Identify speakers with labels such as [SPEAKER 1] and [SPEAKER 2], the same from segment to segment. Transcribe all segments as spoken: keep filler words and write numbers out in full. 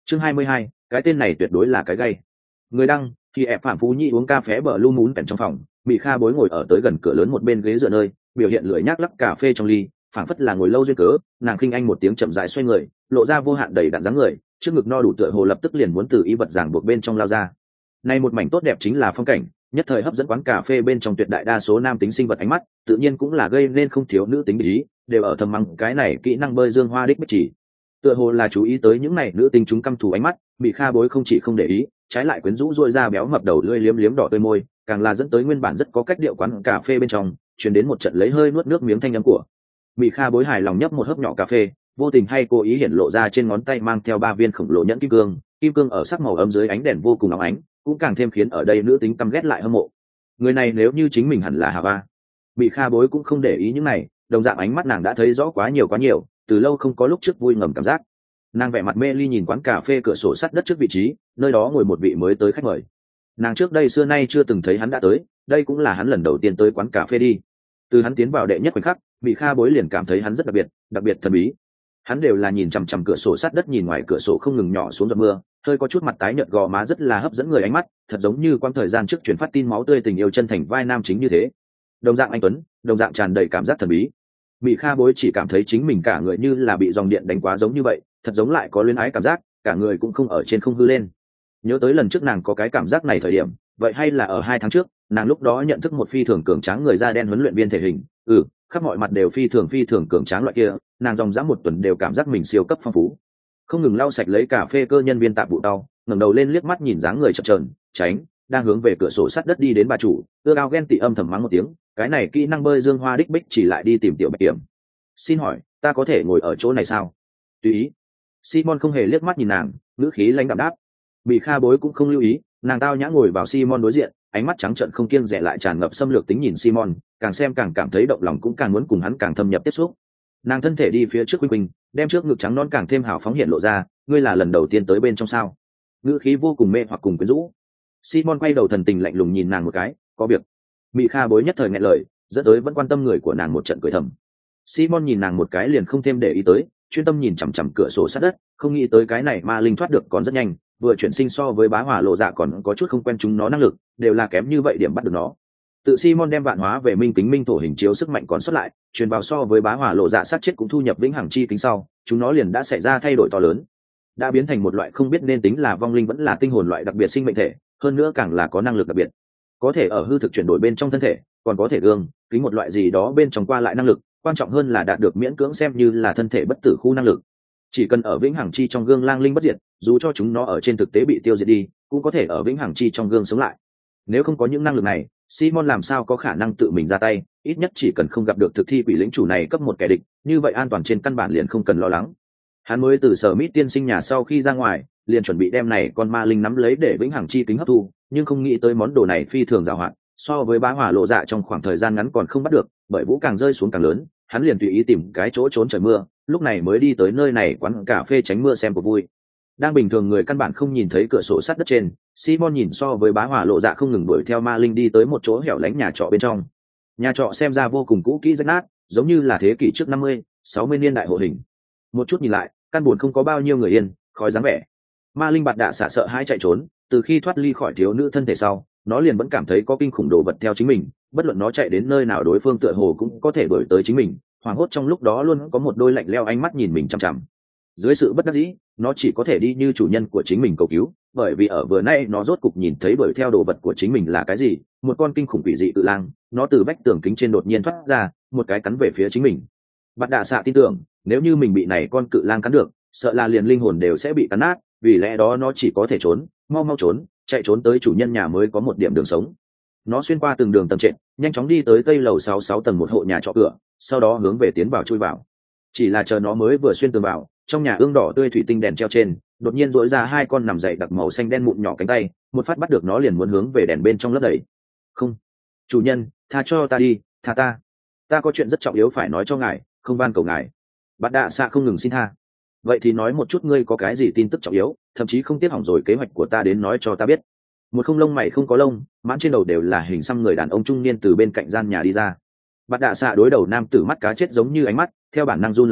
[SPEAKER 1] chương hai mươi hai, cái tên này tuyệt đối là cái gay. Người đăng thì ép phạm phú nhi uống cà phé bờ lu mún pèn trong phòng, bị Kha Bối ngồi ở tới gần cửa lớn một bên ghế dựa nơi, biểu hiện lười nhác lắc cà phê trong ly, phảng phất là ngồi lâu duyên cớ. Nàng khinh anh một tiếng chậm rãi xoay người, lộ ra vô hạn đầy đặn dáng người, trước ngực no đủ tựa hồ lập tức liền muốn từ ý vật ràng buộc bên trong lao ra. Nay một mảnh tốt đẹp chính là phong cảnh, nhất thời hấp dẫn quán cà phê bên trong tuyệt đại đa số nam tính sinh vật ánh mắt, tự nhiên cũng là gây nên không thiếu nữ tính ý, đều ở thầm mắng cái này kỹ năng bơi dương hoa đích bích chỉ. Tựa hồ là chú ý tới những này nữ tính chúng căm thù ánh mắt, bị Kha Bối không chỉ không để ý, trái lại quyến rũ duỗi ra béo mập đầu lưỡi liếm liếm đỏ tươi môi, càng là dẫn tới nguyên bản rất có cách điệu quán cà phê bên trong truyền đến một trận lấy hơi nuốt nước miếng thanh âm của. Bị Kha Bối hài lòng nhấp một hớp nhỏ cà phê, vô tình hay cố ý hiện lộ ra trên ngón tay mang theo ba viên khổng lồ nhẫn kim cương, kim cương ở sắc màu ấm dưới ánh đèn vô cùng óng ánh, cũng càng thêm khiến ở đây nữ tính căm ghét lại hâm mộ. Người này nếu như chính mình hẳn là Hà Va. Bị Kha Bối cũng không để ý những này, đồng dạng ánh mắt nàng đã thấy rõ quá nhiều quá nhiều, từ lâu không có lúc trước vui ngầm cảm giác. Nàng vẻ mặt mê ly nhìn quán cà phê cửa sổ sắt đất trước vị trí, nơi đó ngồi một vị mới tới khách mời. Nàng trước đây xưa nay chưa từng thấy hắn đã tới, đây cũng là hắn lần đầu tiên tới quán cà phê đi. Từ hắn tiến vào đệ nhất khoảnh khắc, bị Kha Bối liền cảm thấy hắn rất đặc biệt, đặc biệt thần bí. Hắn đều là nhìn chằm chằm cửa sổ sắt đất, nhìn ngoài cửa sổ không ngừng nhỏ xuống giọt mưa, hơi có chút mặt tái nhợt gò má rất là hấp dẫn người ánh mắt, thật giống như quãng thời gian trước truyền phát tin máu tươi tình yêu chân thành vai nam chính như thế. Đồng dạng anh tuấn, đồng dạng tràn đầy cảm giác thần bí. Bị Kha Bối chỉ cảm thấy chính mình cả người như là bị dòng điện đánh quá giống như vậy, thật giống lại có luyến ái cảm giác, cả người cũng không ở trên không hư lên. Nhớ tới lần trước nàng có cái cảm giác này thời điểm, vậy hay là ở hai tháng trước, nàng lúc đó nhận thức một phi thường cường tráng người da đen huấn luyện viên thể hình, ừ, khắp mọi mặt đều phi thường phi thường cường tráng loại kia, nàng dòng dã một tuần đều cảm giác mình siêu cấp phong phú. Không ngừng lau sạch lấy cà phê cơ nhân viên tạp vụ đau, ngẩng đầu lên liếc mắt nhìn dáng người chập chờn, tránh, đang hướng về cửa sổ sắt đất đi đến bà chủ, ưa ao ghen tị âm thầm mắng một tiếng, cái này kỹ năng bơi dương hoa đích bích chỉ lại đi tìm tiểu Bạch Kiểm. Xin hỏi, ta có thể ngồi ở chỗ này sao? Tùy ý. Simon không hề liếc mắt nhìn nàng, ngữ khí lãnh đạm đáp. Bị Kha Bối cũng không lưu ý, nàng tao nhã ngồi vào Simon đối diện, ánh mắt trắng trợn không kiêng dè lại tràn ngập xâm lược tính nhìn Simon, càng xem càng cảm thấy động lòng, cũng càng muốn cùng hắn càng thâm nhập tiếp xúc. Nàng thân thể đi phía trước Quỳnh Quỳnh, đem trước ngực trắng non càng thêm hào phóng hiện lộ ra, ngươi là lần đầu tiên tới bên trong sao? Ngữ khí vô cùng mê hoặc cùng quyến rũ. Simon quay đầu thần tình lạnh lùng nhìn nàng một cái, có việc. Bị Kha Bối nhất thời nghẹn lời, dẫn tới vẫn quan tâm người của nàng một trận cười thầm. Simon nhìn nàng một cái liền không thêm để ý tới, chuyên tâm nhìn chằm chằm cửa sổ sát đất, không nghĩ tới cái này ma linh thoát được còn rất nhanh, vừa chuyển sinh so với bá hỏa lộ dạ còn có chút không quen chúng nó năng lực, đều là kém như vậy điểm bắt được nó. Tự Simon đem vạn hóa về minh kính minh thổ hình chiếu sức mạnh còn xuất lại, truyền vào so với bá hỏa lộ dạ sát chết cũng thu nhập vĩnh hằng chi kính sau, chúng nó liền đã xảy ra thay đổi to lớn, đã biến thành một loại không biết nên tính là vong linh vẫn là tinh hồn loại đặc biệt sinh mệnh thể, hơn nữa càng là có năng lực đặc biệt, có thể ở hư thực chuyển đổi bên trong thân thể, còn có thể gương kính một loại gì đó bên trong qua lại năng lực, quan trọng hơn là đạt được miễn cưỡng xem như là thân thể bất tử khu năng lực. Chỉ cần ở vĩnh hằng chi trong gương lang linh bất diệt, dù cho chúng nó ở trên thực tế bị tiêu diệt đi, cũng có thể ở vĩnh hằng chi trong gương sống lại. Nếu không có những năng lực này, Simon làm sao có khả năng tự mình ra tay, ít nhất chỉ cần không gặp được thực thi quỷ lĩnh chủ này cấp một kẻ địch, như vậy an toàn trên căn bản liền không cần lo lắng. Hắn mới từ Sở Mít tiên sinh nhà sau khi ra ngoài, liền chuẩn bị đem này con ma linh nắm lấy để vĩnh hằng chi kính hấp thu, nhưng không nghĩ tới món đồ này phi thường giàu hạn, so với bá hỏa lộ dạ trong khoảng thời gian ngắn còn không bắt được, bởi vũ càng rơi xuống càng lớn, hắn liền tùy ý tìm cái chỗ trốn trời mưa, lúc này mới đi tới nơi này quán cà phê tránh mưa xem cuộc vui. Đang bình thường người căn bản không nhìn thấy cửa sổ sắt đất trên, Simon nhìn so với bá hỏa lộ dạ không ngừng đuổi theo ma linh đi tới một chỗ hẻo lánh nhà trọ bên trong. Nhà trọ xem ra vô cùng cũ kỹ rách nát, giống như là thế kỷ trước năm mươi, sáu mươi niên đại hộ hình. Một chút nhìn lại, căn buồn không có bao nhiêu người yên, khói dáng vẻ. Ma linh bạt đạ xả sợ hãi chạy trốn, từ khi thoát ly khỏi thiếu nữ thân thể sau, nó liền vẫn cảm thấy có kinh khủng đồ vật theo chính mình, bất luận nó chạy đến nơi nào đối phương tựa hồ cũng có thể đuổi tới chính mình, hoảng hốt trong lúc đó luôn có một đôi lạnh lẽo ánh mắt nhìn mình chằm chằm. Dưới sự bất đắc dĩ, nó chỉ có thể đi như chủ nhân của chính mình cầu cứu, bởi vì ở vừa nay nó rốt cục nhìn thấy đuổi theo đồ vật của chính mình là cái gì, một con kinh khủng quỷ dị tự lang, nó từ vách tường kính trên đột nhiên thoát ra, một cái cắn về phía chính mình. Bạt đạ xạ tin tưởng, nếu như mình bị này con cự lang cắn được, sợ là liền linh hồn đều sẽ bị cắn nát, vì lẽ đó nó chỉ có thể trốn, mau mau trốn, chạy trốn tới chủ nhân nhà mới có một điểm đường sống. Nó xuyên qua từng đường tầng trệt, nhanh chóng đi tới tây lầu sáu sáu tầng một hộ nhà trọ cửa, sau đó hướng về tiến vào chui vào. Chỉ là chờ nó mới vừa xuyên tường vào, trong nhà ương đỏ tươi thủy tinh đèn treo trên, đột nhiên rỗi ra hai con nằm dậy đặc màu xanh đen mụn nhỏ cánh tay, một phát bắt được nó liền muốn hướng về đèn bên trong lấp đầy. Không, chủ nhân, tha cho ta đi, tha ta, ta có chuyện rất trọng yếu phải nói cho ngài, không van cầu ngài. Bạt đạ xạ không ngừng xin tha. Vậy thì nói một chút ngươi có cái gì tin tức trọng yếu, thậm chí không tiếc hỏng rồi kế hoạch của ta đến nói cho ta biết. Một không lông mày không có lông, mãn trên đầu đều là hình xăm người đàn ông trung niên từ bên cạnh gian nhà đi ra. Bạt đạ xạ đối đầu nam tử mắt cá chết giống như ánh mắt, theo bản năng run lập cập,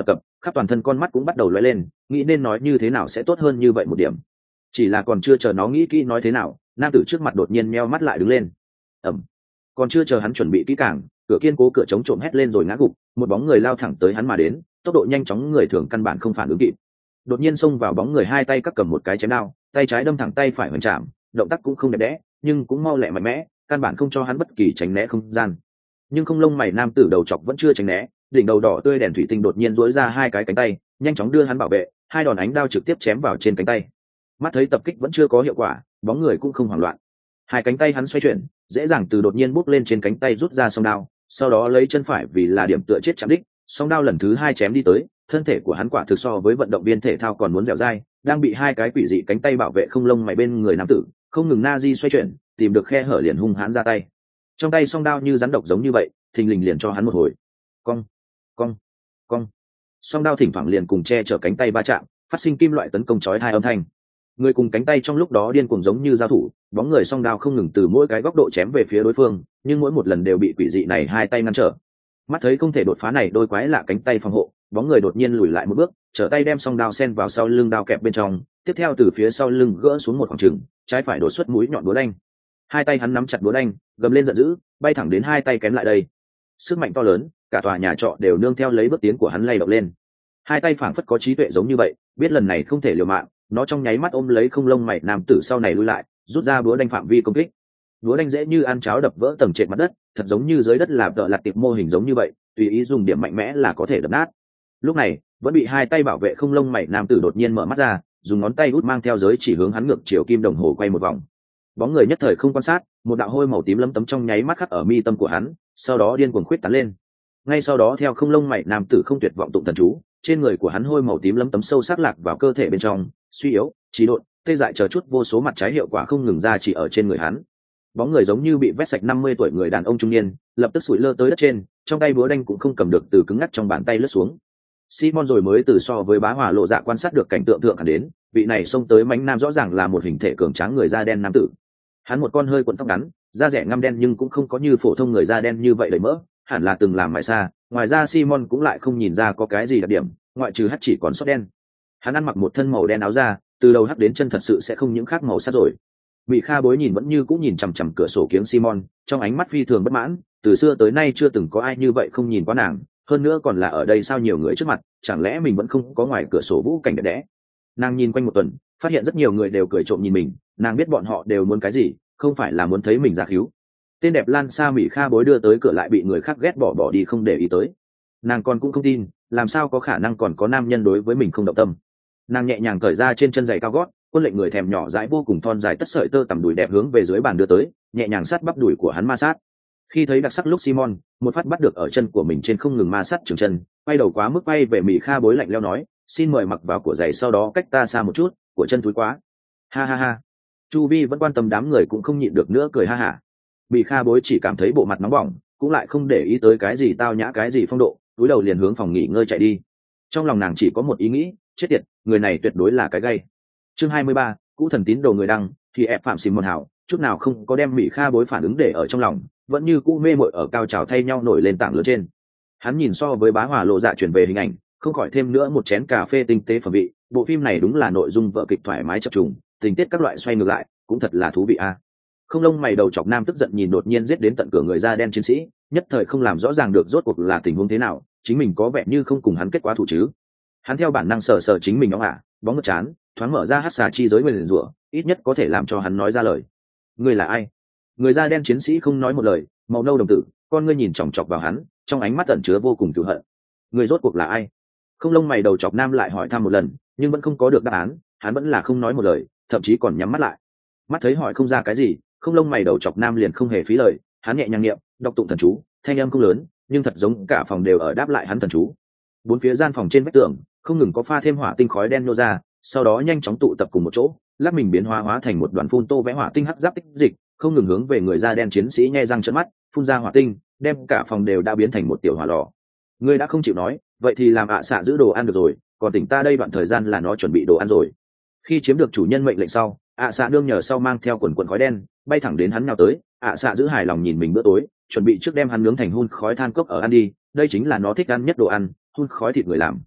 [SPEAKER 1] khắp toàn thân con mắt cũng bắt đầu lóe lên, nghĩ nên nói như thế nào sẽ tốt hơn như vậy một điểm. Chỉ là còn chưa chờ nó nghĩ kỹ nói thế nào, nam tử trước mặt đột nhiên meo mắt lại đứng lên. Ẩm. Còn chưa chờ hắn chuẩn bị kỹ càng, cửa kiên cố cửa chống trộm hét lên rồi ngã gục, một bóng người lao thẳng tới hắn mà đến, tốc độ nhanh chóng người thường căn bản không phản ứng kịp. Đột nhiên xông vào bóng người, hai tay các cầm một cái chém đao, tay trái đâm thẳng tay phải hoành chạm, động tác cũng không đẹp đẽ, nhưng cũng mau lẹ mạnh mẽ, căn bản không cho hắn bất kỳ tránh né không gian. Nhưng không lông mày nam tử đầu chọc vẫn chưa tránh né, đỉnh đầu đỏ tươi đèn thủy tinh đột nhiên duỗi ra hai cái cánh tay, nhanh chóng đưa hắn bảo vệ, hai đòn ánh đao trực tiếp chém vào trên cánh tay. Mắt thấy tập kích vẫn chưa có hiệu quả, bóng người cũng không hoảng loạn, hai cánh tay hắn xoay chuyển, dễ dàng từ đột nhiên bút lên trên cánh tay rút ra song đao, sau đó lấy chân phải vì là điểm tựa chết chạm đích, song đao lần thứ hai chém đi tới. Thân thể của hắn quả thực so với vận động viên thể thao còn muốn dẻo dai, đang bị hai cái quỷ dị cánh tay bảo vệ không lông mày bên người nam tử không ngừng na di xoay chuyển, tìm được khe hở liền hung hãn ra tay. Trong tay song đao như rắn độc giống như vậy, thình lình liền cho hắn một hồi cong cong cong, song đao thỉnh thoảng liền cùng che chở cánh tay va chạm, phát sinh kim loại tấn công chói hai âm thanh. Người cùng cánh tay trong lúc đó điên cuồng giống như giao thủ, bóng người song đao không ngừng từ mỗi cái góc độ chém về phía đối phương, nhưng mỗi một lần đều bị quỷ dị này hai tay ngăn trở. Mắt thấy không thể đột phá này đôi quái lạ cánh tay phòng hộ, bóng người đột nhiên lùi lại một bước, trở tay đem song đao sen vào sau lưng đao kẹp bên trong, tiếp theo từ phía sau lưng gỡ xuống một khoảng trừng, trái phải đổ xuất mũi nhọn búa đanh. Hai tay hắn nắm chặt búa đanh, gầm lên giận dữ, bay thẳng đến hai tay kém lại đây. Sức mạnh to lớn, cả tòa nhà trọ đều nương theo lấy bước tiến của hắn lay động lên. Hai tay phảng phất có trí tuệ giống như vậy, biết lần này không thể liều mạng, nó trong nháy mắt ôm lấy không lông mày nam tử sau này lui lại, rút ra búa đanh phạm vi công kích. Búa đanh dễ như ăn cháo đập vỡ tầng trệt mặt đất, thật giống như dưới đất là tợ lạt tiệp mô hình giống như vậy, tùy ý dùng điểm mạnh mẽ là có thể đập nát. Lúc này vẫn bị hai tay bảo vệ không lông mày nam tử đột nhiên mở mắt ra, dùng ngón tay út mang theo giới chỉ hướng hắn ngược chiều kim đồng hồ quay một vòng. Bóng người nhất thời không quan sát, một đạo hôi màu tím lấm tấm trong nháy mắt khắc ở mi tâm của hắn, sau đó điên cuồng khuyết tán lên. Ngay sau đó theo không lông mày nam tử không tuyệt vọng tụng thần chú, trên người của hắn hôi màu tím lấm tấm sâu sắc lạc vào cơ thể bên trong, suy yếu, trì độn, tê dại chờ chút vô số mặt trái hiệu quả không ngừng ra chỉ ở trên người hắn. Bóng người giống như bị vét sạch năm mươi tuổi người đàn ông trung niên, lập tức sủi lơ tới đất trên, trong tay búa đanh cũng không cầm được từ cứng ngắc trong bàn tay lướt xuống. Simon rồi mới từ so với Bá Hòa lộ dạ quan sát được cảnh tượng thượng hẳn đến, vị này xông tới mãnh nam rõ ràng là một hình thể cường tráng người da đen nam tử. Hắn một con hơi cuộn tóc ngắn, da rẻ ngăm đen nhưng cũng không có như phổ thông người da đen như vậy đầy mỡ, hẳn là từng làm mại xa. Ngoài ra Simon cũng lại không nhìn ra có cái gì đặc điểm, ngoại trừ hắt chỉ còn sót đen. Hắn ăn mặc một thân màu đen áo da, từ đầu hắt đến chân thật sự sẽ không những khác màu sắc rồi. Bị Kha Bối nhìn vẫn như cũng nhìn chằm chằm cửa sổ kiếng Simon, trong ánh mắt phi thường bất mãn, từ xưa tới nay chưa từng có ai như vậy không nhìn qua nàng, hơn nữa còn là ở đây sao nhiều người trước mặt, chẳng lẽ mình vẫn không có ngoài cửa sổ vũ cảnh đẹp đẽ. Nàng nhìn quanh một tuần, phát hiện rất nhiều người đều cười trộm nhìn mình, nàng biết bọn họ đều muốn cái gì, không phải là muốn thấy mình ra khíu. Tên đẹp Lan Sa Mỹ Kha Bối đưa tới cửa lại bị người khác ghét bỏ bỏ đi không để ý tới. Nàng còn cũng không tin, làm sao có khả năng còn có nam nhân đối với mình không động tâm. Nàng nhẹ nhàng cởi ra trên chân giày cao gót, quân lệnh người thèm nhỏ dãi vô cùng thon dài tất sợi tơ tằm đùi đẹp hướng về dưới bàn đưa tới, nhẹ nhàng sát bắp đùi của hắn ma sát. Khi thấy đặc sắc lúc Simon một phát bắt được ở chân của mình trên không ngừng ma sát trường chân, quay đầu quá mức quay về Mỹ Kha Bối lạnh lẽo nói, xin mời mặc vào của giày sau đó cách ta xa một chút, của chân túi quá. Ha ha ha. Chu vi vẫn quan tâm đám người cũng không nhịn được nữa cười ha hả. Mỹ Kha Bối chỉ cảm thấy bộ mặt nóng bỏng, cũng lại không để ý tới cái gì tao nhã cái gì phong độ, túi đầu liền hướng phòng nghỉ ngơi chạy đi. Trong lòng nàng chỉ có một ý nghĩ, chết tiệt, người này tuyệt đối là cái gay. Chương hai mươi ba, cũ thần tín đồ người đăng, thì ép phạm Simon hảo, chút nào không có đem Mỹ Kha Bối phản ứng để ở trong lòng, vẫn như cũ mê mội ở cao trào thay nhau nổi lên tảng lớn trên. Hắn nhìn so với Bá Hòa lộ dạ chuyển về hình ảnh, không khỏi thêm nữa một chén cà phê tinh tế phẩm vị. Bộ phim này đúng là nội dung vở kịch thoải mái chập trùng, tình tiết các loại xoay ngược lại, cũng thật là thú vị a. À. Không lông mày đầu chọc nam tức giận nhìn đột nhiên giết đến tận cửa người da đen chiến sĩ, nhất thời không làm rõ ràng được rốt cuộc là tình huống thế nào, chính mình có vẻ như không cùng hắn kết quả thủ chứ. Hắn theo bản năng sờ sờ chính mình óng ả, bóng ngực chán, thoáng mở ra hắc xà chi giới nguyền rủa, ít nhất có thể làm cho hắn nói ra lời. Ngươi là ai? Người da đen chiến sĩ không nói một lời, màu nâu đồng tử, con ngươi nhìn chòng chọc vào hắn, trong ánh mắt ẩn chứa vô cùng cừu hận. Ngươi rốt cuộc là ai? Không lông mày đầu chọc nam lại hỏi thăm một lần, nhưng vẫn không có được đáp án, hắn vẫn là không nói một lời, thậm chí còn nhắm mắt lại. Mắt thấy hỏi không ra cái gì, không lông mày đầu chọc nam liền không hề phí lời, hắn nhẹ nhàng niệm, đọc tụng thần chú, thanh âm không lớn, nhưng thật giống cả phòng đều ở đáp lại hắn thần chú. Bốn phía gian phòng trên vách tường không ngừng có pha thêm hỏa tinh khói đen nô ra, sau đó nhanh chóng tụ tập cùng một chỗ, lắc mình biến hóa hóa thành một đoàn phun tô vẽ hỏa tinh hắc giáp tích dịch, không ngừng hướng về người da đen chiến sĩ nhe răng trợn mắt, phun ra hỏa tinh, đem cả phòng đều đã biến thành một tiểu hỏa lò. Ngươi đã không chịu nói, vậy thì làm ạ xạ giữ đồ ăn được rồi, còn tỉnh ta đây đoạn thời gian là nó chuẩn bị đồ ăn rồi. Khi chiếm được chủ nhân mệnh lệnh sau, ạ xạ đương nhờ sau mang theo quần quần khói đen, bay thẳng đến hắn nhào tới. ạ xạ giữ hài lòng nhìn mình bữa tối, chuẩn bị trước đem hắn nướng thành hun khói than cốc ở ăn đi, đây chính là nó thích ăn nhất đồ ăn, hun khói thịt người làm.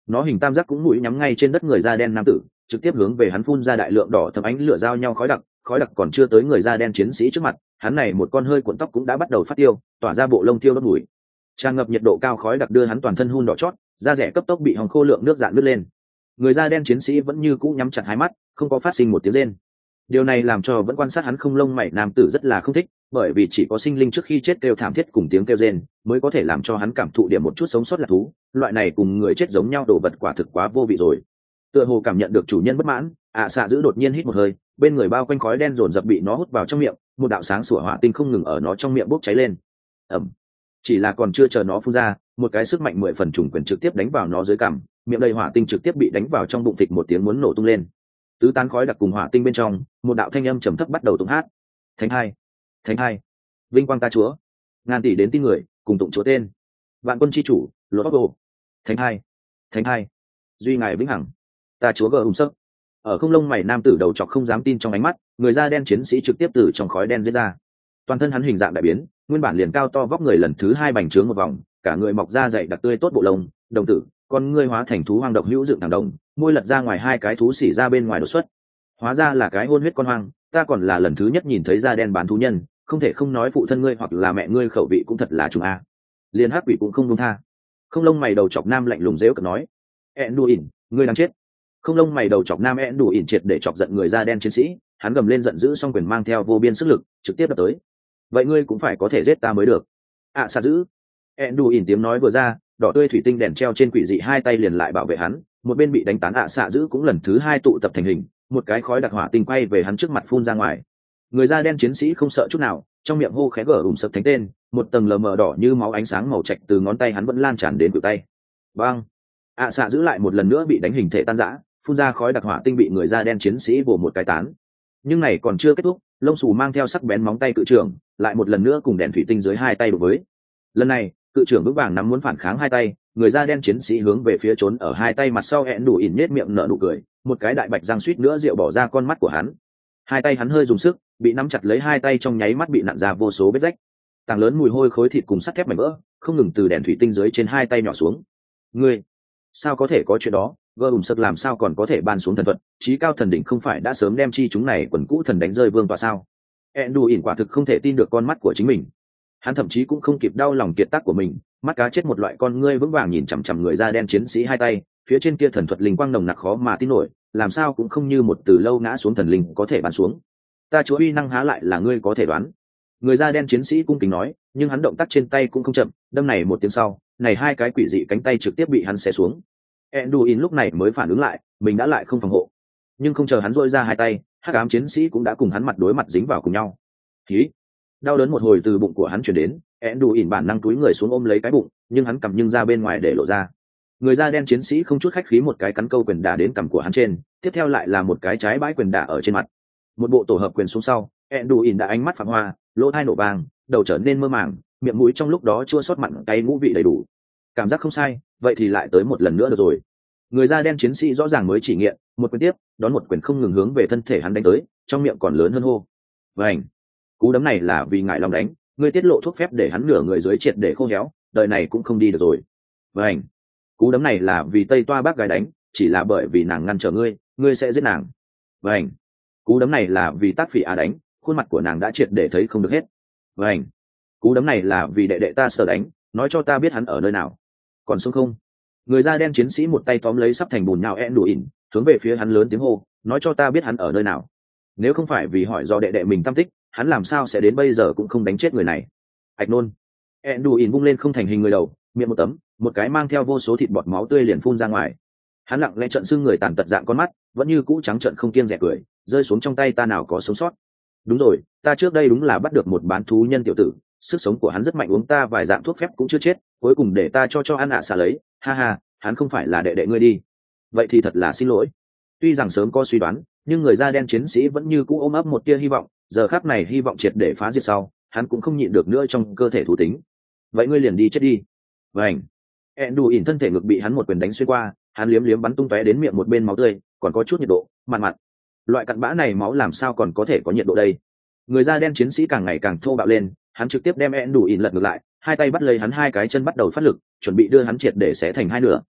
[SPEAKER 1] nó hình tam giác cũng mũi nhắm ngay trên đất người da đen nam tử, trực tiếp hướng về hắn phun ra đại lượng đỏ thấm ánh lửa giao nhau khói đặc. Khói đặc còn chưa tới người da đen chiến sĩ trước mặt, hắn này một con hơi cuộn tóc cũng đã bắt đầu phát tiêu, tỏa ra bộ lông tiêu đốt mùi. Tràn ngập nhiệt độ cao khói đặc đưa hắn toàn thân hun đỏ chót, da rẻ cấp tốc bị hòng khô lượng nước dạn nứt lên. Người da đen chiến sĩ vẫn như cũ nhắm chặt hai mắt, không có phát sinh một tiếng rên. Điều này làm cho vẫn quan sát hắn không lông mày nam tử rất là không thích, bởi vì chỉ có sinh linh trước khi chết kêu thảm thiết cùng tiếng kêu rên mới có thể làm cho hắn cảm thụ điểm một chút sống sót là thú, loại này cùng người chết giống nhau đồ vật quả thực quá vô vị rồi. Tựa hồ cảm nhận được chủ nhân bất mãn, ạ xạ giữ đột nhiên hít một hơi, bên người bao quanh khói đen dồn dập bị nó hút vào trong miệng, một đạo sáng sủa hỏa tinh không ngừng ở nó trong miệng bốc cháy lên. Ẩm. Chỉ là còn chưa chờ nó phun ra, một cái sức mạnh mười phần trùng quyền trực tiếp đánh vào nó dưới cằm, miệng đầy hỏa tinh trực tiếp bị đánh vào trong bụng thịt, một tiếng muốn nổ tung lên. Tứ tán khói đặc cùng hỏa tinh bên trong, một đạo thanh âm trầm thấp bắt đầu tụng hát. Thánh hai, thánh hai, vinh quang ta chúa, ngàn tỷ đến tin người cùng tụng chúa tên, vạn quân chi chủ lột tóc đồ. Thánh hai, thánh hai, duy ngài vĩnh hằng, ta chúa gờ hùng sấp. Ở không lông mày nam tử đầu chọc không dám tin trong ánh mắt, người da đen chiến sĩ trực tiếp từ trong khói đen giết ra. Toàn thân hắn hình dạng đại biến, nguyên bản liền cao to vóc người lần thứ hai bành trướng một vòng, cả người mọc ra dày đặc tươi tốt bộ lông, đồng tử, con ngươi hóa thành thú hoang độc hữu dựng thẳng đồng, môi lật ra ngoài hai cái thú xỉ ra bên ngoài đột xuất. Hóa ra là cái hôn huyết con hoang, ta còn là lần thứ nhất nhìn thấy da đen bán thú nhân, không thể không nói phụ thân ngươi hoặc là mẹ ngươi khẩu vị cũng thật là trùng a. Liên hắc quỷ cũng không buông tha. Không lông mày đầu chọc nam lạnh lùng dễu cợt nói, ẹn đù ỉn, ngươi đang chết. Không lông mày đầu chọc nam ẹn đù ỉn triệt để chọc giận người da đen chiến sĩ, hắn gầm lên giận dữ song quyền mang theo vô biên sức lực, trực tiếp đập tới. Vậy ngươi cũng phải có thể giết ta mới được. ạ à, xạ giữ. ẹn đù ỉn tiếng nói vừa ra, đỏ tươi thủy tinh đèn treo trên quỷ dị hai tay liền lại bảo vệ hắn, một bên bị đánh tán ạ à, xạ giữ cũng lần thứ hai tụ tập thành hình, một cái khói đặc hỏa tinh quay về hắn trước mặt phun ra ngoài. Người da đen chiến sĩ không sợ chút nào, trong miệng hô khẽ gở ủm sập thánh tên, một tầng lờ mờ đỏ như máu ánh sáng màu trạch từ ngón tay hắn vẫn lan tràn đến cự tay. Bang! ạ à, xạ giữ lại một lần nữa bị đánh hình thể tan rã, phun ra khói đặc hỏa tinh bị người da đen chiến sĩ bổ một cái tán. Nhưng này còn chưa kết thúc, lông xù mang theo sắc bén móng tay cự trưởng, lại một lần nữa cùng đèn thủy tinh dưới hai tay đối với. Lần này, cự trưởng vững vàng nắm muốn phản kháng hai tay, người da đen chiến sĩ hướng về phía trốn ở hai tay mặt sau hẹn đủ ỉn nết miệng nở nụ cười, một cái đại bạch răng suýt nữa rượu bỏ ra con mắt của hắn. Hai tay hắn hơi dùng sức, bị nắm chặt lấy hai tay trong nháy mắt bị nặn ra vô số vết rách. Tảng lớn mùi hôi khối thịt cùng sắt thép mảnh vỡ, không ngừng từ đèn thủy tinh dưới trên hai tay nhỏ xuống. Ngươi, sao có thể có chuyện đó? Gơ ủng sực làm sao còn có thể ban xuống thần thuật? Chí cao thần đỉnh không phải đã sớm đem chi chúng này quần cũ thần đánh rơi vương tọa sao? ẹn đù ỉn quả thực không thể tin được con mắt của chính mình. Hắn thậm chí cũng không kịp đau lòng kiệt tác của mình, mắt cá chết một loại con ngươi vững vàng nhìn chằm chằm người da đen chiến sĩ hai tay, phía trên kia thần thuật linh quang nồng nặc khó mà tin nổi, làm sao cũng không như một từ lâu ngã xuống thần linh có thể ban xuống. Ta chúa uy năng há lại là ngươi có thể đoán. Người da đen chiến sĩ cung kính nói, nhưng hắn động tác trên tay cũng không chậm, đâm này một tiếng sau, này hai cái quỷ dị cánh tay trực tiếp bị hắn xé xuống. Enduin lúc này mới phản ứng lại, mình đã lại không phòng hộ. Nhưng không chờ hắn rỗi ra hai tay, hắc ám chiến sĩ cũng đã cùng hắn mặt đối mặt dính vào cùng nhau. Khí, đau đớn một hồi từ bụng của hắn truyền đến, Enduin bản năng túi người xuống ôm lấy cái bụng, nhưng hắn cầm nhưng ra bên ngoài để lộ ra. Người da đen chiến sĩ không chút khách khí một cái cắn câu quyền đả đến cằm của hắn trên, tiếp theo lại là một cái trái bãi quyền đả ở trên mặt. Một bộ tổ hợp quyền xuống sau, Enduin đã ánh mắt phảng hoa, lỗ tai nổ vàng, đầu trở nên mơ màng, miệng mũi trong lúc đó chua xót mặn cay ngũ vị đầy đủ. Cảm giác không sai, vậy thì lại tới một lần nữa được rồi. Người da đen chiến sĩ rõ ràng mới chỉ nghiện, một quyền tiếp, đón một quyền không ngừng hướng về thân thể hắn đánh tới, trong miệng còn lớn hơn hô. Vành, cú đấm này là vì ngại lòng đánh, ngươi tiết lộ thuốc phép để hắn nửa người dưới triệt để khô héo, đời này cũng không đi được rồi. Vành, cú đấm này là vì Tây Toa bác gái đánh, chỉ là bởi vì nàng ngăn trở ngươi, ngươi sẽ giết nàng. Vành, cú đấm này là vì Tác Phỉ Á đánh, khuôn mặt của nàng đã triệt để thấy không được hết. Vành, cú đấm này là vì đệ đệ ta sợ đánh, nói cho ta biết hắn ở nơi nào. Còn sống không? Người da đen chiến sĩ một tay tóm lấy sắp thành bùn nhào ẹn đủ ỉn, hướng về phía hắn lớn tiếng hô, nói cho ta biết hắn ở nơi nào. Nếu không phải vì hỏi do đệ đệ mình tâm tích, hắn làm sao sẽ đến bây giờ cũng không đánh chết người này. Ạch nôn. ẹn đủ ỉn vung lên không thành hình người đầu, miệng một tấm, một cái mang theo vô số thịt bọt máu tươi liền phun ra ngoài. Hắn lặng lẽ trợn sưng người tàn tật dạng con mắt, vẫn như cũ trắng trợn không kiêng dè cười, rơi xuống trong tay ta nào có sống sót. Đúng rồi, ta trước đây đúng là bắt được một bán thú nhân tiểu tử, sức sống của hắn rất mạnh, uống ta vài dạng thuốc phép cũng chưa chết, cuối cùng để ta cho cho ăn ạ xả lấy, ha ha, hắn không phải là đệ đệ ngươi đi. Vậy thì thật là xin lỗi. Tuy rằng sớm có suy đoán, nhưng người da đen chiến sĩ vẫn như cũ ôm ấp một tia hy vọng, giờ khắc này hy vọng triệt để phá diệt sau, hắn cũng không nhịn được nữa trong cơ thể thú tính. Vậy ngươi liền đi chết đi. Vành. Enduin thân thể ngực bị hắn một quyền đánh xuyên qua, hắn liếm liếm bắn tung tóe đến miệng một bên máu tươi, còn có chút nhiệt độ, mặn mặn. Loại cặn bã này máu làm sao còn có thể có nhiệt độ đây? Người da đen chiến sĩ càng ngày càng thô bạo lên, hắn trực tiếp đem Enduin lật ngược lại, hai tay bắt lấy hắn hai cái chân bắt đầu phát lực, chuẩn bị đưa hắn triệt để xé thành hai nửa.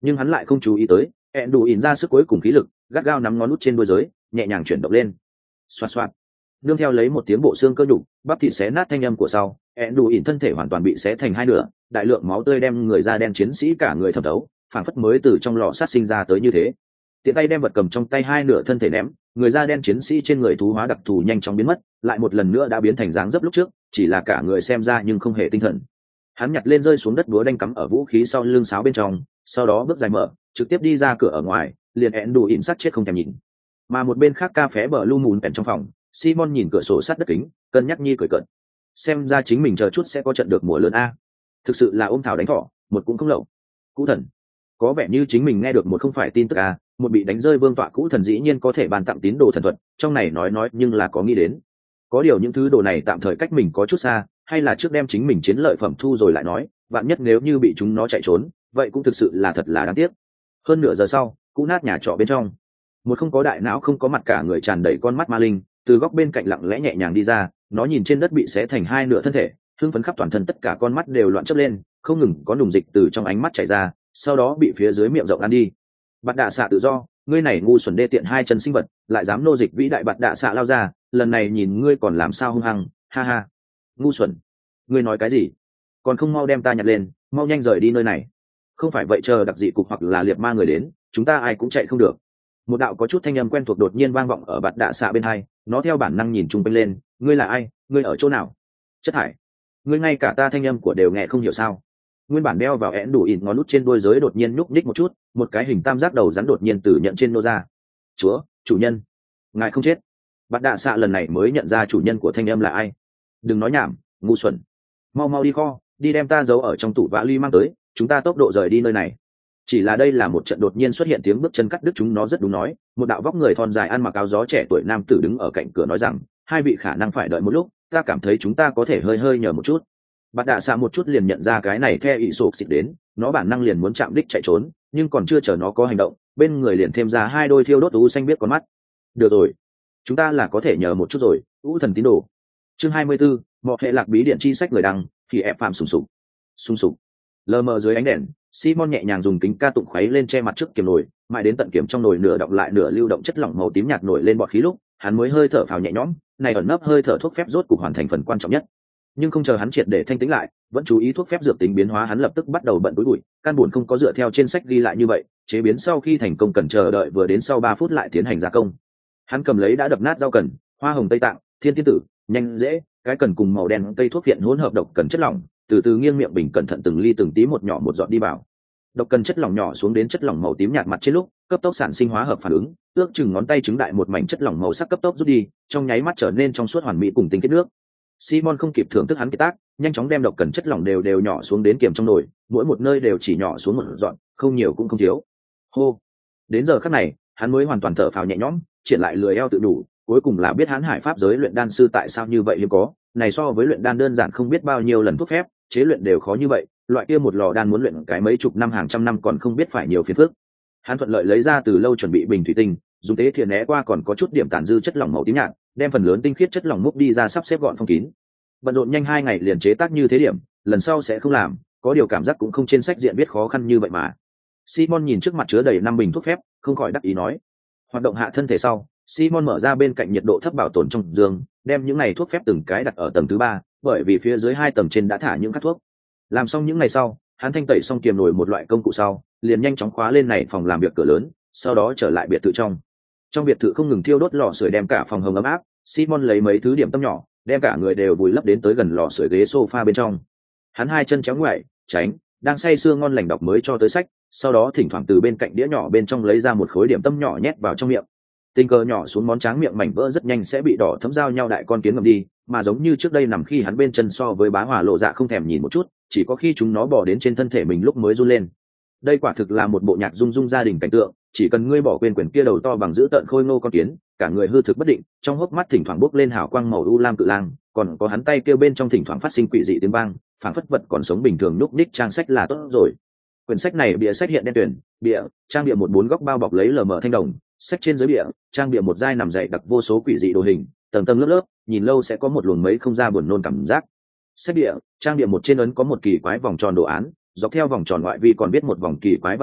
[SPEAKER 1] nhưng hắn lại không chú ý tới ẹn đủ ỉn ra sức cuối cùng khí lực gắt gao nắm ngón nút trên đôi giới nhẹ nhàng chuyển động lên. Xoạt xoạt, nương theo lấy một tiếng bộ xương cơ nhục bắp thịt xé nát thanh âm của sau, ẹn đủ ỉn thân thể hoàn toàn bị xé thành hai nửa, đại lượng máu tươi đem người da đen chiến sĩ cả người thẩm thấu, phảng phất mới từ trong lò sát sinh ra tới như thế. Tiện tay đem vật cầm trong tay hai nửa thân thể ném, người da đen chiến sĩ trên người thú hóa đặc thù nhanh chóng biến mất, lại một lần nữa đã biến thành dáng dấp lúc trước, chỉ là cả người xem ra nhưng không hề tinh thần. Hắn nhặt lên rơi xuống đất búa đanh cắm ở vũ khí sau lưng sáo bên trong, sau đó bước dài mở, trực tiếp đi ra cửa ở ngoài, liền ẹn đủ ỉn sát chết không thèm nhìn. Mà một bên khác ca phé bờ lu mùn bèn trong phòng, Simon nhìn cửa sổ sát đất kính, cân nhắc nhi cười cợt. Xem ra chính mình chờ chút sẽ có trận được mùa lớn a. Thực sự là ôm thảo đánh thỏ, một cũng không lậu. Cũ thần, có vẻ như chính mình nghe được một không phải tin tức a, một bị đánh rơi vương tọa cũ thần dĩ nhiên có thể bàn tặng tín đồ thần thuật, trong này nói nói nhưng là có nghĩ đến. Có điều những thứ đồ này tạm thời cách mình có chút xa, hay là trước đem chính mình chiến lợi phẩm thu rồi lại nói, vạn nhất nếu như bị chúng nó chạy trốn, vậy cũng thực sự là thật là đáng tiếc. Hơn nửa giờ sau, cũ nát nhà trọ bên trong, một không có đại não không có mặt cả người tràn đầy con mắt ma linh, từ góc bên cạnh lặng lẽ nhẹ nhàng đi ra, nó nhìn trên đất bị xé thành hai nửa thân thể, hưng phấn khắp toàn thân, tất cả con mắt đều loạn chớp lên, không ngừng có nùng dịch từ trong ánh mắt chảy ra, sau đó bị phía dưới miệng rộng ăn đi. Bạt đạ xạ tự do, ngươi này ngu xuẩn đê tiện hai chân sinh vật, lại dám nô dịch vĩ đại bạt đạ xạ lao ra, lần này nhìn ngươi còn làm sao hung hăng, ha ha. Ngu xuẩn, ngươi nói cái gì? Còn không mau đem ta nhặt lên, mau nhanh rời đi nơi này. Không phải vậy chờ đặc dị cục hoặc là liệt ma người đến, chúng ta ai cũng chạy không được. Một đạo có chút thanh âm quen thuộc đột nhiên vang vọng ở bạt đạ xạ bên hai, nó theo bản năng nhìn chung quanh lên, ngươi là ai, ngươi ở chỗ nào? Chất thải, ngươi ngay cả ta thanh âm của đều nghe không hiểu sao? Nguyên bản đeo vào én đủ ỉn ngón nút trên đuôi giới đột nhiên nhúc nhích một chút, một cái hình tam giác đầu rắn đột nhiên từ nhận trên nô ra. Chúa, chủ nhân, ngài không chết. Bạt đạ xạ lần này mới nhận ra chủ nhân của thanh âm là ai. Đừng nói nhảm, ngu xuẩn, mau mau đi kho, đi đem ta giấu ở trong tủ vã ly mang tới, chúng ta tốc độ rời đi nơi này. Chỉ là đây là một trận đột nhiên xuất hiện tiếng bước chân cắt đứt chúng nó rất đúng nói, một đạo vóc người thon dài ăn mặc áo gió trẻ tuổi nam tử đứng ở cạnh cửa nói rằng, hai vị khả năng phải đợi một lúc, ta cảm thấy chúng ta có thể hơi hơi nhờ một chút. Bạt đạ xạ một chút liền nhận ra cái này theo ý sộp xịt đến, nó bản năng liền muốn chạm đích chạy trốn, nhưng còn chưa chờ nó có hành động, bên người liền thêm ra hai đôi thiêu đốt u xanh biết con mắt. Được rồi, chúng ta là có thể nhờ một chút rồi, u thần tín đồ. Chương hai mươi 24, một hệ lạc bí điện chi sách người đăng, thì ép phạm sùng sục. Sùng sục. Lờ mờ dưới ánh đèn, Simon nhẹ nhàng dùng kính ca tụng khuấy lên che mặt trước kiềm nồi, mãi đến tận kiềm trong nồi nửa đọng lại nửa lưu động chất lỏng màu tím nhạt nổi lên bọt khí lúc, hắn mới hơi thở phào nhẹ nhõm, này ẩn nấp hơi thở thuốc phép rốt cục hoàn thành phần quan trọng nhất. Nhưng không chờ hắn triệt để thanh tĩnh lại, vẫn chú ý thuốc phép dược tính biến hóa, hắn lập tức bắt đầu bận túi bụi, căn buồn không có dựa theo trên sách ghi lại như vậy, chế biến sau khi thành công cần chờ đợi vừa đến sau ba phút lại tiến hành gia công. Hắn cầm lấy đã đập nát rau cần, hoa hồng tây tạng, thiên tiên tử, nhanh dễ, cái cần cùng màu đen cây thuốc viện hỗn hợp độc cần chất lỏng, từ từ nghiêng miệng bình cẩn thận từng ly từng tí một nhỏ một giọt đi vào. Độc cần chất lỏng nhỏ xuống đến chất lỏng màu tím nhạt mặt trên lúc, cấp tốc sản sinh hóa hợp phản ứng, ước chừng ngón tay trứng đại một mảnh chất lỏng màu sắc cấp tốc rút đi, trong nháy mắt trở nên trong suốt hoàn mỹ cùng tinh kết nước. Simon không kịp thưởng thức hắn kiệt tác, nhanh chóng đem độc cần chất lỏng đều đều nhỏ xuống đến kiềm trong nồi, mỗi một nơi đều chỉ nhỏ xuống một dọn, không nhiều cũng không thiếu. Hô. Đến giờ khắc này, hắn mới hoàn toàn thở phào nhẹ nhõm, triển lại lười eo tự đủ, cuối cùng là biết hắn hải pháp giới luyện đan sư tại sao như vậy hiếm có, này so với luyện đan đơn giản không biết bao nhiêu lần thuốc phép, chế luyện đều khó như vậy, loại kia một lò đan muốn luyện cái mấy chục năm hàng trăm năm còn không biết phải nhiều phiền phức. Hắn thuận lợi lấy ra từ lâu chuẩn bị bình thủy tinh, dùng tế thiện né qua còn có chút điểm tàn dư chất lỏng màu tím nhạt, đem phần lớn tinh khiết chất lỏng múc đi ra sắp xếp gọn phong kín. Bận rộn nhanh hai ngày liền chế tác như thế điểm, lần sau sẽ không làm, có điều cảm giác cũng không trên sách diện viết khó khăn như vậy mà. Simon nhìn trước mặt chứa đầy năm bình thuốc phép, không khỏi đắc ý nói. Hoạt động hạ thân thể sau, Simon mở ra bên cạnh nhiệt độ thấp bảo tồn trong giường, đem những này thuốc phép từng cái đặt ở tầng thứ ba, bởi vì phía dưới hai tầng trên đã thả những các thuốc. Làm xong những ngày sau, hắn thanh tẩy xong kiềm nổi một loại công cụ sau, liền nhanh chóng khóa lên này phòng làm việc cửa lớn, sau đó trở lại biệt thự trong. Trong biệt thự không ngừng thiêu đốt lò sưởi đem cả phòng hồng ấm áp, Simon lấy mấy thứ điểm tâm nhỏ, đem cả người đều vùi lấp đến tới gần lò sưởi ghế sofa bên trong. Hắn hai chân chéo ngoại, tránh, đang say sưa ngon lành đọc mới cho tới sách, sau đó thỉnh thoảng từ bên cạnh đĩa nhỏ bên trong lấy ra một khối điểm tâm nhỏ nhét vào trong miệng. Tình cờ nhỏ xuống món tráng miệng mảnh vỡ rất nhanh sẽ bị đỏ thấm dao nhau đại con kiến ngậm đi, mà giống như trước đây nằm khi hắn bên chân so với bá hỏa lộ dạ không thèm nhìn một chút, chỉ có khi chúng nó bỏ đến trên thân thể mình lúc mới run lên. Đây quả thực là một bộ nhạc rung rung gia đình cảnh tượng, chỉ cần ngươi bỏ quên quyển kia đầu to bằng giữ tợn khôi ngô con kiến, cả người hư thực bất định, trong hốc mắt thỉnh thoảng bốc lên hào quang màu u lam cự lang, còn có hắn tay kêu bên trong thỉnh thoảng phát sinh quỷ dị tiếng vang, phảng phất vật còn sống bình thường núp ních trang sách là tốt rồi. Quyển sách này bìa sách hiện đen tuyển, bìa trang bìa một bốn góc bao bọc lấy lờ mờ thanh đồng, sách trên dưới bìa trang bìa một dai nằm dậy đặc vô số quỷ dị đồ hình, tầng tầng lớp lớp, nhìn lâu sẽ có một luồng mấy không ra buồn nôn cảm giác. Sách bìa trang bìa một trên ấn có một kỳ quái vòng tròn đồ án, dọc theo vòng tròn ngoại vi còn viết một vòng kỳ quái văn tự,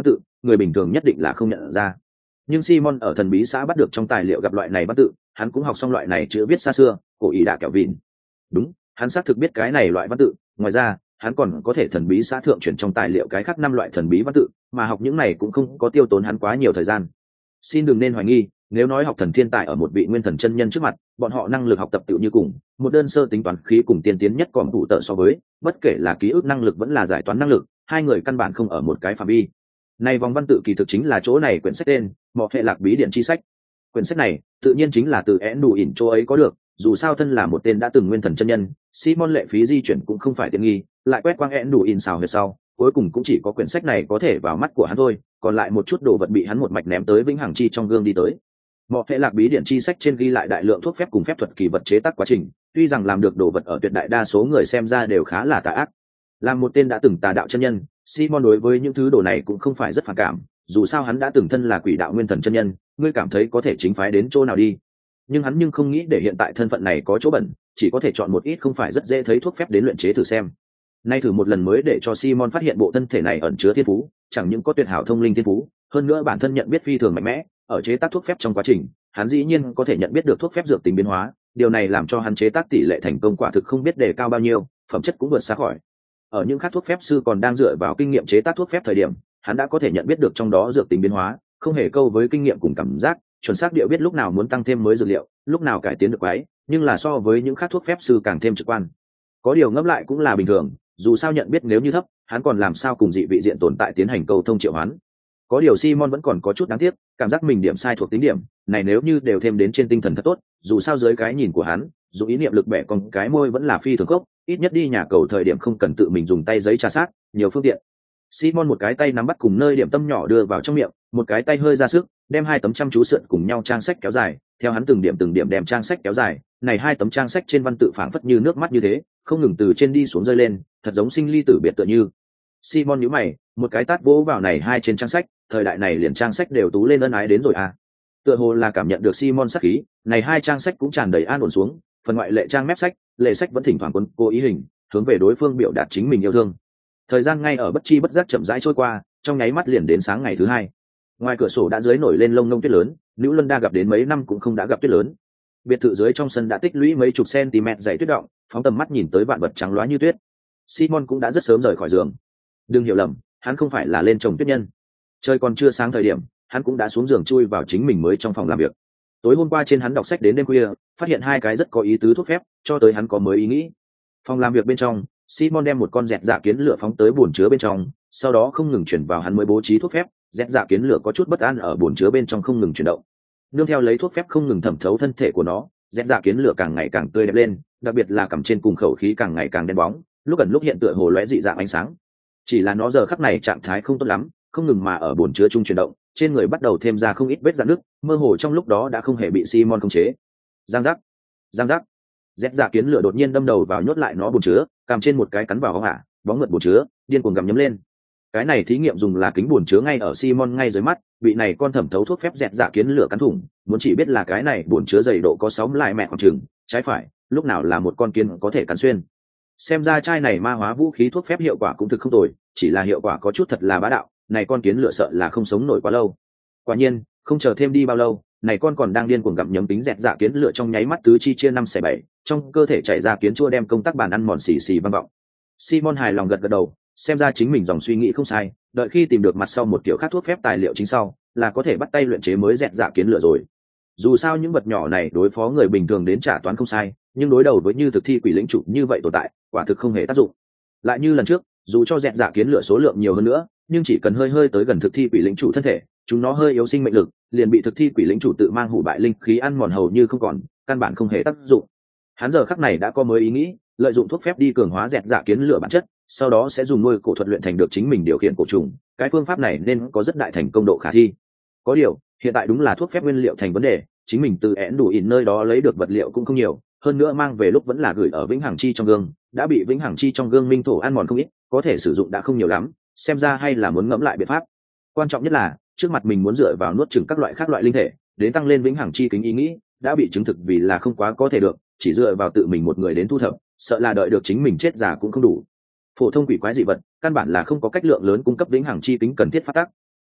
[SPEAKER 1] người bình thường nhất định là không nhận ra. Nhưng Simon ở thần bí xã bắt được trong tài liệu gặp loại này văn tự, hắn cũng học xong loại này chữ viết xa xưa, cổ ý đạ kẹo vịn. Đúng, hắn xác thực biết cái này loại văn tự, ngoài ra, hắn còn có thể thần bí xã thượng chuyển trong tài liệu cái khác năm loại thần bí văn tự, mà học những này cũng không có tiêu tốn hắn quá nhiều thời gian. Xin đừng nên hoài nghi, nếu nói học thần thiên tài ở một vị nguyên thần chân nhân trước mặt, bọn họ năng lực học tập tựu như cùng, một đơn sơ tính toán khí cùng tiên tiến nhất còn đủ tợ so với, bất kể là ký ức năng lực vẫn là giải toán năng lực, hai người căn bản không ở một cái phạm vi. Này vòng văn tự kỳ thực chính là chỗ này quyển sách tên, Mọ hệ lạc bí điện chi sách. Quyển sách này, tự nhiên chính là từ én đủ ỉn chỗ ấy có được, dù sao thân là một tên đã từng nguyên thần chân nhân, Simon lệ phí di chuyển cũng không phải tiện nghi, lại quét quang én đủ ỉn xào huyệt sau, cuối cùng cũng chỉ có quyển sách này có thể vào mắt của hắn thôi, còn lại một chút đồ vật bị hắn một mạch ném tới vĩnh hằng chi trong gương đi tới. Mọ hệ lạc bí điện chi sách trên ghi lại đại lượng thuốc phép cùng phép thuật kỳ vật chế tác quá trình, tuy rằng làm được đồ vật ở tuyệt đại đa số người xem ra đều khá là tà ác. Làm một tên đã từng tà đạo chân nhân, Simon đối với những thứ đồ này cũng không phải rất phản cảm, dù sao hắn đã từng thân là quỷ đạo nguyên thần chân nhân, ngươi cảm thấy có thể chính phái đến chỗ nào đi. Nhưng hắn nhưng không nghĩ để hiện tại thân phận này có chỗ bẩn, chỉ có thể chọn một ít không phải rất dễ thấy thuốc phép đến luyện chế thử xem. Nay thử một lần mới để cho Simon phát hiện bộ thân thể này ẩn chứa thiên phú, chẳng những có tuyệt hảo thông linh thiên phú, hơn nữa bản thân nhận biết phi thường mạnh mẽ, ở chế tác thuốc phép trong quá trình, hắn dĩ nhiên có thể nhận biết được thuốc phép dược tính biến hóa, điều này làm cho hắn chế tác tỷ lệ thành công quả thực không biết đề cao bao nhiêu, phẩm chất cũng vượt xa khỏi. Ở những khác thuốc phép sư còn đang dựa vào kinh nghiệm chế tác thuốc phép thời điểm, hắn đã có thể nhận biết được trong đó dược tính biến hóa, không hề câu với kinh nghiệm cùng cảm giác, chuẩn xác địa biết lúc nào muốn tăng thêm mới dược liệu, lúc nào cải tiến được quái, nhưng là so với những khác thuốc phép sư càng thêm trực quan. Có điều ngẫm lại cũng là bình thường, dù sao nhận biết nếu như thấp, hắn còn làm sao cùng dị vị diện tồn tại tiến hành câu thông triệu hoán. Có điều Simon vẫn còn có chút đáng tiếc, cảm giác mình điểm sai thuộc tính điểm, này nếu như đều thêm đến trên tinh thần thật tốt, dù sao dưới cái nhìn của hắn, dù ý niệm lực bẻ con cái môi vẫn là phi thường gốc, ít nhất đi nhà cầu thời điểm không cần tự mình dùng tay giấy trà sát, nhiều phương tiện. Simon một cái tay nắm bắt cùng nơi điểm tâm nhỏ đưa vào trong miệng, một cái tay hơi ra sức, đem hai tấm chăm chú sượn cùng nhau trang sách kéo dài, theo hắn từng điểm từng điểm đem trang sách kéo dài, này hai tấm trang sách trên văn tự phảng phất như nước mắt như thế, không ngừng từ trên đi xuống rơi lên, thật giống sinh ly tử biệt tựa như. Simon nhíu mày, một cái tát vỗ vào này hai trên trang sách, thời đại này liền trang sách đều tú lên ân ái đến rồi à. Tựa hồ là cảm nhận được Simon sát khí, này hai trang sách cũng tràn đầy an ổn xuống, phần ngoại lệ trang mép sách, lệ sách vẫn thỉnh thoảng quân cố ý hình, hướng về đối phương biểu đạt chính mình yêu thương. Thời gian ngay ở bất chi bất giác chậm rãi trôi qua, trong nháy mắt liền đến sáng ngày thứ hai. Ngoài cửa sổ đã dưới nổi lên lông nông tuyết lớn, Nữ Luân đa gặp đến mấy năm cũng không đã gặp tuyết lớn. Biệt thự dưới trong sân đã tích lũy mấy chục cm dày tuyết động, phóng tầm mắt nhìn tới vạn vật trắng loá như tuyết. Simon cũng đã rất sớm rời khỏi giường. Đừng hiểu lầm, hắn không phải là lên trồng tuyết nhân. Trời còn chưa sáng thời điểm, hắn cũng đã xuống giường chui vào chính mình mới trong phòng làm việc. Tối hôm qua trên hắn đọc sách đến đêm khuya, phát hiện hai cái rất có ý tứ thuốc phép, cho tới hắn có mới ý nghĩ. Phòng làm việc bên trong, Simon đem một con dẹt dạ kiến lửa phóng tới bồn chứa bên trong, sau đó không ngừng chuyển vào hắn mới bố trí thuốc phép, dẹt dạ kiến lửa có chút bất an ở bồn chứa bên trong không ngừng chuyển động. Nương theo lấy thuốc phép không ngừng thẩm thấu thân thể của nó, dẹt dạ kiến lửa càng ngày càng tươi đẹp lên, đặc biệt là cằm trên cùng khẩu khí càng ngày càng đen bóng, lúc ẩn lúc hiện tựa hồ lóe dị dạng ánh sáng. Chỉ là nó giờ khắc này trạng thái không tốt lắm, không ngừng mà ở bồn chứa chung chuyển động, trên người bắt đầu thêm ra không ít vết rạn nứt, mơ hồ trong lúc đó đã không hề bị Simon khống chế. Giang giác, giang giác. Dẹt dạ kiến lửa đột nhiên đâm đầu vào nhốt lại nó bồn chứa, cầm trên một cái cắn vào hóng hạ, bóng mượt bồn chứa, điên cuồng gầm nhấm lên. Cái này thí nghiệm dùng là kính bồn chứa ngay ở Simon ngay dưới mắt, bị này con thẩm thấu thuốc phép dẹt dạ kiến lửa cắn thủng, muốn chỉ biết là cái này bồn chứa dày độ có sáu lại mẹ khoảng chừng, trái phải, lúc nào là một con kiến có thể cắn xuyên. Xem ra chai này ma hóa vũ khí thuốc phép hiệu quả cũng thực không tồi, chỉ là hiệu quả có chút thật là bá đạo, này con kiến lửa sợ là không sống nổi quá lâu. Quả nhiên, không chờ thêm đi bao lâu, này con còn đang điên cuồng gặm nhấm tính dẹt dạ kiến lửa trong nháy mắt tứ chi chia năm xẻ bảy, trong cơ thể chảy ra kiến chua đem công tác bàn ăn mòn xì xì vang vọng. Simon hài lòng gật gật đầu, xem ra chính mình dòng suy nghĩ không sai, đợi khi tìm được mặt sau một kiểu khác thuốc phép tài liệu chính sau, là có thể bắt tay luyện chế mới dẹt dạ kiến lửa rồi. Dù sao những vật nhỏ này đối phó người bình thường đến trả toán không sai, nhưng đối đầu với như thực thi quỷ lĩnh chủ như vậy tồn tại, quả thực không hề tác dụng. Lại như lần trước, dù cho dẹt dạ kiến lửa số lượng nhiều hơn nữa, nhưng chỉ cần hơi hơi tới gần thực thi quỷ lĩnh chủ thân thể, chúng nó hơi yếu sinh mệnh lực, liền bị thực thi quỷ lĩnh chủ tự mang hủ bại linh khí ăn mòn hầu như không còn, căn bản không hề tác dụng. Hắn giờ khắc này đã có mới ý nghĩ, lợi dụng thuốc phép đi cường hóa dẹt dạ kiến lửa bản chất, sau đó sẽ dùng nuôi cổ thuật luyện thành được chính mình điều khiển cổ trùng. Cái phương pháp này nên có rất đại thành công độ khả thi. Có điều, hiện tại đúng là thuốc phép nguyên liệu thành vấn đề, chính mình từ én đủ ỉn nơi đó lấy được vật liệu cũng không nhiều, hơn nữa mang về lúc vẫn là gửi ở vĩnh hằng chi trong gương, đã bị vĩnh hằng chi trong gương minh thổ ăn mòn không ít, có thể sử dụng đã không nhiều lắm, xem ra hay là muốn ngẫm lại biện pháp. Quan trọng nhất là trước mặt mình muốn dựa vào nuốt chửng các loại khác loại linh thể đến tăng lên vĩnh hằng chi kính ý nghĩ đã bị chứng thực vì là không quá có thể được, chỉ dựa vào tự mình một người đến thu thập, sợ là đợi được chính mình chết già cũng không đủ. Phổ thông quỷ quái dị vật căn bản là không có cách lượng lớn cung cấp vĩnh hằng chi kính cần thiết phát tác.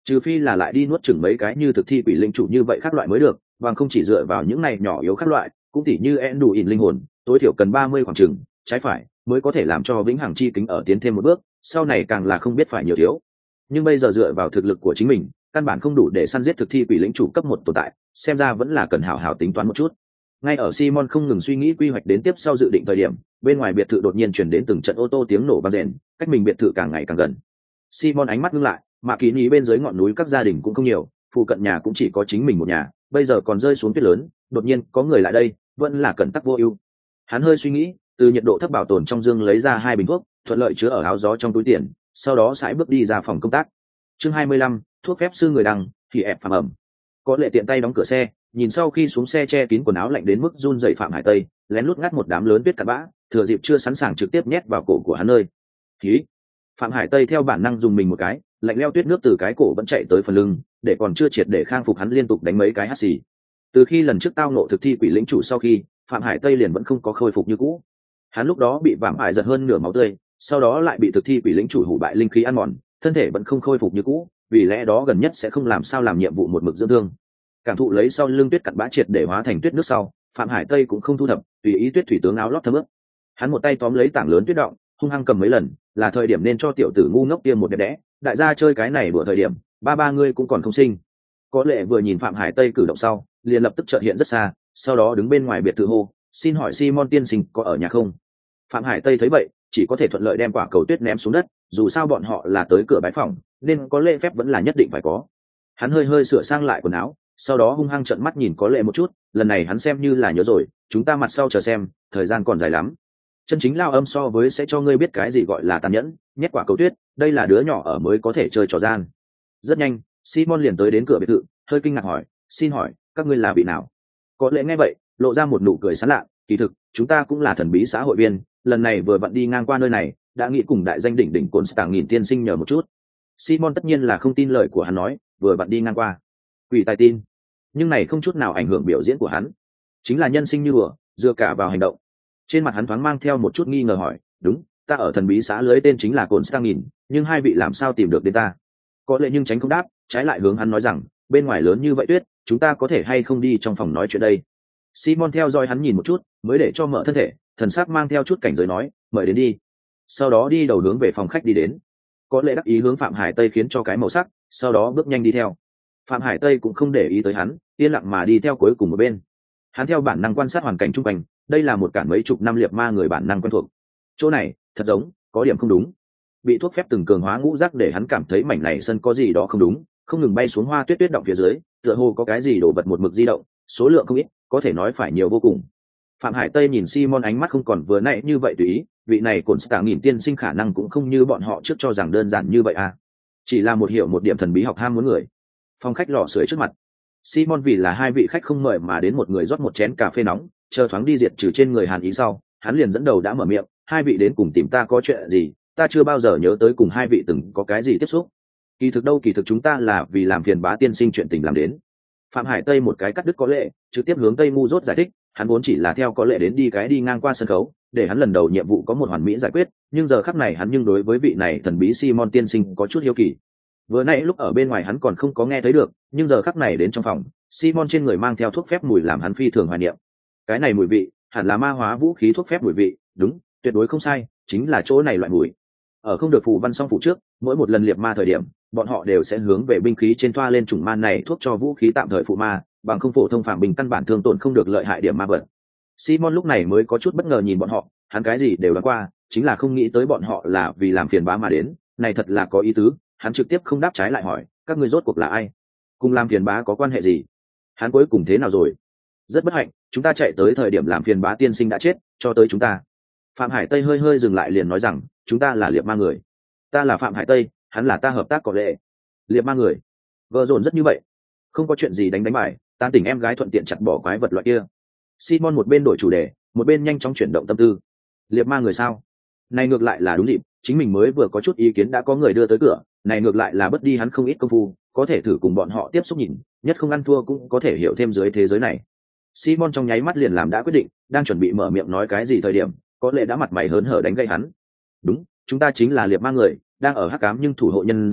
[SPEAKER 1] trừ phi là lại đi nuốt chửng mấy cái như thực thi quỷ linh chủ như vậy khác loại mới được, bằng không chỉ dựa vào những này nhỏ yếu khác loại cũng tỉ như en đủ ỉn linh hồn tối thiểu cần ba mươi khoảng chừng trái phải mới có thể làm cho vĩnh hằng chi kính ở tiến thêm một bước, sau này càng là không biết phải nhiều thiếu. Nhưng bây giờ dựa vào thực lực của chính mình căn bản không đủ để săn giết thực thi quỷ lĩnh chủ cấp một tồn tại, xem ra vẫn là cần hảo hảo tính toán một chút. Ngay ở Simon không ngừng suy nghĩ quy hoạch đến tiếp sau dự định thời điểm, bên ngoài biệt thự đột nhiên chuyển đến từng trận ô tô tiếng nổ vang rền, cách mình biệt thự càng ngày càng gần. Simon ánh mắt ngưng lại, mà kỳ ní bên dưới ngọn núi các gia đình cũng không nhiều, phụ cận nhà cũng chỉ có chính mình một nhà, bây giờ còn rơi xuống tuyết lớn, đột nhiên có người lại đây, vẫn là cẩn tắc vô ưu. Hắn hơi suy nghĩ, từ nhiệt độ thấp bảo tồn trong dương lấy ra hai bình thuốc, thuận lợi chứa ở áo gió trong túi tiền, sau đó sải bước đi ra phòng công tác. Chương hai mươi lăm, thuốc phép sư người đăng, thì ép phạm ẩm. Có lệ tiện tay đóng cửa xe, nhìn sau khi xuống xe che kín quần áo lạnh đến mức run rẩy Phạm Hải Tây, lén lút ngắt một đám lớn tuyết cặn bã, thừa dịp chưa sẵn sàng trực tiếp nhét vào cổ của hắn nơi. Khí. Phạm Hải Tây theo bản năng dùng mình một cái, lạnh leo tuyết nước từ cái cổ vẫn chạy tới phần lưng, để còn chưa triệt để khang phục hắn liên tục đánh mấy cái hắt xì. Từ khi lần trước tao nộ thực thi quỷ lĩnh chủ sau khi, Phạm Hải Tây liền vẫn không có khôi phục như cũ. Hắn lúc đó bị vạm ải giật hơn nửa máu tươi, sau đó lại bị thực thi quỷ lĩnh chủ hủ bại linh khí ăn mòn, thân thể vẫn không khôi phục như cũ, vì lẽ đó gần nhất sẽ không làm sao làm nhiệm vụ một mực dưỡng thương. Cảm thụ lấy sau lưng tuyết cặn bã triệt để hóa thành tuyết nước sau, Phạm Hải Tây cũng không thu thập, tùy ý tuyết thủy tướng áo lót thấm ướt. Hắn một tay tóm lấy tảng lớn tuyết động, hung hăng cầm mấy lần, là thời điểm nên cho tiểu tử ngu ngốc kia một đẹp đẽ, đại gia chơi cái này bữa thời điểm, ba ba ngươi cũng còn không sinh. Có lệ vừa nhìn Phạm Hải Tây cử động sau, liền lập tức chợt hiện rất xa, sau đó đứng bên ngoài biệt thự hô, xin hỏi Simon tiên sinh có ở nhà không? Phạm Hải Tây thấy vậy, chỉ có thể thuận lợi đem quả cầu tuyết ném xuống đất, dù sao bọn họ là tới cửa bái phòng, nên có lễ phép vẫn là nhất định phải có. Hắn hơi hơi sửa sang lại quần áo, sau đó hung hăng trợn mắt nhìn có lệ một chút, lần này hắn xem như là nhớ rồi, chúng ta mặt sau chờ xem, thời gian còn dài lắm. Chân chính lao âm so với sẽ cho ngươi biết cái gì gọi là tàn nhẫn, nhét quả cầu tuyết, đây là đứa nhỏ ở mới có thể chơi trò gian. Rất nhanh, Simon liền tới đến cửa biệt thự, hơi kinh ngạc hỏi, xin hỏi, các ngươi là vị nào? Có lẽ nghe vậy, lộ ra một nụ cười sán lạ, kỳ thực, chúng ta cũng là thần bí xã hội viên, lần này vừa vặn đi ngang qua nơi này, đã nghĩ cùng đại danh đỉnh đỉnh cồn stạng nghìn tiên sinh nhờ một chút. Simon tất nhiên là không tin lời của hắn nói, vừa vặn đi ngang qua. Quỷ tài tin, nhưng này không chút nào ảnh hưởng biểu diễn của hắn, chính là nhân sinh như vừa, dựa cả vào hành động. Trên mặt hắn thoáng mang theo một chút nghi ngờ hỏi, đúng, ta ở thần bí xã lưới tên chính là cồn stạng nghìn, nhưng hai vị làm sao tìm được đến ta? Có lẽ nhưng tránh không đáp, trái lại hướng hắn nói rằng, bên ngoài lớn như vậy tuyết, chúng ta có thể hay không đi trong phòng nói chuyện đây? Simon theo dõi hắn nhìn một chút, mới để cho mở thân thể, thần sắc mang theo chút cảnh giới nói, mời đến đi. Sau đó đi đầu hướng về phòng khách đi đến. Có lẽ đắc ý hướng Phạm Hải Tây khiến cho cái màu sắc, sau đó bước nhanh đi theo. Phạm Hải Tây cũng không để ý tới hắn, yên lặng mà đi theo cuối cùng một bên. Hắn theo bản năng quan sát hoàn cảnh chung quanh, đây là một cản mấy chục năm liệt ma người bản năng quen thuộc. Chỗ này, thật giống, có điểm không đúng. Bị thuốc phép từng cường hóa ngũ giác để hắn cảm thấy mảnh này sân có gì đó không đúng, không ngừng bay xuống hoa tuyết tuyết động phía dưới, tựa hồ có cái gì đổ vật một mực di động, số lượng không ít, có thể nói phải nhiều vô cùng. Phạm Hải Tây nhìn Simon ánh mắt không còn vừa nãy như vậy tùy ý, vị này cồn stạng nghìn tiên sinh khả năng cũng không như bọn họ trước cho rằng đơn giản như vậy à. Chỉ là một hiểu một điểm thần bí học ham muốn người. Phòng khách lò sưởi trước mặt. Simon vì là hai vị khách không mời mà đến một người rót một chén cà phê nóng, chờ thoáng đi diệt trừ trên người hàn ý sau, hắn liền dẫn đầu đã mở miệng, hai vị đến cùng tìm ta có chuyện gì, ta chưa bao giờ nhớ tới cùng hai vị từng có cái gì tiếp xúc. Kỳ thực đâu kỳ thực chúng ta là vì làm phiền bá tiên sinh chuyện tình làm đến. Phạm Hải Tây một cái cắt đứt có lệ, trực tiếp hướng Tây Mu rốt giải thích, hắn vốn chỉ là theo có lệ đến đi cái đi ngang qua sân khấu, để hắn lần đầu nhiệm vụ có một hoàn mỹ giải quyết, nhưng giờ khắc này hắn nhưng đối với vị này thần bí Simon tiên sinh có chút hiếu kỳ. Vừa nãy lúc ở bên ngoài hắn còn không có nghe thấy được, nhưng giờ khắc này đến trong phòng, Simon trên người mang theo thuốc phép mùi làm hắn phi thường hoài niệm. Cái này mùi vị, hẳn là ma hóa vũ khí thuốc phép mùi vị, đúng, tuyệt đối không sai, chính là chỗ này loại mùi. Ở không được phù văn song phủ trước, mỗi một lần liệt ma thời điểm, bọn họ đều sẽ hướng về binh khí trên toa lên chủng man này thuốc cho vũ khí tạm thời phụ ma, bằng không phổ thông phạm bình căn bản thương tổn không được lợi hại điểm ma vật. Simon lúc này mới có chút bất ngờ nhìn bọn họ, hắn cái gì đều đã qua, chính là không nghĩ tới bọn họ là vì làm phiền bá mà đến, này thật là có ý tứ. Hắn trực tiếp không đáp trái lại hỏi, các ngươi rốt cuộc là ai, cùng làm phiền bá có quan hệ gì? Hắn cuối cùng thế nào rồi? Rất bất hạnh, chúng ta chạy tới thời điểm làm phiền bá tiên sinh đã chết, cho tới chúng ta. Phạm Hải Tây hơi hơi dừng lại liền nói rằng, chúng ta là liệt ma người. Ta là Phạm Hải Tây, hắn là ta hợp tác có lệ. Liệt ma người? Vợ dồn rất như vậy, không có chuyện gì đánh đánh bài, tan tình em gái thuận tiện chặt bỏ quái vật loại kia. Simon một bên đổi chủ đề, một bên nhanh chóng chuyển động tâm tư. Liệt ma người sao? Này ngược lại là đúng dịp, chính mình mới vừa có chút ý kiến đã có người đưa tới cửa, này ngược lại là bất đi hắn không ít công phu, có thể thử cùng bọn họ tiếp xúc nhìn, nhất không ăn thua cũng có thể hiểu thêm dưới thế giới này. Simon trong nháy mắt liền làm đã quyết định, đang chuẩn bị mở miệng nói cái gì thời điểm, có lẽ đã mặt mày hớn hở đánh gây hắn. Đúng, chúng ta chính là liệt ma người, đang ở hắc ám nhưng thủ hộ nhân gian,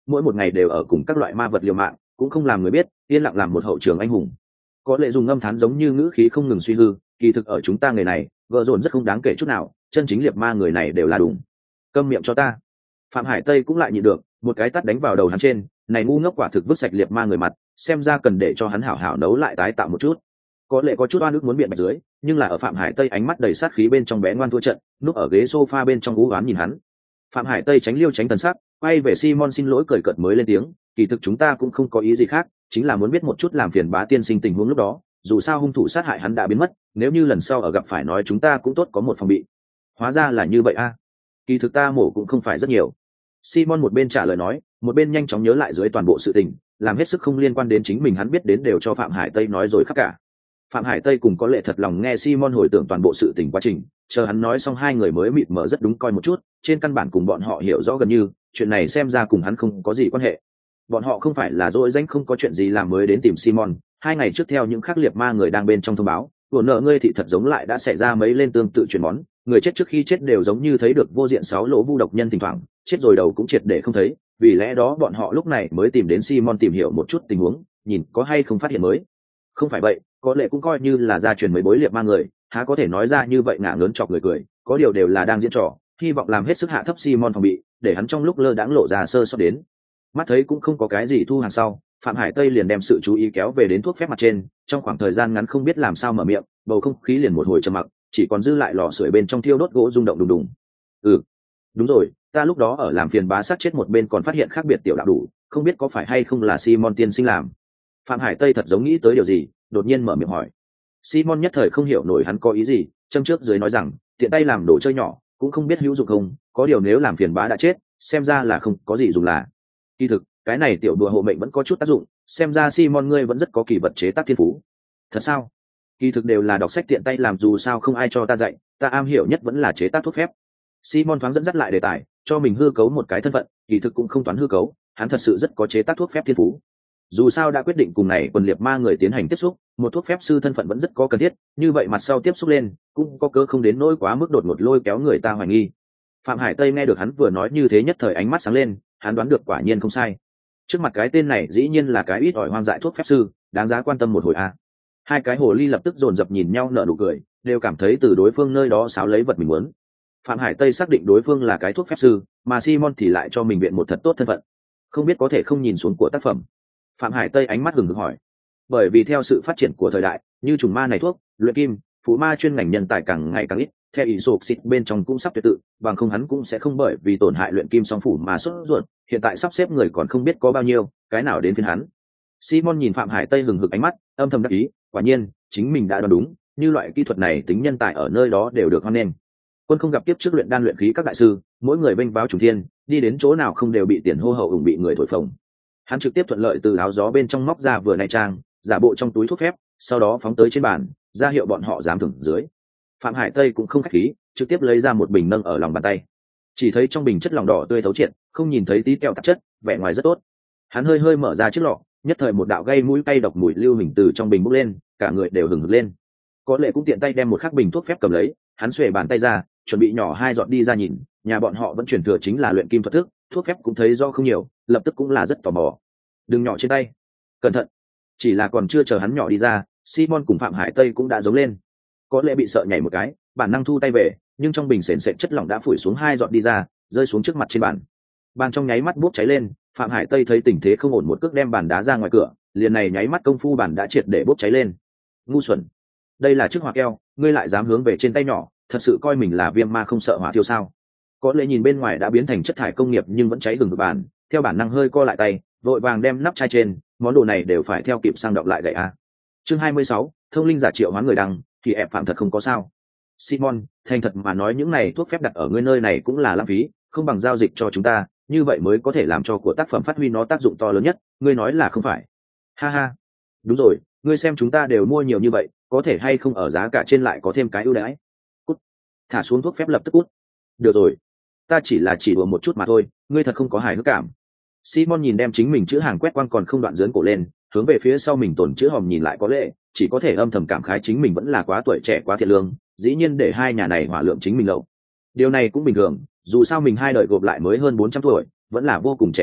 [SPEAKER 1] mỗi một ngày đều ở cùng các loại ma vật liều mạng, cũng không làm người biết, yên lặng làm một hậu trường anh hùng. Có lệ dùng ngâm thán giống như ngữ khí không ngừng suy hư, kỳ thực ở chúng ta người này vợ dồn rất không đáng kể chút nào, chân chính liệt ma người này đều là đúng. Câm miệng cho ta. Phạm Hải Tây cũng lại nhịn được, một cái tát đánh vào đầu hắn trên, này ngu ngốc quả thực vứt sạch liệt ma người mặt, xem ra cần để cho hắn hảo hảo nấu lại tái tạo một chút. Có lẽ có chút oan ức muốn biện bạch dưới, nhưng là ở Phạm Hải Tây ánh mắt đầy sát khí bên trong bé ngoan thua trận, núp ở ghế sofa bên trong ú oán nhìn hắn. Phạm Hải Tây tránh liêu tránh thần sắc, quay về Simon xin lỗi cười cợt mới lên tiếng, kỳ thực chúng ta cũng không có ý gì khác, chính là muốn biết một chút làm phiền bá tiên sinh tình huống lúc đó, dù sao hung thủ sát hại hắn đã biến mất, nếu như lần sau ở gặp phải nói chúng ta cũng tốt có một phòng bị. Hóa ra là như vậy a. À. Kỳ thực ta mổ cũng không phải rất nhiều. Simon một bên trả lời nói, một bên nhanh chóng nhớ lại dưới toàn bộ sự tình, làm hết sức không liên quan đến chính mình hắn biết đến đều cho Phạm Hải Tây nói rồi khắp cả. Phạm Hải Tây cùng có lệ thật lòng nghe Simon hồi tưởng toàn bộ sự tình quá trình, chờ hắn nói xong hai người mới mịt mở rất đúng coi một chút, trên căn bản cùng bọn họ hiểu rõ gần như, chuyện này xem ra cùng hắn không có gì quan hệ. Bọn họ không phải là dỗi danh không có chuyện gì làm mới đến tìm Simon, hai ngày trước theo những khắc liệt ma người đang bên trong thông báo, của nợ ngươi thị thật giống lại đã xảy ra mấy lên tương tự chuyển món, người chết trước khi chết đều giống như thấy được vô diện sáu lỗ vu độc nhân thỉnh thoảng, chết rồi đầu cũng triệt để không thấy, vì lẽ đó bọn họ lúc này mới tìm đến Simon tìm hiểu một chút tình huống, nhìn có hay không phát hiện mới. Không phải vậy, có lẽ cũng coi như là gia truyền mấy bối liệt ma người, há có thể nói ra như vậy ngả lớn chọc người cười, có điều đều là đang diễn trò, hy vọng làm hết sức hạ thấp Simon phòng bị, để hắn trong lúc lơ đãng lộ ra sơ sót đến. Mắt thấy cũng không có cái gì thu hàng sau, Phạm Hải Tây liền đem sự chú ý kéo về đến thuốc phép mặt trên, trong khoảng thời gian ngắn không biết làm sao mở miệng, bầu không khí liền một hồi trầm mặc, chỉ còn dư lại lò sưởi bên trong thiêu đốt gỗ rung động đùng đùng. Ừ, đúng rồi, ta lúc đó ở làm phiền bá sát chết một bên còn phát hiện khác biệt tiểu đạo đủ, không biết có phải hay không là Simon tiên sinh làm. Phạm Hải Tây thật giống nghĩ tới điều gì, đột nhiên mở miệng hỏi. Simon nhất thời không hiểu nổi hắn có ý gì, châm trước dưới nói rằng, tiện tay làm đồ chơi nhỏ, cũng không biết hữu dụng không, có điều nếu làm phiền bá đã chết, xem ra là không có gì dùng là. Kỳ thực, cái này tiểu đùa hộ mệnh vẫn có chút tác dụng, xem ra Simon ngươi vẫn rất có kỳ vật chế tác thiên phú. Thật sao? Kỳ thực đều là đọc sách tiện tay làm, dù sao không ai cho ta dạy, ta am hiểu nhất vẫn là chế tác thuốc phép. Simon thoáng dẫn dắt lại đề tài, cho mình hư cấu một cái thân phận, kỳ thực cũng không toán hư cấu, hắn thật sự rất có chế tác thuốc phép thiên phú. Dù sao đã quyết định cùng này quần liệt ma người tiến hành tiếp xúc, một thuốc phép sư thân phận vẫn rất có cần thiết, như vậy mặt sau tiếp xúc lên, cũng có cớ không đến nỗi quá mức đột ngột lôi kéo người ta hoài nghi. Phạm Hải Tây nghe được hắn vừa nói như thế nhất thời ánh mắt sáng lên, hắn đoán được quả nhiên không sai. Trước mặt cái tên này dĩ nhiên là cái ít ỏi hoang dại thuốc phép sư, đáng giá quan tâm một hồi a. À. Hai cái hồ ly lập tức dồn dập nhìn nhau nở nụ cười, đều cảm thấy từ đối phương nơi đó sáo lấy vật mình muốn. Phạm Hải Tây xác định đối phương là cái thuốc phép sư, mà Simon thì lại cho mình viện một thật tốt thân phận. Không biết có thể không nhìn xuống của tác phẩm. Phạm Hải Tây ánh mắt hừng hực hỏi. Bởi vì theo sự phát triển của thời đại, như trùng ma này thuốc, luyện kim, phụ ma chuyên ngành nhân tài càng ngày càng ít, theo ý sộp xịt bên trong cũng sắp tuyệt tự, bằng không hắn cũng sẽ không bởi vì tổn hại luyện kim song phủ mà sốt ruột, hiện tại sắp xếp người còn không biết có bao nhiêu, cái nào đến phiên hắn. Simon nhìn Phạm Hải Tây hừng hực ánh mắt, âm thầm đắc ý, quả nhiên, chính mình đã đoán đúng, như loại kỹ thuật này tính nhân tài ở nơi đó đều được hoan nghênh. Quân không gặp tiếp trước luyện đan luyện khí các đại sư, mỗi người vênh váo trùng thiên, đi đến chỗ nào không đều bị tiền hô hậu ủng bị người thổi phồng. Hắn trực tiếp thuận lợi từ áo gió bên trong móc ra vừa này trang, giả bộ trong túi thuốc phép, sau đó phóng tới trên bàn, ra hiệu bọn họ dám thưởng dưới. Phạm Hải Tây cũng không khách khí, trực tiếp lấy ra một bình nâng ở lòng bàn tay. Chỉ thấy trong bình chất lỏng đỏ tươi thấu triệt, không nhìn thấy tí kẹo tạp chất, vẻ ngoài rất tốt. Hắn hơi hơi mở ra chiếc lọ, nhất thời một đạo gây mũi cay độc mùi lưu hình từ trong bình bốc lên, cả người đều hừng hực lên. Có lẽ cũng tiện tay đem một khắc bình thuốc phép cầm lấy, hắn xuề bàn tay ra, chuẩn bị nhỏ hai giọt đi ra nhìn, nhà bọn họ vẫn truyền thừa chính là luyện kim thuật thức, thuốc phép cũng thấy do không nhiều, lập tức cũng là rất tò mò. Đừng nhỏ trên tay, cẩn thận. Chỉ là còn chưa chờ hắn nhỏ đi ra, Simon cùng Phạm Hải Tây cũng đã giống lên. Có lẽ bị sợ nhảy một cái, bản năng thu tay về, nhưng trong bình sền sệt chất lỏng đã phủi xuống hai giọt đi ra, rơi xuống trước mặt trên bàn. Bàn trong nháy mắt bốc cháy lên, Phạm Hải Tây thấy tình thế không ổn một cước đem bàn đá ra ngoài cửa, liền này nháy mắt công phu bàn đã triệt để bốc cháy lên. Ngu xuẩn, đây là chiếc hỏa keo, ngươi lại dám hướng về trên tay nhỏ, thật sự coi mình là viêm ma không sợ hỏa thiêu sao? Có lẽ nhìn bên ngoài đã biến thành chất thải công nghiệp nhưng vẫn cháy hừng hực bàn, theo bản năng hơi co lại tay, vội vàng đem nắp chai trên, món đồ này đều phải theo kịp sang đọng lại gậy a. Chương hai mươi sáu, thông linh giả triệu hoán người đăng, thì ẹp phạm thật không có sao. Simon, thành thật mà nói những này thuốc phép đặt ở ngươi nơi này cũng là lãng phí, không bằng giao dịch cho chúng ta, như vậy mới có thể làm cho của tác phẩm phát huy nó tác dụng to lớn nhất, ngươi nói là không phải? Ha ha, đúng rồi, ngươi xem chúng ta đều mua nhiều như vậy, có thể hay không ở giá cả trên lại có thêm cái ưu đãi? Cút, thả xuống thuốc phép lập tức cút. Được rồi, ta chỉ là chỉ đùa một chút mà thôi, ngươi thật không có hài hước cảm. Simon nhìn đem chính mình chữ hàng quét quăng còn không đoạn dướn cổ lên, hướng về phía sau mình tổn chữ hòm nhìn lại có lẽ, chỉ có thể âm thầm cảm khái chính mình vẫn là quá tuổi trẻ quá thiện lương, dĩ nhiên để hai nhà này hỏa lượng chính mình lậu. Điều này cũng bình thường, dù sao mình hai đời gộp lại mới hơn bốn trăm tuổi, vẫn là vô cùng trẻ tuổi,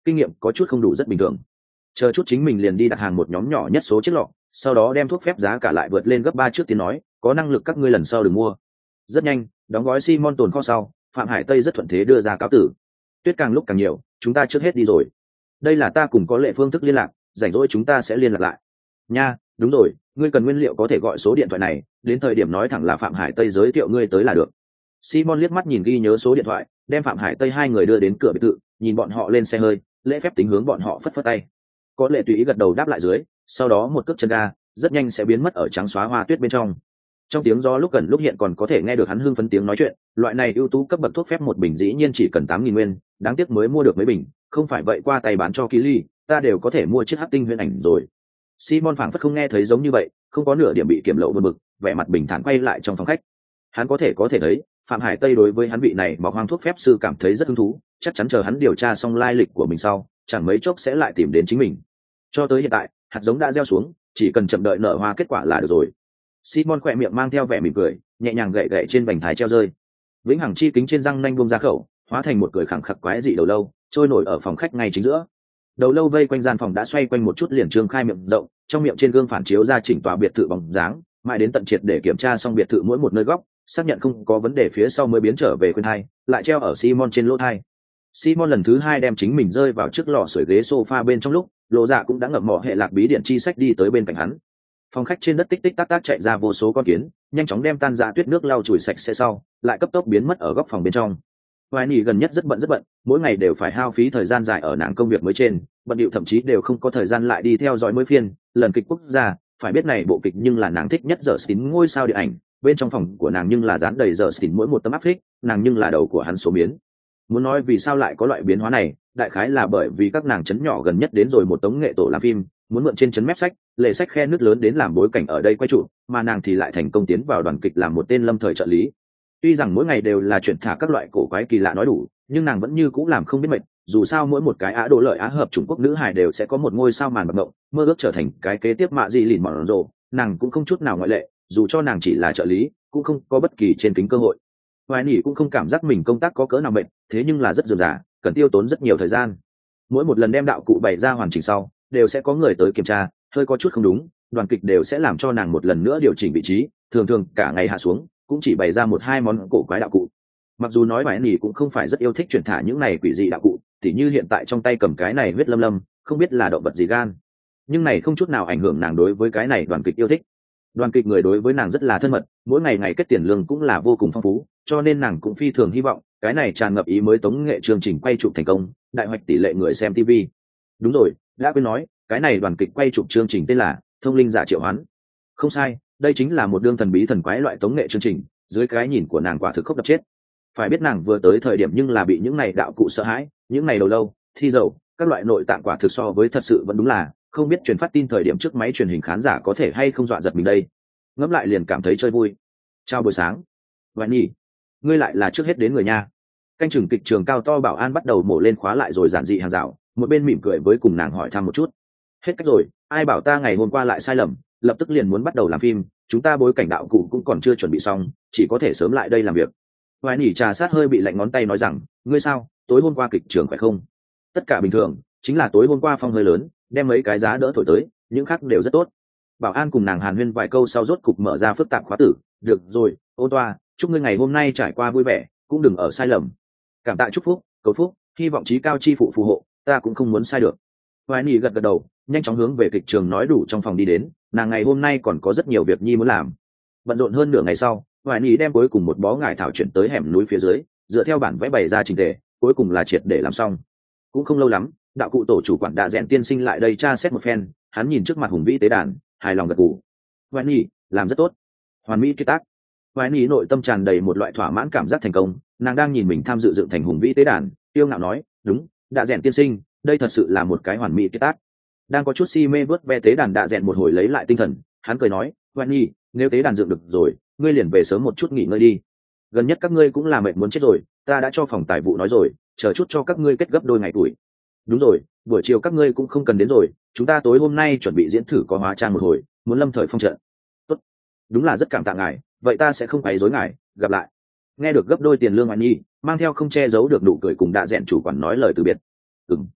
[SPEAKER 1] kinh nghiệm có chút không đủ rất bình thường. Chờ chút chính mình liền đi đặt hàng một nhóm nhỏ nhất số chiếc lọ, sau đó đem thuốc phép giá cả lại vượt lên gấp ba trước tiên nói, có năng lực các ngươi lần sau đừng mua. Rất nhanh, đóng gói Simon tồn kho sau, Phạm Hải Tây rất thuận thế đưa ra cáo tử. Tuyết càng lúc càng nhiều, chúng ta trước hết đi rồi. Đây là ta cùng có lệ phương thức liên lạc, rảnh rỗi chúng ta sẽ liên lạc lại. Nha, đúng rồi, ngươi cần nguyên liệu có thể gọi số điện thoại này, đến thời điểm nói thẳng là Phạm Hải Tây giới thiệu ngươi tới là được. Simon liếc mắt nhìn ghi nhớ số điện thoại, đem Phạm Hải Tây hai người đưa đến cửa biệt thự, nhìn bọn họ lên xe hơi, lễ phép tính hướng bọn họ phất phất tay. Có lệ tùy ý gật đầu đáp lại dưới, sau đó một cước chân ga, rất nhanh sẽ biến mất ở trắng xóa hoa tuyết bên trong. Trong tiếng gió lúc gần lúc hiện còn có thể nghe được hắn hưng phấn tiếng nói chuyện, loại này ưu tú cấp bậc thuốc phép một bình dĩ nhiên chỉ cần tám nghìn nguyên, đáng tiếc mới mua được mấy bình, không phải vậy qua tay bán cho Kili, ta đều có thể mua chiếc hắc tinh huyền ảnh rồi. Simon phảng phất không nghe thấy giống như vậy, không có nửa điểm bị kiểm lậu bực bực, vẻ mặt bình thản quay lại trong phòng khách. Hắn có thể có thể thấy, Phạm Hải Tây đối với hắn vị này mọc hoang thuốc phép sư cảm thấy rất hứng thú, chắc chắn chờ hắn điều tra xong lai lịch của mình sau, chẳng mấy chốc sẽ lại tìm đến chính mình. Cho tới hiện tại, hạt giống đã gieo xuống, chỉ cần chậm đợi nở hoa kết quả là được rồi. Simon khỏe miệng mang theo vẻ mỉm cười, nhẹ nhàng gậy gậy trên vành thái treo rơi. Vĩnh hằng chi kính trên răng nanh buông ra khẩu, hóa thành một cười khẳng khặc quái dị đầu lâu, trôi nổi ở phòng khách ngay chính giữa. Đầu lâu vây quanh gian phòng đã xoay quanh một chút liền trương khai miệng rộng, trong miệng trên gương phản chiếu ra chỉnh tòa biệt thự bóng dáng, mãi đến tận triệt để kiểm tra xong biệt thự mỗi một nơi góc, xác nhận không có vấn đề phía sau mới biến trở về khuyên hai, lại treo ở Simon trên lỗ tai. Simon lần thứ hai đem chính mình rơi vào trước lò sưởi ghế sofa bên trong lúc, Lộ Dạ cũng đã ngậm mỏ hệ lạc bí điện chi sách đi tới bên cạnh hắn. Phòng khách trên đất tích tích tắc tắc chạy ra vô số con kiến, nhanh chóng đem tan ra tuyết nước lau chùi sạch sẽ sau, lại cấp tốc biến mất ở góc phòng bên trong. Hoài Nỉ gần nhất rất bận rất bận, mỗi ngày đều phải hao phí thời gian dài ở nàng công việc mới trên, bận điệu thậm chí đều không có thời gian lại đi theo dõi mới phiên, lần kịch quốc gia, phải biết này bộ kịch nhưng là nàng thích nhất giờ xín ngôi sao điện ảnh, bên trong phòng của nàng nhưng là dán đầy giờ xín mỗi một tấm áp phích, nàng nhưng là đầu của hắn số biến. Muốn nói vì sao lại có loại biến hóa này, đại khái là bởi vì các nàng chấn nhỏ gần nhất đến rồi một tống nghệ tổ làm phim, muốn mượn trên chấn mép sách, lệ sách khe nước lớn đến làm bối cảnh ở đây quay trụ, mà nàng thì lại thành công tiến vào đoàn kịch làm một tên lâm thời trợ lý. Tuy rằng mỗi ngày đều là chuyện thả các loại cổ quái kỳ lạ nói đủ, nhưng nàng vẫn như cũng làm không biết mệt, dù sao mỗi một cái á đồ lợi á hợp Trung Quốc nữ hài đều sẽ có một ngôi sao màn bạc mộng, mơ ước trở thành cái kế tiếp mạ gì lìn mọn rồ, nàng cũng không chút nào ngoại lệ, dù cho nàng chỉ là trợ lý, cũng không có bất kỳ trên kính cơ hội. Hoài Nỉ cũng không cảm giác mình công tác có cỡ nào mệt, thế nhưng là rất dườm dà, cần tiêu tốn rất nhiều thời gian. Mỗi một lần đem đạo cụ bày ra hoàn chỉnh sau, đều sẽ có người tới kiểm tra, hơi có chút không đúng, đoàn kịch đều sẽ làm cho nàng một lần nữa điều chỉnh vị trí, thường thường cả ngày hạ xuống, cũng chỉ bày ra một hai món cổ quái đạo cụ. Mặc dù nói Hoài Nỉ cũng không phải rất yêu thích chuyển thả những này quỷ dị đạo cụ, tỉ như hiện tại trong tay cầm cái này huyết lâm lâm, không biết là động vật gì gan, nhưng này không chút nào ảnh hưởng nàng đối với cái này đoàn kịch yêu thích. Đoàn kịch người đối với nàng rất là thân mật, mỗi ngày ngày kết tiền lương cũng là vô cùng phong phú, cho nên nàng cũng phi thường hy vọng cái này tràn ngập ý mới tống nghệ chương trình quay chụp thành công, đại hoạch tỷ lệ người xem ti vi. Đúng rồi, đã quên nói, cái này đoàn kịch quay chụp chương trình tên là Thông linh giả triệu hoán. Không sai, đây chính là một đương thần bí thần quái loại tống nghệ chương trình, dưới cái nhìn của nàng quả thực khốc đập chết. Phải biết nàng vừa tới thời điểm nhưng là bị những này đạo cụ sợ hãi, những này đầu lâu, thi dầu, các loại nội tạng quả thực so với thật sự vẫn đúng là không biết truyền phát tin thời điểm trước máy truyền hình khán giả có thể hay không dọa giật mình đây. Ngẫm lại liền cảm thấy chơi vui. Chào buổi sáng. Vậy nhỉ, ngươi lại là trước hết đến người nha. Canh chừng kịch trường cao to bảo an bắt đầu mổ lên khóa lại rồi giản dị hàng rào, một bên mỉm cười với cùng nàng hỏi thăm một chút. Hết cách rồi, ai bảo ta ngày hôm qua lại sai lầm, lập tức liền muốn bắt đầu làm phim, chúng ta bối cảnh đạo cụ cũng còn chưa chuẩn bị xong, chỉ có thể sớm lại đây làm việc. Hoài Nỉ trà sát hơi bị lạnh ngón tay nói rằng, ngươi sao, tối hôm qua kịch trường phải không? Tất cả bình thường, chính là tối hôm qua phong hơi lớn, đem mấy cái giá đỡ thổi tới, những khác đều rất tốt. Bảo an cùng nàng hàn huyên vài câu sau rốt cục mở ra phức tạp khóa tử, được rồi, ôn toa, chúc ngươi ngày hôm nay trải qua vui vẻ, cũng đừng ở sai lầm. Cảm tạ chúc phúc, cầu phúc, hy vọng chí cao chi phụ phù hộ, ta cũng không muốn sai được. Hoài Nỉ gật gật đầu, nhanh chóng hướng về kịch trường nói đủ trong phòng đi đến, nàng ngày hôm nay còn có rất nhiều việc nhi muốn làm. Bận rộn hơn nửa ngày sau, Hoài Nỉ đem cuối cùng một bó ngải thảo chuyển tới hẻm núi phía dưới, dựa theo bản vẽ bày ra trình tề, cuối cùng là triệt để làm xong. Cũng không lâu lắm, đạo cụ tổ chủ quản Đạ Dẹn tiên sinh lại đây tra xét một phen, hắn nhìn trước mặt hùng vĩ tế đàn, hài lòng gật gù. Hoài Nỉ, làm rất tốt, hoàn mỹ kết tác. Hoài Nỉ nội tâm tràn đầy một loại thỏa mãn cảm giác thành công, nàng đang nhìn mình tham dự dựng thành hùng vĩ tế đàn, tiêu ngạo nói, đúng, Đạ Dẹn tiên sinh, đây thật sự là một cái hoàn mỹ kết tác. Đang có chút si mê vớt ve tế đàn Đạ Dẹn một hồi lấy lại tinh thần, hắn cười nói, Hoài Nỉ, nếu tế đàn dựng được rồi, ngươi liền về sớm một chút nghỉ ngơi đi. Gần nhất các ngươi cũng là mệt muốn chết rồi, ta đã cho phòng tài vụ nói rồi, chờ chút cho các ngươi kết gấp đôi ngày tuổi. Đúng rồi, buổi chiều các ngươi cũng không cần đến rồi, chúng ta tối hôm nay chuẩn bị diễn thử có hóa trang một hồi, muốn lâm thời phong trận. Tốt, đúng là rất cảm tạ ngài, vậy ta sẽ không quấy rối ngài, gặp lại. Nghe được gấp đôi tiền lương Hoài Nhi, mang theo không che giấu được nụ cười cùng Đạ Dẹn chủ quản nói lời từ biệt. Ừm,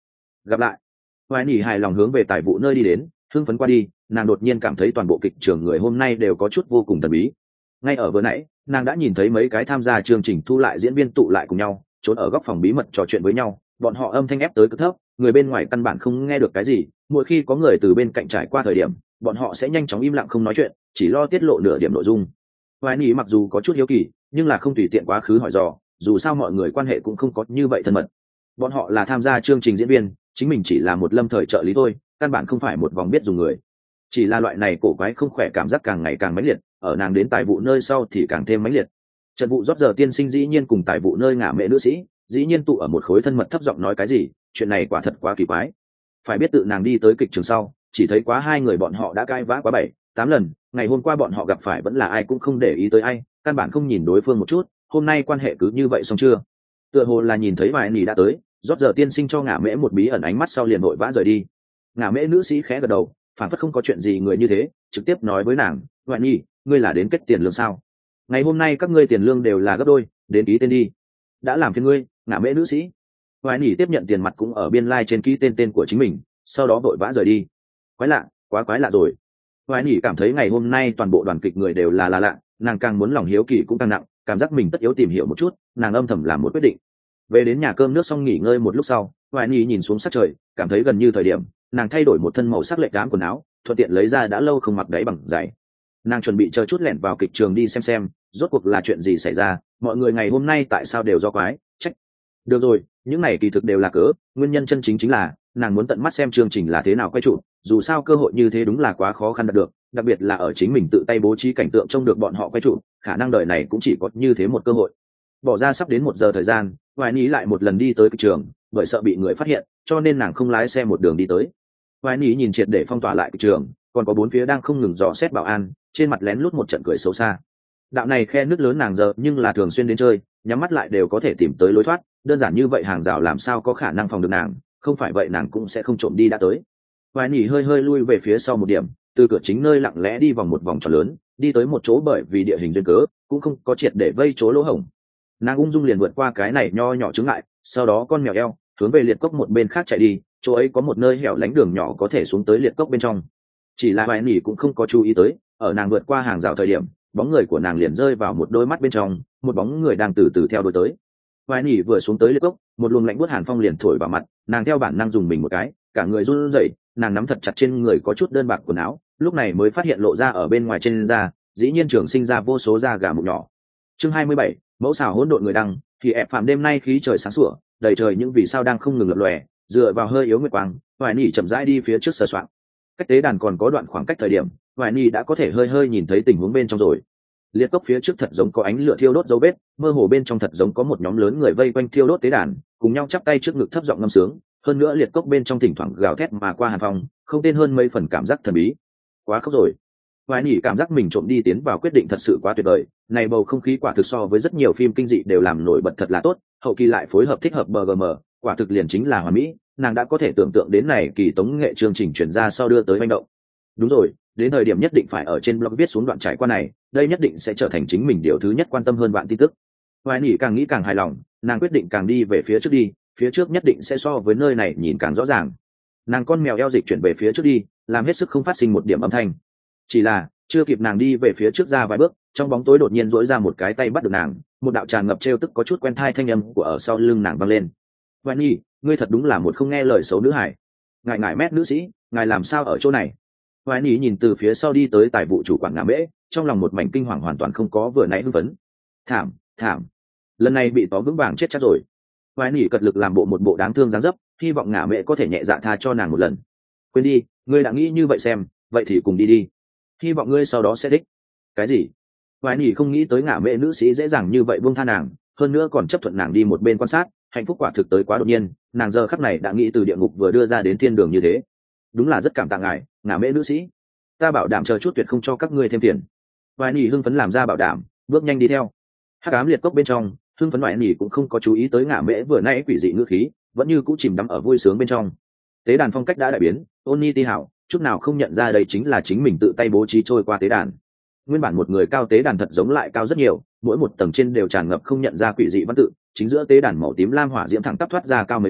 [SPEAKER 1] gặp lại. Hoài Nỉ hài lòng hướng về tài vụ nơi đi đến, hưng phấn qua đi, nàng đột nhiên cảm thấy toàn bộ kịch trường người hôm nay đều có chút vô cùng thần bí. Ngay ở vừa nãy, nàng đã nhìn thấy mấy cái tham gia chương trình thu lại diễn viên tụ lại cùng nhau, trốn ở góc phòng bí mật trò chuyện với nhau, bọn họ âm thanh ép tới cực thấp, người bên ngoài căn bản không nghe được cái gì, mỗi khi có người từ bên cạnh trải qua thời điểm, bọn họ sẽ nhanh chóng im lặng không nói chuyện, chỉ lo tiết lộ nửa điểm nội dung. Hoài Nỉ mặc dù có chút hiếu kỳ, nhưng là không tùy tiện quá khứ hỏi dò, dù sao mọi người quan hệ cũng không có như vậy thân mật. Bọn họ là tham gia chương trình diễn viên, chính mình chỉ là một lâm thời trợ lý thôi, căn bản không phải một vòng biết dùng người. Chỉ là loại này cổ quái không khỏe cảm giác càng ngày càng mãnh liệt, ở nàng đến tài vụ nơi sau thì càng thêm mãnh liệt. Trận vụ rót giờ tiên sinh dĩ nhiên cùng tài vụ nơi ngả mẹ nữ sĩ, dĩ nhiên tụ ở một khối thân mật thấp giọng nói cái gì, chuyện này quả thật quá kỳ quái. Phải biết tự nàng đi tới kịch trường sau, chỉ thấy quá hai người bọn họ đã cãi vã quá bảy, tám lần, ngày hôm qua bọn họ gặp phải vẫn là ai cũng không để ý tới ai, căn bản không nhìn đối phương một chút, hôm nay quan hệ cứ như vậy xong chưa? Tựa hồ là nhìn thấy vài nỉ đã tới, rót giờ tiên sinh cho ngả mễ một bí ẩn ánh mắt sau liền vội vã rời đi. Ngả mễ nữ sĩ khẽ gật đầu, phản phất không có chuyện gì người như thế, trực tiếp nói với nàng, vài nỉ, ngươi là đến kết tiền lương sao? Ngày hôm nay các ngươi tiền lương đều là gấp đôi, đến ký tên đi. Đã làm phiền ngươi, ngả mễ nữ sĩ. Vài nỉ tiếp nhận tiền mặt cũng ở biên lai like trên ký tên tên của chính mình, sau đó vội vã rời đi. Quái lạ, quá quái lạ rồi. Vài nỉ cảm thấy ngày hôm nay toàn bộ đoàn kịch người đều là là lạ, nàng càng muốn lòng hiếu kỳ cũng càng nặng, cảm giác mình tất yếu tìm hiểu một chút, nàng âm thầm làm một quyết định. Về đến nhà cơm nước xong nghỉ ngơi một lúc sau, Hoài Nhi nhìn xuống sắc trời, cảm thấy gần như thời điểm, nàng thay đổi một thân màu sắc lệch ám quần áo, thuận tiện lấy ra đã lâu không mặc đáy bằng giày. Nàng chuẩn bị chờ chút lẻn vào kịch trường đi xem xem, rốt cuộc là chuyện gì xảy ra, mọi người ngày hôm nay tại sao đều do quái, trách. Được rồi, những này kỳ thực đều là cớ, nguyên nhân chân chính chính là nàng muốn tận mắt xem chương trình là thế nào quay trụ, dù sao cơ hội như thế đúng là quá khó khăn đạt được, đặc biệt là ở chính mình tự tay bố trí cảnh tượng trông được bọn họ quay trụ, khả năng đời này cũng chỉ có như thế một cơ hội. Bỏ ra sắp đến một giờ thời gian, Hoài Nhi lại một lần đi tới kịch trường, bởi sợ bị người phát hiện, cho nên nàng không lái xe một đường đi tới. Hoài Nhi nhìn triệt để phong tỏa lại kịch trường, còn có bốn phía đang không ngừng dò xét bảo an, trên mặt lén lút một trận cười xấu xa. Đạo này khe nước lớn nàng giờ nhưng là thường xuyên đến chơi, nhắm mắt lại đều có thể tìm tới lối thoát, đơn giản như vậy hàng rào làm sao có khả năng phòng được nàng, không phải vậy nàng cũng sẽ không trộm đi đã tới. Hoài Nhi hơi hơi lui về phía sau một điểm, từ cửa chính nơi lặng lẽ đi vòng một vòng tròn lớn, đi tới một chỗ bởi vì địa hình duyên cớ, cũng không có triệt để vây chỗ lỗ hổng. Nàng ung dung liền vượt qua cái này nho nhỏ chướng ngại, sau đó con mèo eo hướng về liệt cốc một bên khác chạy đi, chỗ ấy có một nơi hẻo lánh đường nhỏ có thể xuống tới liệt cốc bên trong. Chỉ là Hoài Nhi cũng không có chú ý tới, ở nàng vượt qua hàng rào thời điểm, bóng người của nàng liền rơi vào một đôi mắt bên trong, một bóng người đang từ từ theo đuổi tới. Hoài Nhi vừa xuống tới liệt cốc, một luồng lạnh buốt hàn phong liền thổi vào mặt, nàng theo bản năng dùng mình một cái, cả người run rẩy, nàng nắm thật chặt trên người có chút đơn bạc quần áo, lúc này mới phát hiện lộ ra ở bên ngoài trên da, dĩ nhiên trường sinh ra vô số da gà mụn nhỏ. Chương hai mươi bảy, mẫu xào hỗn độn người đăng, thì ẹp phạm đêm nay khí trời sáng sủa, đầy trời những vì sao đang không ngừng lập lòe, dựa vào hơi yếu nguyệt quang, Hoài Nhi chậm rãi đi phía trước sờ soạng. Cách tế đàn còn có đoạn khoảng cách thời điểm, Hoài Nhi đã có thể hơi hơi nhìn thấy tình huống bên trong rồi. Liệt cốc phía trước thật giống có ánh lửa thiêu đốt dấu vết, mơ hồ bên trong thật giống có một nhóm lớn người vây quanh thiêu đốt tế đàn, cùng nhau chắp tay trước ngực thấp giọng ngâm sướng, hơn nữa liệt cốc bên trong thỉnh thoảng gào thét mà qua hàn phong, không tên hơn mấy phần cảm giác thần bí. Quá khóc rồi. Hoài Nhi cảm giác mình trộm đi tiến vào quyết định thật sự quá tuyệt vời, này bầu không khí quả thực so với rất nhiều phim kinh dị đều làm nổi bật thật là tốt, hậu kỳ lại phối hợp thích hợp bê giê em, quả thực liền chính là hoàn mỹ, nàng đã có thể tưởng tượng đến này kỳ tống nghệ chương trình chuyển ra sau đưa tới manh động. Đúng rồi, đến thời điểm nhất định phải ở trên blog viết xuống đoạn trải qua này, đây nhất định sẽ trở thành chính mình điều thứ nhất quan tâm hơn bạn tin tức. Hoài Nhi càng nghĩ càng hài lòng, nàng quyết định càng đi về phía trước đi, phía trước nhất định sẽ so với nơi này nhìn càng rõ ràng. Nàng con mèo eo dịch chuyển về phía trước đi, làm hết sức không phát sinh một điểm âm thanh. Chỉ là chưa kịp nàng đi về phía trước ra vài bước, trong bóng tối đột nhiên duỗi ra một cái tay bắt được nàng, một đạo tràn ngập trêu tức có chút quen thai thanh âm của ở sau lưng nàng vang lên. Hoài Nhi, ngươi thật đúng là một không nghe lời xấu nữ hải. Ngài ngài mét nữ sĩ, ngài làm sao ở chỗ này? Hoài Nhi nhìn từ phía sau đi tới tài vụ chủ quản ngả mễ, trong lòng một mảnh kinh hoàng hoàn toàn không có vừa nãy hưng phấn. Thảm, thảm, lần này bị tóm vững vàng chết chắc rồi. Hoài Nhi cật lực làm bộ một bộ đáng thương dáng dấp, hy vọng ngả mễ có thể nhẹ dạ tha cho nàng một lần. Quên đi, ngươi đã nghĩ như vậy xem, vậy thì cùng đi đi. Hy vọng ngươi sau đó sẽ thích. Cái gì? Hoài Nhi không nghĩ tới ngả mễ nữ sĩ dễ dàng như vậy buông tha nàng, hơn nữa còn chấp thuận nàng đi một bên quan sát, hạnh phúc quả thực tới quá đột nhiên, nàng giờ khắc này đã nghĩ từ địa ngục vừa đưa ra đến thiên đường như thế. Đúng là rất cảm tạ ngài, ngả mễ nữ sĩ. Ta bảo đảm chờ chút tuyệt không cho các ngươi thêm phiền. Hoài Nhi hưng phấn làm ra bảo đảm, bước nhanh đi theo. Hắc ám liệt cốc bên trong, hưng phấn Hoài Nhi cũng không có chú ý tới ngả mễ vừa nãy quỷ dị ngữ khí, vẫn như cũ chìm đắm ở vui sướng bên trong. Tế đàn phong cách đã đại biến, ôn nhi ti hảo, chút nào không nhận ra đây chính là chính mình tự tay bố trí trôi qua tế đàn. Nguyên bản một người cao tế đàn thật giống lại cao rất nhiều, mỗi một tầng trên đều tràn ngập không nhận ra quỷ dị văn tự, chính giữa tế đàn màu tím lam hỏa diễm thẳng tắp thoát ra cao mấy mét,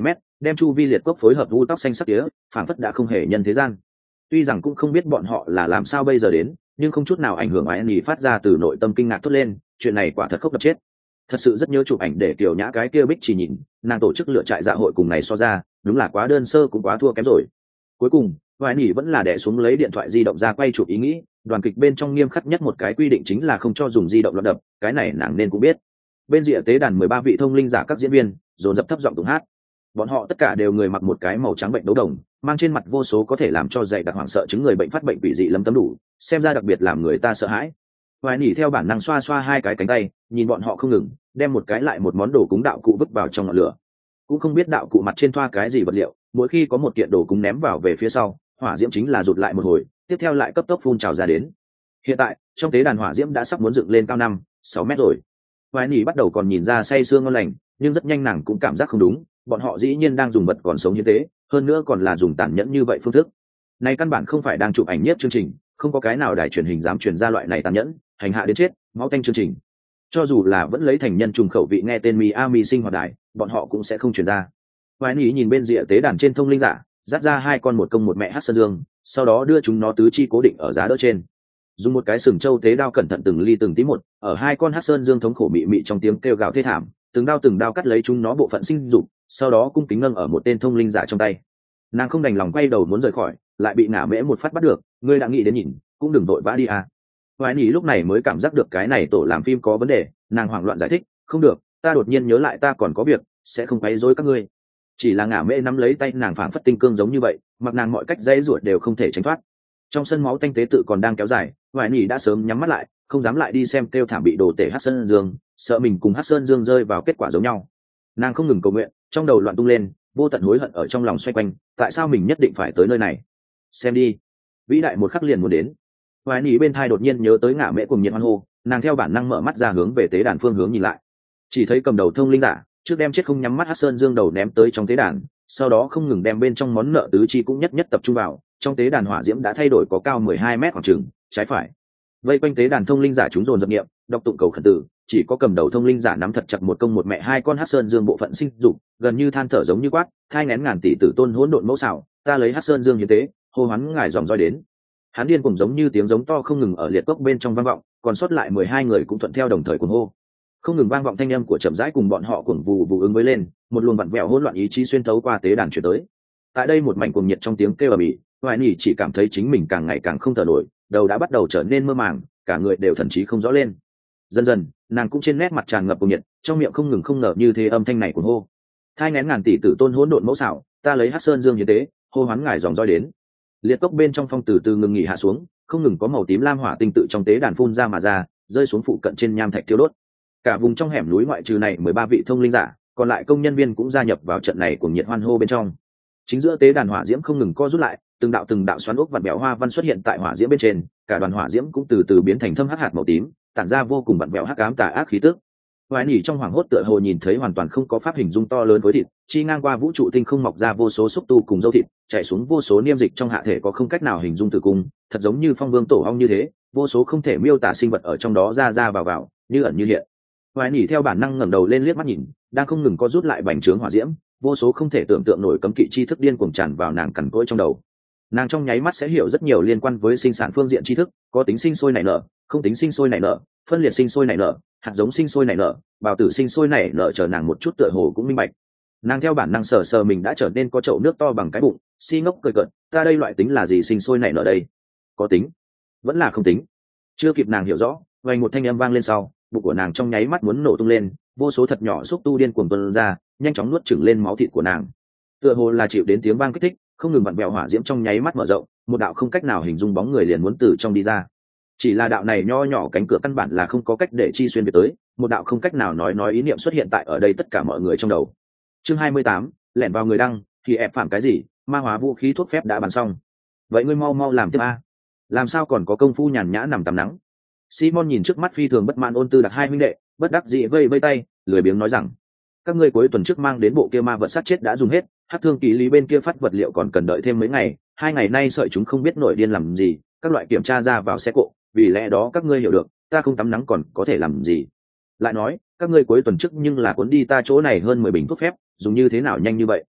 [SPEAKER 1] đem chu vi liệt cốc phối hợp u tóc xanh sắc tía phảng phất đã không hề nhân thế gian. Tuy rằng cũng không biết bọn họ là làm sao bây giờ đến, nhưng không chút nào ảnh hưởng ai nhỉ phát ra từ nội tâm kinh ngạc thốt lên, chuyện này quả thật khốc đập chết. Thật sự rất nhớ chụp ảnh để kiểu nhã cái kia bích chỉ nhìn, nàng tổ chức lựa trại dạ hội cùng này so ra, đúng là quá đơn sơ cũng quá thua kém rồi. Cuối cùng, Hoài Nỉ vẫn là đè xuống lấy điện thoại di động ra quay chụp ý nghĩ, đoàn kịch bên trong nghiêm khắc nhất một cái quy định chính là không cho dùng di động loạn đập, cái này nàng nên cũng biết. Bên rìa tế đàn mười ba vị thông linh giả các diễn viên, dồn dập thấp giọng tụng hát. Bọn họ tất cả đều người mặc một cái màu trắng bệnh đấu đồng, mang trên mặt vô số có thể làm cho dày đặc hoảng sợ chứng người bệnh phát bệnh quỷ dị lấm tấm đủ, xem ra đặc biệt làm người ta sợ hãi. Hoài Nỉ theo bản năng xoa xoa hai cái cánh tay, nhìn bọn họ không ngừng, đem một cái lại một món đồ cúng đạo cụ vứt vào trong ngọn lửa. Cũng không biết đạo cụ mặt trên thoa cái gì vật liệu, mỗi khi có một kiện đồ cúng ném vào về phía sau, hỏa diễm chính là rụt lại một hồi, tiếp theo lại cấp tốc phun trào ra đến. Hiện tại, trong tế đàn hỏa diễm đã sắp muốn dựng lên cao năm, sáu mét rồi. Hoài Nỉ bắt đầu còn nhìn ra say sương ngon lành, nhưng rất nhanh nàng cũng cảm giác không đúng, bọn họ dĩ nhiên đang dùng vật còn sống như thế, hơn nữa còn là dùng tàn nhẫn như vậy phương thức. Này căn bản không phải đang chụp ảnh nhiếp chương trình, không có cái nào đài truyền hình dám truyền ra loại này tàn nhẫn, hành hạ đến chết, máu tanh chương trình. Cho dù là vẫn lấy thành nhân trùng khẩu vị nghe tên Miami sinh hoạt đài, bọn họ cũng sẽ không truyền ra. Hoài Nỉ nhìn bên rìa tế đàn trên thông linh giả, dắt ra hai con một công một mẹ hắc sơn dương, sau đó đưa chúng nó tứ chi cố định ở giá đỡ trên, dùng một cái sừng châu tế đao cẩn thận từng ly từng tí một, ở hai con hắc sơn dương thống khổ mị mị trong tiếng kêu gào thê thảm, từng đao từng đao cắt lấy chúng nó bộ phận sinh dục, sau đó cung kính nâng ở một tên thông linh giả trong tay. Nàng không đành lòng quay đầu muốn rời khỏi, lại bị ngả mễ một phát bắt được. Ngươi đã nghĩ đến nhìn, cũng đừng vội vã đi à. Hoài Nỉ lúc này mới cảm giác được cái này tổ làm phim có vấn đề, nàng hoảng loạn giải thích, không được, ta đột nhiên nhớ lại ta còn có việc, sẽ không quấy rối các ngươi. Chỉ là ngả mễ nắm lấy tay nàng phảng phất tinh cương giống như vậy, mặc nàng mọi cách dãy ruột đều không thể tránh thoát. Trong sân máu tanh tế tự còn đang kéo dài, Hoài Nỉ đã sớm nhắm mắt lại, không dám lại đi xem kêu thảm bị đồ tể Hắc Sơn Dương, sợ mình cùng Hắc Sơn Dương rơi vào kết quả giống nhau. Nàng không ngừng cầu nguyện, trong đầu loạn tung lên, vô tận hối hận ở trong lòng xoay quanh, tại sao mình nhất định phải tới nơi này? Xem đi, vĩ đại một khắc liền muốn đến. Hoài Nỉ bên thai đột nhiên nhớ tới ngả mễ cùng nhiệt hoan hô, nàng theo bản năng mở mắt ra hướng về tế đàn phương hướng nhìn lại, chỉ thấy cầm đầu thông linh giả trước đem chết không nhắm mắt Hắc Sơn Dương đầu ném tới trong tế đàn, sau đó không ngừng đem bên trong món nợ tứ chi cũng nhất nhất tập trung vào. Trong tế đàn hỏa diễm đã thay đổi có cao mười hai mét khoảng chừng, trái phải vây quanh tế đàn thông linh giả chúng dồn dập niệm đọc tụng cầu khẩn tử, chỉ có cầm đầu thông linh giả nắm thật chặt một công một mẹ hai con Hắc Sơn Dương bộ phận sinh dục, gần như than thở giống như quát, thai ngén ngàn tỷ tử tôn hỗn độn mẫu xảo, ta lấy Hắc Sơn Dương như thế, hô hoán ngài dòm roi đến. Hắn điên cùng giống như tiếng giống to không ngừng ở liệt cốc bên trong vang vọng, còn sót lại mười hai người cũng thuận theo đồng thời cuồng hô. Không ngừng vang vọng thanh âm của chậm rãi cùng bọn họ cuồng vù vù ứng với lên, một luồng vặn vẹo hỗn loạn ý chí xuyên thấu qua tế đàn chuyển tới. Tại đây một mảnh cuồng nhiệt trong tiếng kêu ầm ĩ, Hoài Nỉ chỉ cảm thấy chính mình càng ngày càng không thở nổi, đầu đã bắt đầu trở nên mơ màng, cả người đều thần trí không rõ lên. Dần dần, nàng cũng trên nét mặt tràn ngập cuồng nhiệt, trong miệng không ngừng không ngờ như thế âm thanh này cuồng hô. Thai nghén ngàn tỷ tử tôn hỗn độn mẫu xảo, ta lấy Hắc Sơn Dương như thế, hô hoán ngài dòng roi đến. Liệt cốc bên trong phong từ từ ngừng nghỉ hạ xuống, không ngừng có màu tím lam hỏa tinh tự trong tế đàn phun ra mà ra, rơi xuống phụ cận trên nham thạch thiêu đốt. Cả vùng trong hẻm núi ngoại trừ này mười ba vị thông linh giả, còn lại công nhân viên cũng gia nhập vào trận này cùng nhiệt hoan hô bên trong. Chính giữa tế đàn hỏa diễm không ngừng co rút lại, từng đạo từng đạo xoắn ốc vặn vẹo hoa văn xuất hiện tại hỏa diễm bên trên, cả đoàn hỏa diễm cũng từ từ biến thành thâm hắc hạt màu tím, tản ra vô cùng vặn vẹo hắc ám tà ác khí tức. Hoài Nỉ trong hoàng hốt tựa hồ nhìn thấy hoàn toàn không có pháp hình dung to lớn với thịt, chi ngang qua vũ trụ tinh không mọc ra vô số xúc tu cùng dâu thịt, chảy xuống vô số niêm dịch trong hạ thể có không cách nào hình dung tử cung, thật giống như phong vương tổ ong như thế, vô số không thể miêu tả sinh vật ở trong đó ra ra vào vào, như ẩn như hiện. Hoài Nỉ theo bản năng ngẩng đầu lên liếc mắt nhìn, đang không ngừng co rút lại bành trướng hỏa diễm, vô số không thể tưởng tượng nổi cấm kỵ tri thức điên cuồng tràn vào nàng cằn cỗi trong đầu. Nàng trong nháy mắt sẽ hiểu rất nhiều liên quan với sinh sản phương diện tri thức, có tính sinh sôi nảy nở, không tính sinh sôi nảy nở, phân liệt sinh sôi nảy nở, hạt giống sinh sôi nảy nở, bào tử sinh sôi nảy nở, chờ nàng một chút tựa hồ cũng minh bạch. Nàng theo bản năng sờ sờ mình đã trở nên có chậu nước to bằng cái bụng, si ngốc cười cợt, ta đây loại tính là gì sinh sôi nảy nở đây? Có tính, vẫn là không tính. Chưa kịp nàng hiểu rõ, vang một thanh âm vang lên sau, bụng của nàng trong nháy mắt muốn nổ tung lên, vô số thật nhỏ xúc tu điên cuồng tuôn ra, nhanh chóng nuốt chửng lên máu thịt của nàng. Tựa hồ là chịu đến tiếng vang kích thích, không ngừng vặn vẹo hỏa diễm trong nháy mắt mở rộng, một đạo không cách nào hình dung bóng người liền muốn từ trong đi ra. Chỉ là đạo này nho nhỏ cánh cửa căn bản là không có cách để chi xuyên về tới, một đạo không cách nào nói nói ý niệm xuất hiện tại ở đây tất cả mọi người trong đầu. Chương hai mươi tám, lẻn vào người đăng, thì ép phạm cái gì? Ma hóa vũ khí thuốc phép đã bàn xong. Vậy ngươi mau mau làm tiếp a. Làm sao còn có công phu nhàn nhã nằm tắm nắng? Simon nhìn trước mắt phi thường bất mãn ôn tư đặc hai huynh đệ, bất đắc dĩ vây vây tay, lười biếng nói rằng: các ngươi cuối tuần trước mang đến bộ kia ma vật sát chết đã dùng hết, hắc thương ký lý bên kia phát vật liệu còn cần đợi thêm mấy ngày, hai ngày nay sợi chúng không biết nổi điên làm gì, các loại kiểm tra ra vào xe cộ, vì lẽ đó các ngươi hiểu được, ta không tắm nắng còn có thể làm gì. Lại nói, các ngươi cuối tuần trước nhưng là cuốn đi ta chỗ này hơn mười bình thuốc phép, dùng như thế nào nhanh như vậy?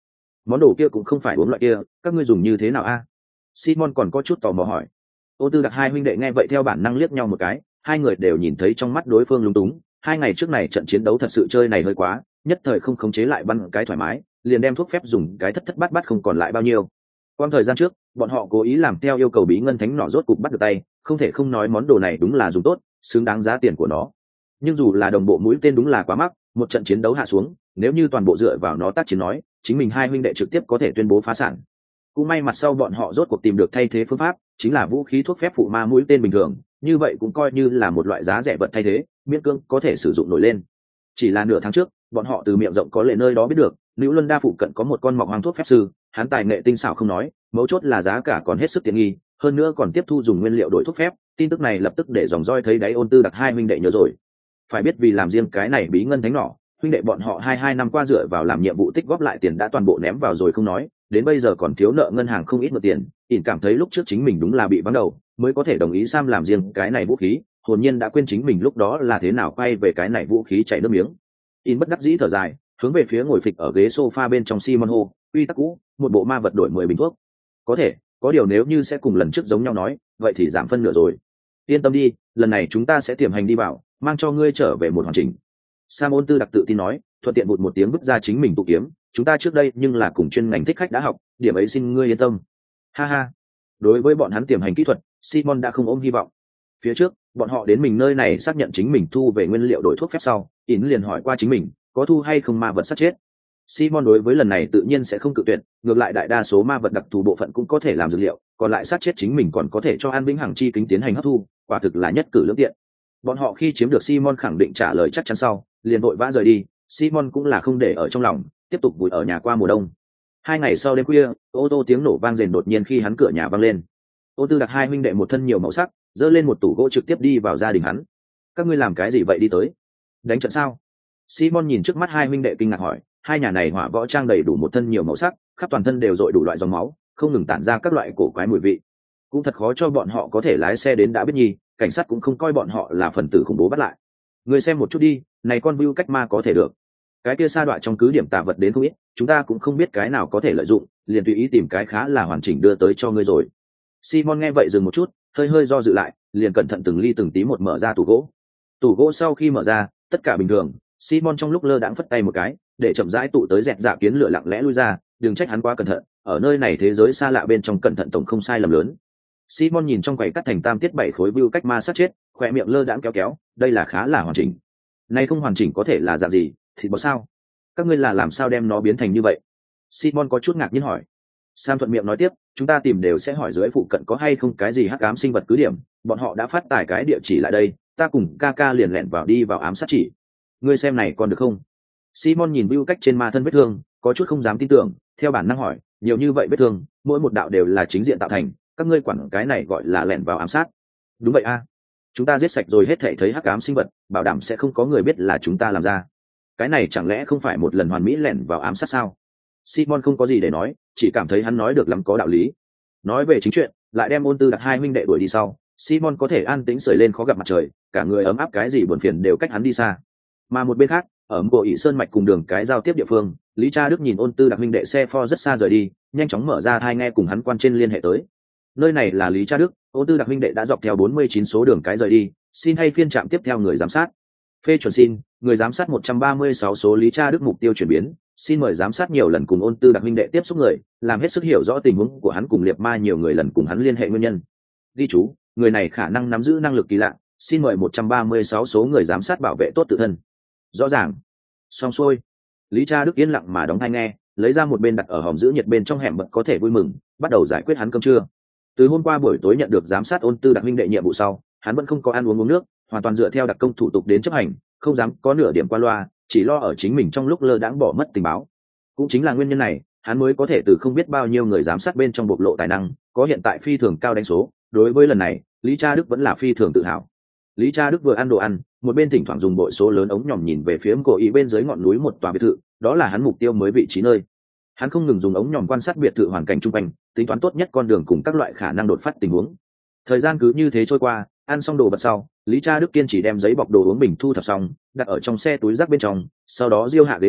[SPEAKER 1] món đồ kia cũng không phải uống loại kia, các ngươi dùng như thế nào a? Simon còn có chút tò mò hỏi. Ô Tư Đặc hai huynh đệ nghe vậy theo bản năng liếc nhau một cái, hai người đều nhìn thấy trong mắt đối phương lúng túng. Hai ngày trước này trận chiến đấu thật sự chơi này hơi quá, nhất thời không khống chế lại bắn cái thoải mái, liền đem thuốc phép dùng cái thất thất bát bát không còn lại bao nhiêu. Qua thời gian trước, bọn họ cố ý làm theo yêu cầu bí ngân thánh nỏ rốt cục bắt được tay, không thể không nói món đồ này đúng là dùng tốt, xứng đáng giá tiền của nó. Nhưng dù là đồng bộ mũi tên đúng là quá mắc, một trận chiến đấu hạ xuống, nếu như toàn bộ dựa vào nó tác chiến nói, chính mình hai huynh đệ trực tiếp có thể tuyên bố phá sản. Cũng may mặt sau bọn họ rốt cuộc tìm được thay thế phương pháp, chính là vũ khí thuốc phép phụ ma mũi tên bình thường, như vậy cũng coi như là một loại giá rẻ vật thay thế, miễn cưỡng có thể sử dụng nổi lên. Chỉ là nửa tháng trước, bọn họ từ miệng rộng có lệ nơi đó biết được, Nữ Luân Đa phụ cận có một con mọc hoang thuốc phép sư, hắn tài nghệ tinh xảo không nói, mấu chốt là giá cả còn hết sức tiện nghi, hơn nữa còn tiếp thu dùng nguyên liệu đổi thuốc phép. Tin tức này lập tức để dòng roi thấy đáy Ôn Tư Đặc hai huynh đệ nhớ rồi. Phải biết vì làm riêng cái này bí ngân thánh nỏ, huynh đệ bọn họ hai hai năm qua dựa vào làm nhiệm vụ tích góp lại tiền đã toàn bộ ném vào rồi không nói, đến bây giờ còn thiếu nợ ngân hàng không ít một tiền. Ỉn cảm thấy lúc trước chính mình đúng là bị vắng đầu, mới có thể đồng ý Sam làm riêng cái này vũ khí, hồn nhiên đã quên chính mình lúc đó là thế nào quay về cái này vũ khí chảy nước miếng. In bất đắc dĩ thở dài, hướng về phía ngồi phịch ở ghế sofa bên trong Simon hô, uy tắc cũ, một bộ ma vật đổi mười bình thuốc. Có thể, có điều nếu như sẽ cùng lần trước giống nhau nói, vậy thì giảm phân nửa rồi. Yên tâm đi, lần này chúng ta sẽ tiềm hành đi vào, mang cho ngươi trở về một hoàn chỉnh. Sam Ôn Tư Đặc tự tin nói, thuận tiện bụt một tiếng vứt ra chính mình tụ kiếm, chúng ta trước đây nhưng là cùng chuyên ngành thích khách đã học, điểm ấy xin ngươi yên tâm. Ha ha. Đối với bọn hắn tiềm hành kỹ thuật, Simon đã không ôm hy vọng. Phía trước, bọn họ đến mình nơi này xác nhận chính mình thu về nguyên liệu đổi thuốc phép sau, Ỉn liền hỏi qua chính mình, có thu hay không ma vật sát chết. Simon đối với lần này tự nhiên sẽ không cự tuyệt, ngược lại đại đa số ma vật đặc thù bộ phận cũng có thể làm dược liệu, còn lại sát chết chính mình còn có thể cho An Vĩnh Hằng chi kính tiến hành hấp thu, quả thực là nhất cử lưỡng tiện. Bọn họ khi chiếm được Simon khẳng định trả lời chắc chắn sau, liền vội vã rời đi. Simon cũng là không để ở trong lòng, tiếp tục vùi ở nhà qua mùa đông. Hai ngày sau đêm khuya, ô tô tiếng nổ vang rền đột nhiên khi hắn cửa nhà vang lên. Ô Tư Đặc hai huynh đệ một thân nhiều màu sắc, dơ lên một tủ gỗ trực tiếp đi vào gia đình hắn. Các ngươi làm cái gì vậy đi tới? Đánh trận sao? Simon nhìn trước mắt hai huynh đệ kinh ngạc hỏi, hai nhà này hỏa võ trang đầy đủ một thân nhiều màu sắc, khắp toàn thân đều dội đủ loại dòng máu, không ngừng tản ra các loại cổ quái mùi vị. Cũng thật khó cho bọn họ có thể lái xe đến đã biết nhi, cảnh sát cũng không coi bọn họ là phần tử khủng bố bắt lại. Người xem một chút đi, này con view cách ma có thể được. Cái kia sa đoạn trong cứ điểm tà vật đến không ít, chúng ta cũng không biết cái nào có thể lợi dụng, liền tùy ý tìm cái khá là hoàn chỉnh đưa tới cho ngươi rồi. Simon nghe vậy dừng một chút, hơi hơi do dự lại, liền cẩn thận từng ly từng tí một mở ra tủ gỗ. Tủ gỗ sau khi mở ra, tất cả bình thường. Simon trong lúc lơ đãng phất tay một cái, để chậm rãi tụ tới dẹt dạ kiến lửa lặng lẽ lui ra, đừng trách hắn quá cẩn thận, ở nơi này thế giới xa lạ bên trong cẩn thận tổng không sai lầm lớn. Simon nhìn trong quầy cắt thành tam tiết bảy khối view cách ma sát chết, khỏe miệng lơ đãng kéo kéo, đây là khá là hoàn chỉnh. Này không hoàn chỉnh có thể là dạng gì, thì có sao? Các ngươi là làm sao đem nó biến thành như vậy? Simon có chút ngạc nhiên hỏi. Sam thuận miệng nói tiếp, chúng ta tìm đều sẽ hỏi dưới phụ cận có hay không cái gì hắc ám sinh vật cứ điểm, bọn họ đã phát tải cái địa chỉ lại đây, ta cùng ca ca liền lẹn vào đi vào ám sát chỉ. Ngươi xem này còn được không? Simon nhìn view cách trên ma thân vết thương, có chút không dám tin tưởng, theo bản năng hỏi, nhiều như vậy vết thương, mỗi một đạo đều là chính diện tạo thành, các ngươi quản cái này gọi là lẹn vào ám sát? Đúng vậy a, chúng ta giết sạch rồi hết thảy thấy hắc ám sinh vật, bảo đảm sẽ không có người biết là chúng ta làm ra. Cái này chẳng lẽ không phải một lần hoàn mỹ lẹn vào ám sát sao? Simon không có gì để nói, chỉ cảm thấy hắn nói được lắm có đạo lý. Nói về chính chuyện, lại đem Ôn Tư Đặc hai huynh đệ đuổi đi sau, Simon có thể an tĩnh sưởi lên khó gặp mặt trời, cả người ấm áp cái gì buồn phiền đều cách hắn đi xa. Mà một bên khác, ở Mộ ỷ sơn mạch cùng đường cái giao tiếp địa phương, Lý Cha Đức nhìn Ôn Tư Đặc huynh đệ xe Ford rất xa rời đi, nhanh chóng mở ra thai nghe cùng hắn quan trên liên hệ tới. Nơi này là Lý Cha Đức, Ôn Tư Đặc huynh đệ đã dọc theo bốn mươi chín số đường cái rời đi, xin hay phiên trạm tiếp theo người giám sát. Phê chuẩn xin, người giám sát một trăm ba mươi sáu số Lý Cha Đức mục tiêu chuyển biến, xin mời giám sát nhiều lần cùng Ôn Tư Đặc huynh đệ tiếp xúc người, làm hết sức hiểu rõ tình huống của hắn cùng liệt ma nhiều người lần cùng hắn liên hệ nguyên nhân. Ghi chú, người này khả năng nắm giữ năng lực kỳ lạ, xin mời một trăm ba mươi sáu số người giám sát bảo vệ tốt tự thân. Rõ ràng. Xong xuôi. Lý Cha Đức yên lặng mà đóng tai nghe, lấy ra một bên đặt ở hòm giữ nhiệt bên trong hẻm bật có thể vui mừng, bắt đầu giải quyết hắn cơm trưa. Từ hôm qua buổi tối nhận được giám sát Ôn Tư Đặc huynh đệ nhiệm vụ sau, hắn vẫn không có ăn uống uống nước, hoàn toàn dựa theo đặc công thủ tục đến chấp hành, không dám có nửa điểm qua loa, chỉ lo ở chính mình trong lúc lơ đãng bỏ mất tình báo. Cũng chính là nguyên nhân này, hắn mới có thể từ không biết bao nhiêu người giám sát bên trong bộc lộ tài năng, có hiện tại phi thường cao đánh số. Đối với lần này, Lý Cha Đức vẫn là phi thường tự hào. Lý Cha Đức vừa ăn đồ ăn, một bên thỉnh thoảng dùng bội số lớn ống nhòm nhìn về phía cổ ý bên dưới ngọn núi một tòa biệt thự, đó là hắn mục tiêu mới vị trí nơi. Hắn không ngừng dùng ống nhòm quan sát biệt thự hoàn cảnh xung quanh, tính toán tốt nhất con đường cùng các loại khả năng đột phát tình huống. Thời gian cứ như thế trôi qua, ăn xong đồ vật sau, Lý Cha Đức kiên trì đem giấy bọc đồ uống bình thu thập xong, đặt ở trong xe túi rác bên trong, sau đó diêu hạ ghế nằm,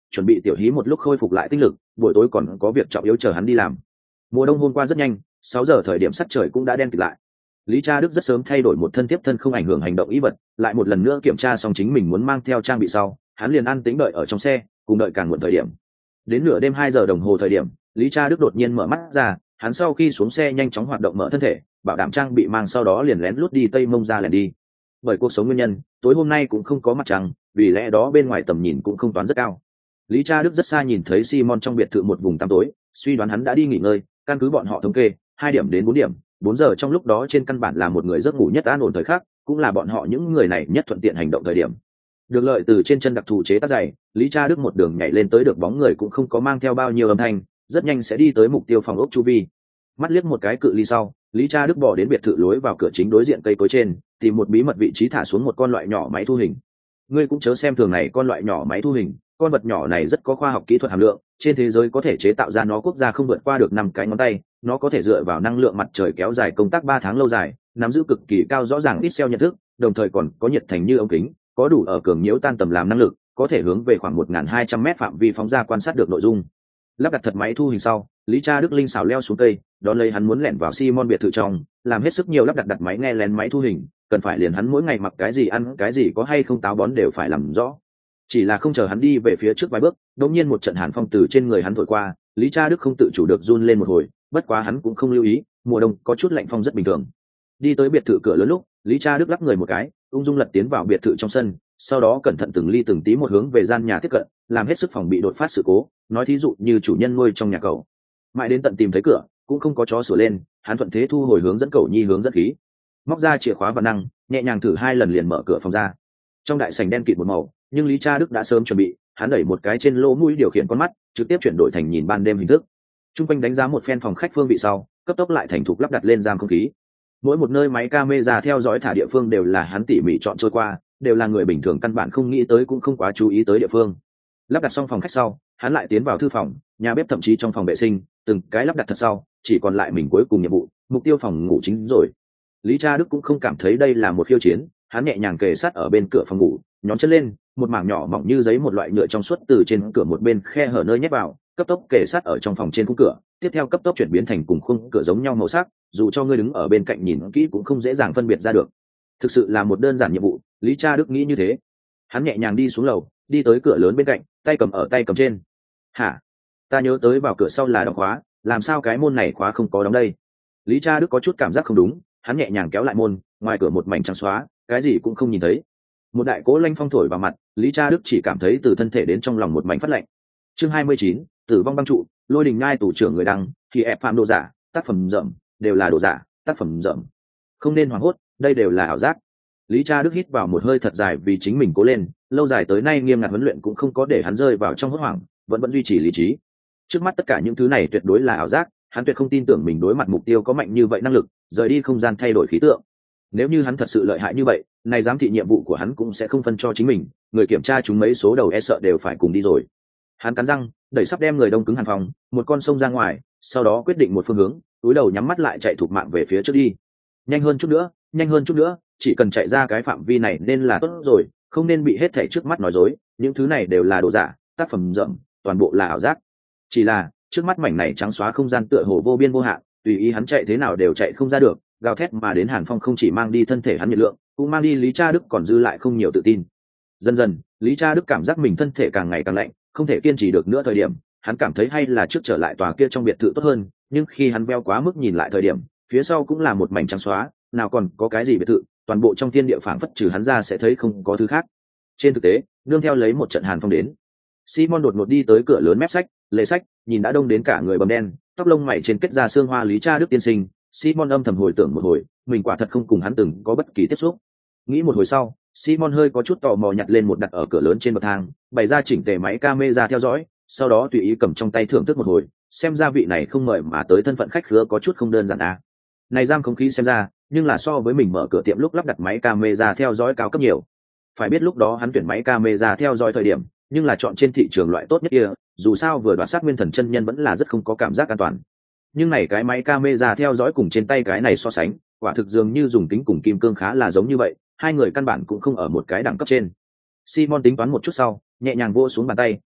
[SPEAKER 1] chuẩn bị tiểu hí một lúc khôi phục lại tinh lực, buổi tối còn có việc trọng yếu chờ hắn đi làm. Mùa đông hôm qua rất nhanh, sáu giờ thời điểm sắc trời cũng đã đen kịt lại. Lý Cha Đức rất sớm thay đổi một thân tiếp thân không ảnh hưởng hành động ý vật, lại một lần nữa kiểm tra xong chính mình muốn mang theo trang bị sau, hắn liền an tĩnh đợi ở trong xe, cùng đợi càng muộn thời điểm. Đến nửa đêm hai giờ đồng hồ thời điểm, Lý Cha Đức đột nhiên mở mắt ra, hắn sau khi xuống xe nhanh chóng hoạt động mở thân thể, bảo đảm trang bị mang sau đó liền lén lút đi tây mông ra lẻn đi. Bởi cuộc sống nguyên nhân, tối hôm nay cũng không có mặt trăng, vì lẽ đó bên ngoài tầm nhìn cũng không toán rất cao. Lý Cha Đức rất xa nhìn thấy Simon trong biệt thự một vùng tăm tối, suy đoán hắn đã đi nghỉ ngơi, căn cứ bọn họ thống kê, hai điểm đến bốn điểm, bốn giờ trong lúc đó trên căn bản là một người giấc ngủ nhất an ổn thời khắc, cũng là bọn họ những người này nhất thuận tiện hành động thời điểm. Được lợi từ trên chân đặc thù chế tác giày, Lý Cha Đức một đường nhảy lên tới được bóng người cũng không có mang theo bao nhiêu âm thanh, rất nhanh sẽ đi tới mục tiêu phòng ốc chu vi. Mắt liếc một cái cự ly sau, Lý Cha Đức bỏ đến biệt thự lối vào cửa chính đối diện cây cối trên, tìm một bí mật vị trí thả xuống một con loại nhỏ máy thu hình. Ngươi cũng chớ xem thường này con loại nhỏ máy thu hình, con vật nhỏ này rất có khoa học kỹ thuật hàm lượng, trên thế giới có thể chế tạo ra nó quốc gia không vượt qua được năm cái ngón tay, nó có thể dựa vào năng lượng mặt trời kéo dài công tác ba tháng lâu dài, nắm giữ cực kỳ cao rõ ràng ít xeo nhận thức, đồng thời còn có nhiệt thành như ống kính, có đủ ở cường nhiễu tan tầm làm năng lực, có thể hướng về khoảng một nghìn hai trăm mét phạm vi phóng ra quan sát được nội dung. Lắp đặt thật máy thu hình sau, Lý Cha Đức linh xảo leo xuống cây, đón lấy hắn muốn lẻn vào Simon biệt thự trong, làm hết sức nhiều lắp đặt đặt máy nghe lén máy thu hình, cần phải liền hắn mỗi ngày mặc cái gì ăn cái gì có hay không táo bón đều phải làm rõ. Chỉ là không chờ hắn đi về phía trước vài bước, đột nhiên một trận hàn phong từ trên người hắn thổi qua, Lý Cha Đức không tự chủ được run lên một hồi, bất quá hắn cũng không lưu ý, mùa đông có chút lạnh phong rất bình thường. Đi tới biệt thự cửa lớn lúc, Lý Cha Đức lắc người một cái, ung dung lật tiến vào biệt thự trong sân, sau đó cẩn thận từng ly từng tí một hướng về gian nhà tiếp cận, làm hết sức phòng bị đột phát sự cố, nói thí dụ như chủ nhân nuôi trong nhà cậu. Mãi đến tận tìm thấy cửa, cũng không có chó sủa lên, hắn thuận thế thu hồi hướng dẫn cậu nhi hướng dẫn khí, móc ra chìa khóa và năng, nhẹ nhàng thử hai lần liền mở cửa phòng ra. Trong đại sảnh đen kịt một màu, nhưng Lý Cha Đức đã sớm chuẩn bị, hắn đẩy một cái trên lỗ mũi điều khiển con mắt, trực tiếp chuyển đổi thành nhìn ban đêm hình thức. Trung quanh đánh giá một phen phòng khách phương vị sau, cấp tốc lại thành thục lắp đặt lên giam không khí. Mỗi một nơi máy camera theo dõi thả địa phương đều là hắn tỉ mỉ chọn trôi qua, đều là người bình thường căn bản không nghĩ tới cũng không quá chú ý tới địa phương. Lắp đặt xong phòng khách sau, hắn lại tiến vào thư phòng, nhà bếp thậm chí trong phòng vệ sinh, từng cái lắp đặt thật sau, chỉ còn lại mình cuối cùng nhiệm vụ, mục tiêu phòng ngủ chính rồi. Lý Cha Đức cũng không cảm thấy đây là một khiêu chiến, hắn nhẹ nhàng kề sát ở bên cửa phòng ngủ, nhón chân lên, một mảng nhỏ mỏng như giấy một loại nhựa trong suốt từ trên cửa một bên khe hở nơi nhét vào, cấp tốc kề sát ở trong phòng trên khung cửa, tiếp theo cấp tốc chuyển biến thành cùng khung cửa giống nhau màu sắc, dù cho ngươi đứng ở bên cạnh nhìn kỹ cũng không dễ dàng phân biệt ra được. Thực sự là một đơn giản nhiệm vụ, Lý Cha Đức nghĩ như thế. Hắn nhẹ nhàng đi xuống lầu, đi tới cửa lớn bên cạnh, tay cầm ở tay cầm trên. Hả? Ta nhớ tới vào cửa sau là đóng khóa, làm sao cái môn này khóa không có đóng đây? Lý Cha Đức có chút cảm giác không đúng, hắn nhẹ nhàng kéo lại môn, ngoài cửa một mảnh trắng xóa, cái gì cũng không nhìn thấy. Một đại cố lanh phong thổi vào mặt, Lý Cha Đức chỉ cảm thấy từ thân thể đến trong lòng một mảnh phát lạnh. Chương hai mươi chín, tử vong băng trụ, lôi đình ngai tủ trưởng người đăng, thì ép phạm đồ giả, tác phẩm rậm, đều là đồ giả, tác phẩm rậm. Không nên hoảng hốt, đây đều là ảo giác. Lý Cha Đức hít vào một hơi thật dài vì chính mình cố lên, lâu dài tới nay nghiêm ngặt huấn luyện cũng không có để hắn rơi vào trong hốt hoảng, vẫn vẫn duy trì lý trí. Trước mắt tất cả những thứ này tuyệt đối là ảo giác, hắn tuyệt không tin tưởng mình đối mặt mục tiêu có mạnh như vậy năng lực, rời đi không gian thay đổi khí tượng. Nếu như hắn thật sự lợi hại như vậy, này giám thị nhiệm vụ của hắn cũng sẽ không phân cho chính mình, người kiểm tra chúng mấy số đầu e sợ đều phải cùng đi rồi. Hắn cắn răng, đẩy sắp đem người đông cứng hàn phòng, một con sông ra ngoài, sau đó quyết định một phương hướng, túi đầu nhắm mắt lại chạy thục mạng về phía trước đi. Nhanh hơn chút nữa, nhanh hơn chút nữa, chỉ cần chạy ra cái phạm vi này nên là tốt rồi, không nên bị hết thảy trước mắt nói dối, những thứ này đều là đồ giả, tác phẩm rậm, toàn bộ là ảo giác. Chỉ là, trước mắt mảnh này trắng xóa không gian tựa hồ vô biên vô hạn, tùy ý hắn chạy thế nào đều chạy không ra được, gào thét mà đến hàn phong không chỉ mang đi thân thể hắn nhiệt lượng, cũng mang đi Lý Cha Đức còn dư lại không nhiều tự tin. Dần dần, Lý Cha Đức cảm giác mình thân thể càng ngày càng lạnh, không thể kiên trì được nữa thời điểm, hắn cảm thấy hay là trước trở lại tòa kia trong biệt thự tốt hơn, nhưng khi hắn veo quá mức nhìn lại thời điểm, phía sau cũng là một mảnh trắng xóa, nào còn có cái gì biệt thự, toàn bộ trong thiên địa phảng phất trừ hắn ra sẽ thấy không có thứ khác. Trên thực tế, nương theo lấy một trận hàn phong đến, Simon đột ngột đi tới cửa lớn mép sách, lề sách, nhìn đã đông đến cả người bầm đen, tóc lông mày trên kết ra xương hoa Lý Cha Đức tiên sinh. Simon âm thầm hồi tưởng một hồi, mình quả thật không cùng hắn từng có bất kỳ tiếp xúc. Nghĩ một hồi sau, Simon hơi có chút tò mò nhặt lên một đặt ở cửa lớn trên bậc thang, bày ra chỉnh tề máy camera theo dõi, sau đó tùy ý cầm trong tay thưởng thức một hồi, xem ra vị này không mời mà tới thân phận khách khứa có chút không đơn giản à. Này giam không khí xem ra, nhưng là so với mình mở cửa tiệm lúc lắp đặt máy camera theo dõi cao cấp nhiều. Phải biết lúc đó hắn tuyển máy camera theo dõi thời điểm, nhưng là chọn trên thị trường loại tốt nhất kia, dù sao vừa đoạt sát nguyên thần chân nhân vẫn là rất không có cảm giác an toàn. Nhưng này cái máy camera theo dõi cùng trên tay cái này so sánh, quả thực dường như dùng kính cùng kim cương khá là giống như vậy, hai người căn bản cũng không ở một cái đẳng cấp trên. Simon tính toán một chút sau, nhẹ nhàng vỗ xuống bàn tay,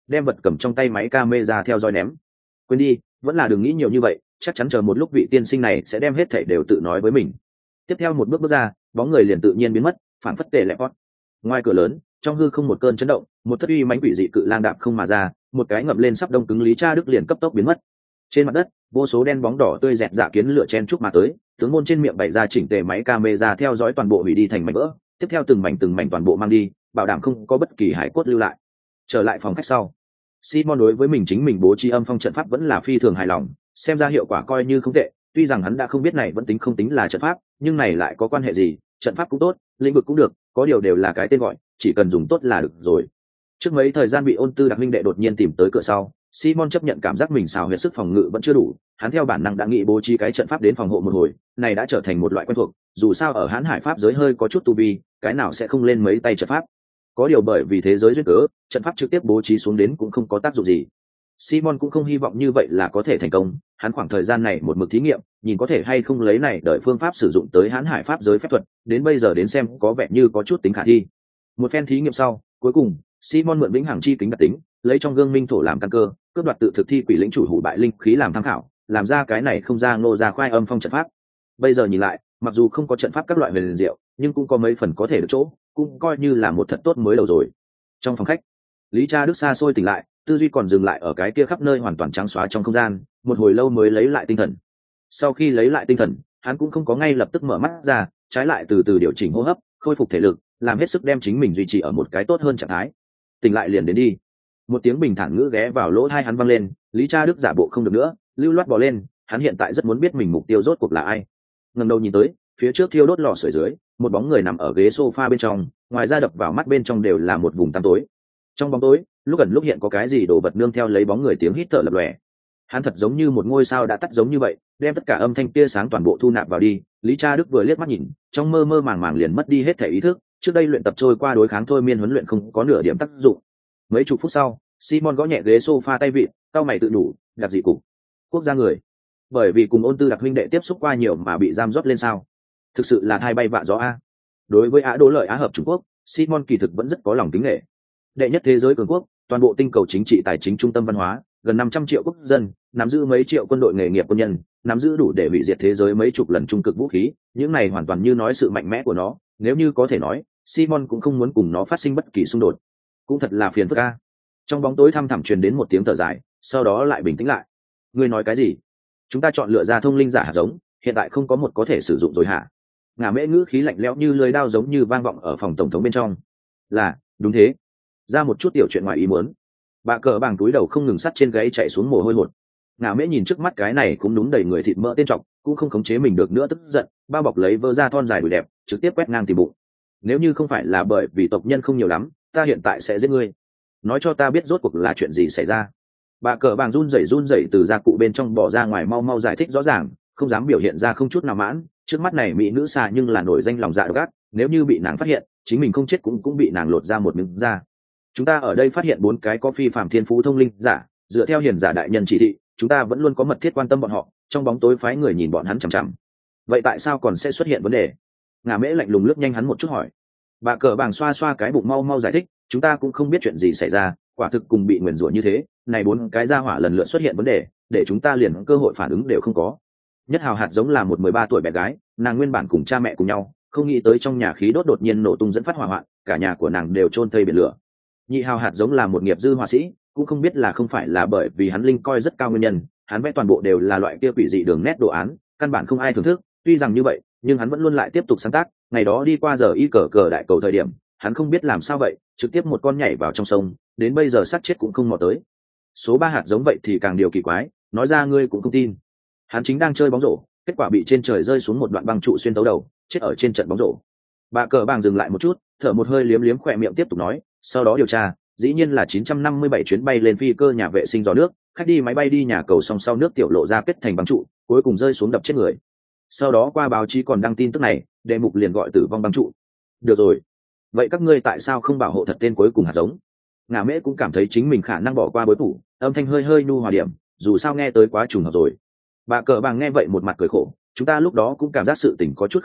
[SPEAKER 1] đem vật cầm trong tay máy camera theo dõi ném. Quên đi, vẫn là đừng nghĩ nhiều như vậy, chắc chắn chờ một lúc vị tiên sinh này sẽ đem hết thảy đều tự nói với mình. Tiếp theo một bước bước ra, bóng người liền tự nhiên biến mất, phản phất tề lẹ hót. Ngoài cửa lớn, trong hư không một cơn chấn động, một thất uy mãnh quỷ dị cự lang đạp không mà ra, một cái ngậm lên sắp đông cứng Lý Cha Đức liền cấp tốc biến mất. Trên mặt đất, vô số đen bóng đỏ tươi dẹt dạ kiến lửa chen chúc mà tới, tướng môn trên miệng bày ra chỉnh tề máy camera theo dõi toàn bộ hủy đi thành mảnh vỡ, tiếp theo từng mảnh từng mảnh toàn bộ mang đi, bảo đảm không có bất kỳ hải cốt lưu lại. Trở lại phòng khách sau, Simon đối với mình chính mình bố trí âm phong trận pháp vẫn là phi thường hài lòng, xem ra hiệu quả coi như không tệ, tuy rằng hắn đã không biết này vẫn tính không tính là trận pháp, nhưng này lại có quan hệ gì, trận pháp cũng tốt, lĩnh vực cũng được, có điều đều là cái tên gọi, chỉ cần dùng tốt là được rồi. Trước mấy thời gian bị Ôn Tư Đặc minh đệ đột nhiên tìm tới cửa sau, Simon chấp nhận cảm giác mình xào huyệt sức phòng ngự vẫn chưa đủ, hắn theo bản năng đã nghĩ bố trí cái trận pháp đến phòng hộ một hồi, này đã trở thành một loại quen thuộc, dù sao ở Hán Hải pháp giới hơi có chút tu vi, cái nào sẽ không lên mấy tay trận pháp. Có điều bởi vì thế giới duyên cớ, trận pháp trực tiếp bố trí xuống đến cũng không có tác dụng gì. Simon cũng không hy vọng như vậy là có thể thành công, hắn khoảng thời gian này một mực thí nghiệm, nhìn có thể hay không lấy này đợi phương pháp sử dụng tới Hán Hải pháp giới phép thuật, đến bây giờ đến xem có vẻ như có chút tính khả thi. Một phen thí nghiệm sau, cuối cùng, Simon mượn vĩnh hằng chi kính đặc tính, lấy trong gương minh thổ làm căn cơ, cướp đoạt tự thực thi quỷ lĩnh chủ hủ bại linh khí làm tham khảo, làm ra cái này không ra ngô ra khoai âm phong trận pháp. Bây giờ nhìn lại, mặc dù không có trận pháp các loại về liền diệu, nhưng cũng có mấy phần có thể được chỗ, cũng coi như là một thật tốt mới đầu rồi. Trong phòng khách, Lý Cha Đức xa xôi tỉnh lại, tư duy còn dừng lại ở cái kia khắp nơi hoàn toàn trắng xóa trong không gian, một hồi lâu mới lấy lại tinh thần. Sau khi lấy lại tinh thần, hắn cũng không có ngay lập tức mở mắt ra, trái lại từ từ điều chỉnh hô hấp, khôi phục thể lực, làm hết sức đem chính mình duy trì ở một cái tốt hơn trạng thái. Tỉnh lại liền đến đi. Một tiếng bình thản ngữ ghé vào lỗ tai hắn vang lên, Lý Cha Đức giả bộ không được nữa, lưu loát bò lên, hắn hiện tại rất muốn biết mình mục tiêu rốt cuộc là ai. Ngẩng đầu nhìn tới, phía trước thiêu đốt lò sưởi dưới, một bóng người nằm ở ghế sofa bên trong, ngoài ra đập vào mắt bên trong đều là một vùng tăm tối. Trong bóng tối, lúc ẩn lúc hiện có cái gì đổ vật nương theo lấy bóng người tiếng hít thở lập lòe. Hắn thật giống như một ngôi sao đã tắt giống như vậy, đem tất cả âm thanh tia sáng toàn bộ thu nạp vào đi. Lý Cha Đức vừa liếc mắt nhìn, trong mơ mơ màng màng liền mất đi hết thể ý thức, trước đây luyện tập trôi qua đối kháng thôi miên huấn luyện không có nửa điểm tác dụng. Mấy chục phút sau, Simon gõ nhẹ ghế sofa tay vịn, cau mày tự đủ, đặc dị cục. Quốc gia người. Bởi vì cùng Ôn Tư Đặc huynh đệ tiếp xúc qua nhiều mà bị giam rót lên sao? Thực sự là thai bay vạ gió a. Đối với Á Đỗ Lợi Á hợp Trung Quốc, Simon kỳ thực vẫn rất có lòng kính nể. Đệ nhất thế giới cường quốc, toàn bộ tinh cầu chính trị tài chính trung tâm văn hóa, gần năm trăm triệu quốc dân, nắm giữ mấy triệu quân đội nghề nghiệp quân nhân, nắm giữ đủ để hủy diệt thế giới mấy chục lần trung cực vũ khí, những này hoàn toàn như nói sự mạnh mẽ của nó, nếu như có thể nói, Simon cũng không muốn cùng nó phát sinh bất kỳ xung đột. Cũng thật là phiền phức a. Trong bóng tối thăm thẳm truyền đến một tiếng thở dài, sau đó lại bình tĩnh lại. Ngươi nói cái gì? Chúng ta chọn lựa ra thông linh giả hạt giống, hiện tại không có một có thể sử dụng rồi hả? Ngả Mễ ngữ khí lạnh lẽo như lưỡi dao giống như vang vọng ở phòng tổng thống bên trong. Là, đúng thế. Ra một chút tiểu chuyện ngoài ý muốn. Bà cờ bàng túi đầu không ngừng sắt trên gáy chạy xuống mồ hôi hột. Ngả Mễ nhìn trước mắt cái này cũng đúng đầy người thịt mỡ tên trọc, cũng không khống chế mình được nữa tức giận, bao bọc lấy vơ da thon dài đùi đẹp, trực tiếp quét ngang tìm bụng. Nếu như không phải là bởi vì tộc nhân không nhiều lắm, ta hiện tại sẽ giết ngươi. Nói cho ta biết rốt cuộc là chuyện gì xảy ra. Bà cờ bàng run rẩy run rẩy từ gia cụ bên trong bỏ ra ngoài, mau mau giải thích rõ ràng, không dám biểu hiện ra không chút nào mãn. Trước mắt này mỹ nữ xa nhưng là nổi danh lòng dạ độc ác, nếu như bị nàng phát hiện, chính mình không chết cũng cũng bị nàng lột ra một miếng da. Chúng ta ở đây phát hiện bốn cái có phi phạm thiên phú thông linh giả, dựa theo hiền giả đại nhân chỉ thị, chúng ta vẫn luôn có mật thiết quan tâm bọn họ, trong bóng tối phái người nhìn bọn hắn chằm chằm. Vậy tại sao còn sẽ xuất hiện vấn đề? Ngà Mễ lạnh lùng lướt nhanh hắn một chút hỏi. Bà cờ bàng xoa xoa cái bụng, mau mau giải thích, chúng ta cũng không biết chuyện gì xảy ra, quả thực cùng bị nguyền rủa như thế, này bốn cái gia hỏa lần lượt xuất hiện vấn đề, để chúng ta liền cơ hội phản ứng đều không có. Nhất Hào hạt giống là một mười ba tuổi bé gái, nàng nguyên bản cùng cha mẹ cùng nhau, không nghĩ tới trong nhà khí đốt đột nhiên nổ tung dẫn phát hỏa hoạn, cả nhà của nàng đều chôn thây biển lửa. Nhị Hào hạt giống là một nghiệp dư họa sĩ, cũng không biết là không phải là bởi vì hắn linh coi rất cao nguyên nhân, hắn vẽ toàn bộ đều là loại kia quỷ dị đường nét đồ án, căn bản không ai thưởng thức, tuy rằng như vậy, nhưng hắn vẫn luôn lại tiếp tục sáng tác, ngày đó đi qua giờ y cờ cờ đại cầu thời điểm, hắn không biết làm sao vậy, trực tiếp một con nhảy vào trong sông, đến bây giờ sát chết cũng không mò tới. Số ba hạt giống vậy thì càng điều kỳ quái, nói ra ngươi cũng không tin. Hắn chính đang chơi bóng rổ, kết quả bị trên trời rơi xuống một đoạn băng trụ xuyên tấu đầu, chết ở trên trận bóng rổ. Bà cờ bàng dừng lại một chút, thở một hơi liếm liếm khỏe miệng tiếp tục nói, sau đó điều tra, dĩ nhiên là chín trăm năm mươi bảy chuyến bay lên phi cơ nhà vệ sinh gió nước, khách đi máy bay đi nhà cầu song sau nước tiểu lộ ra kết thành băng trụ, cuối cùng rơi xuống đập chết người. Sau đó qua báo chí còn đăng tin tức này, đề mục liền gọi tử vong băng trụ. Được rồi, vậy các ngươi tại sao không bảo hộ thật tên cuối cùng hạt giống? Ngà Mễ cũng cảm thấy chính mình khả năng bỏ qua bối phủ, âm thanh hơi hơi nhu hòa điểm, dù sao nghe tới quá trùng hợp rồi. Bà cờ bàng nghe vậy một mặt cười khổ, chúng ta lúc đó cũng cảm giác sự tình có chút không đúng,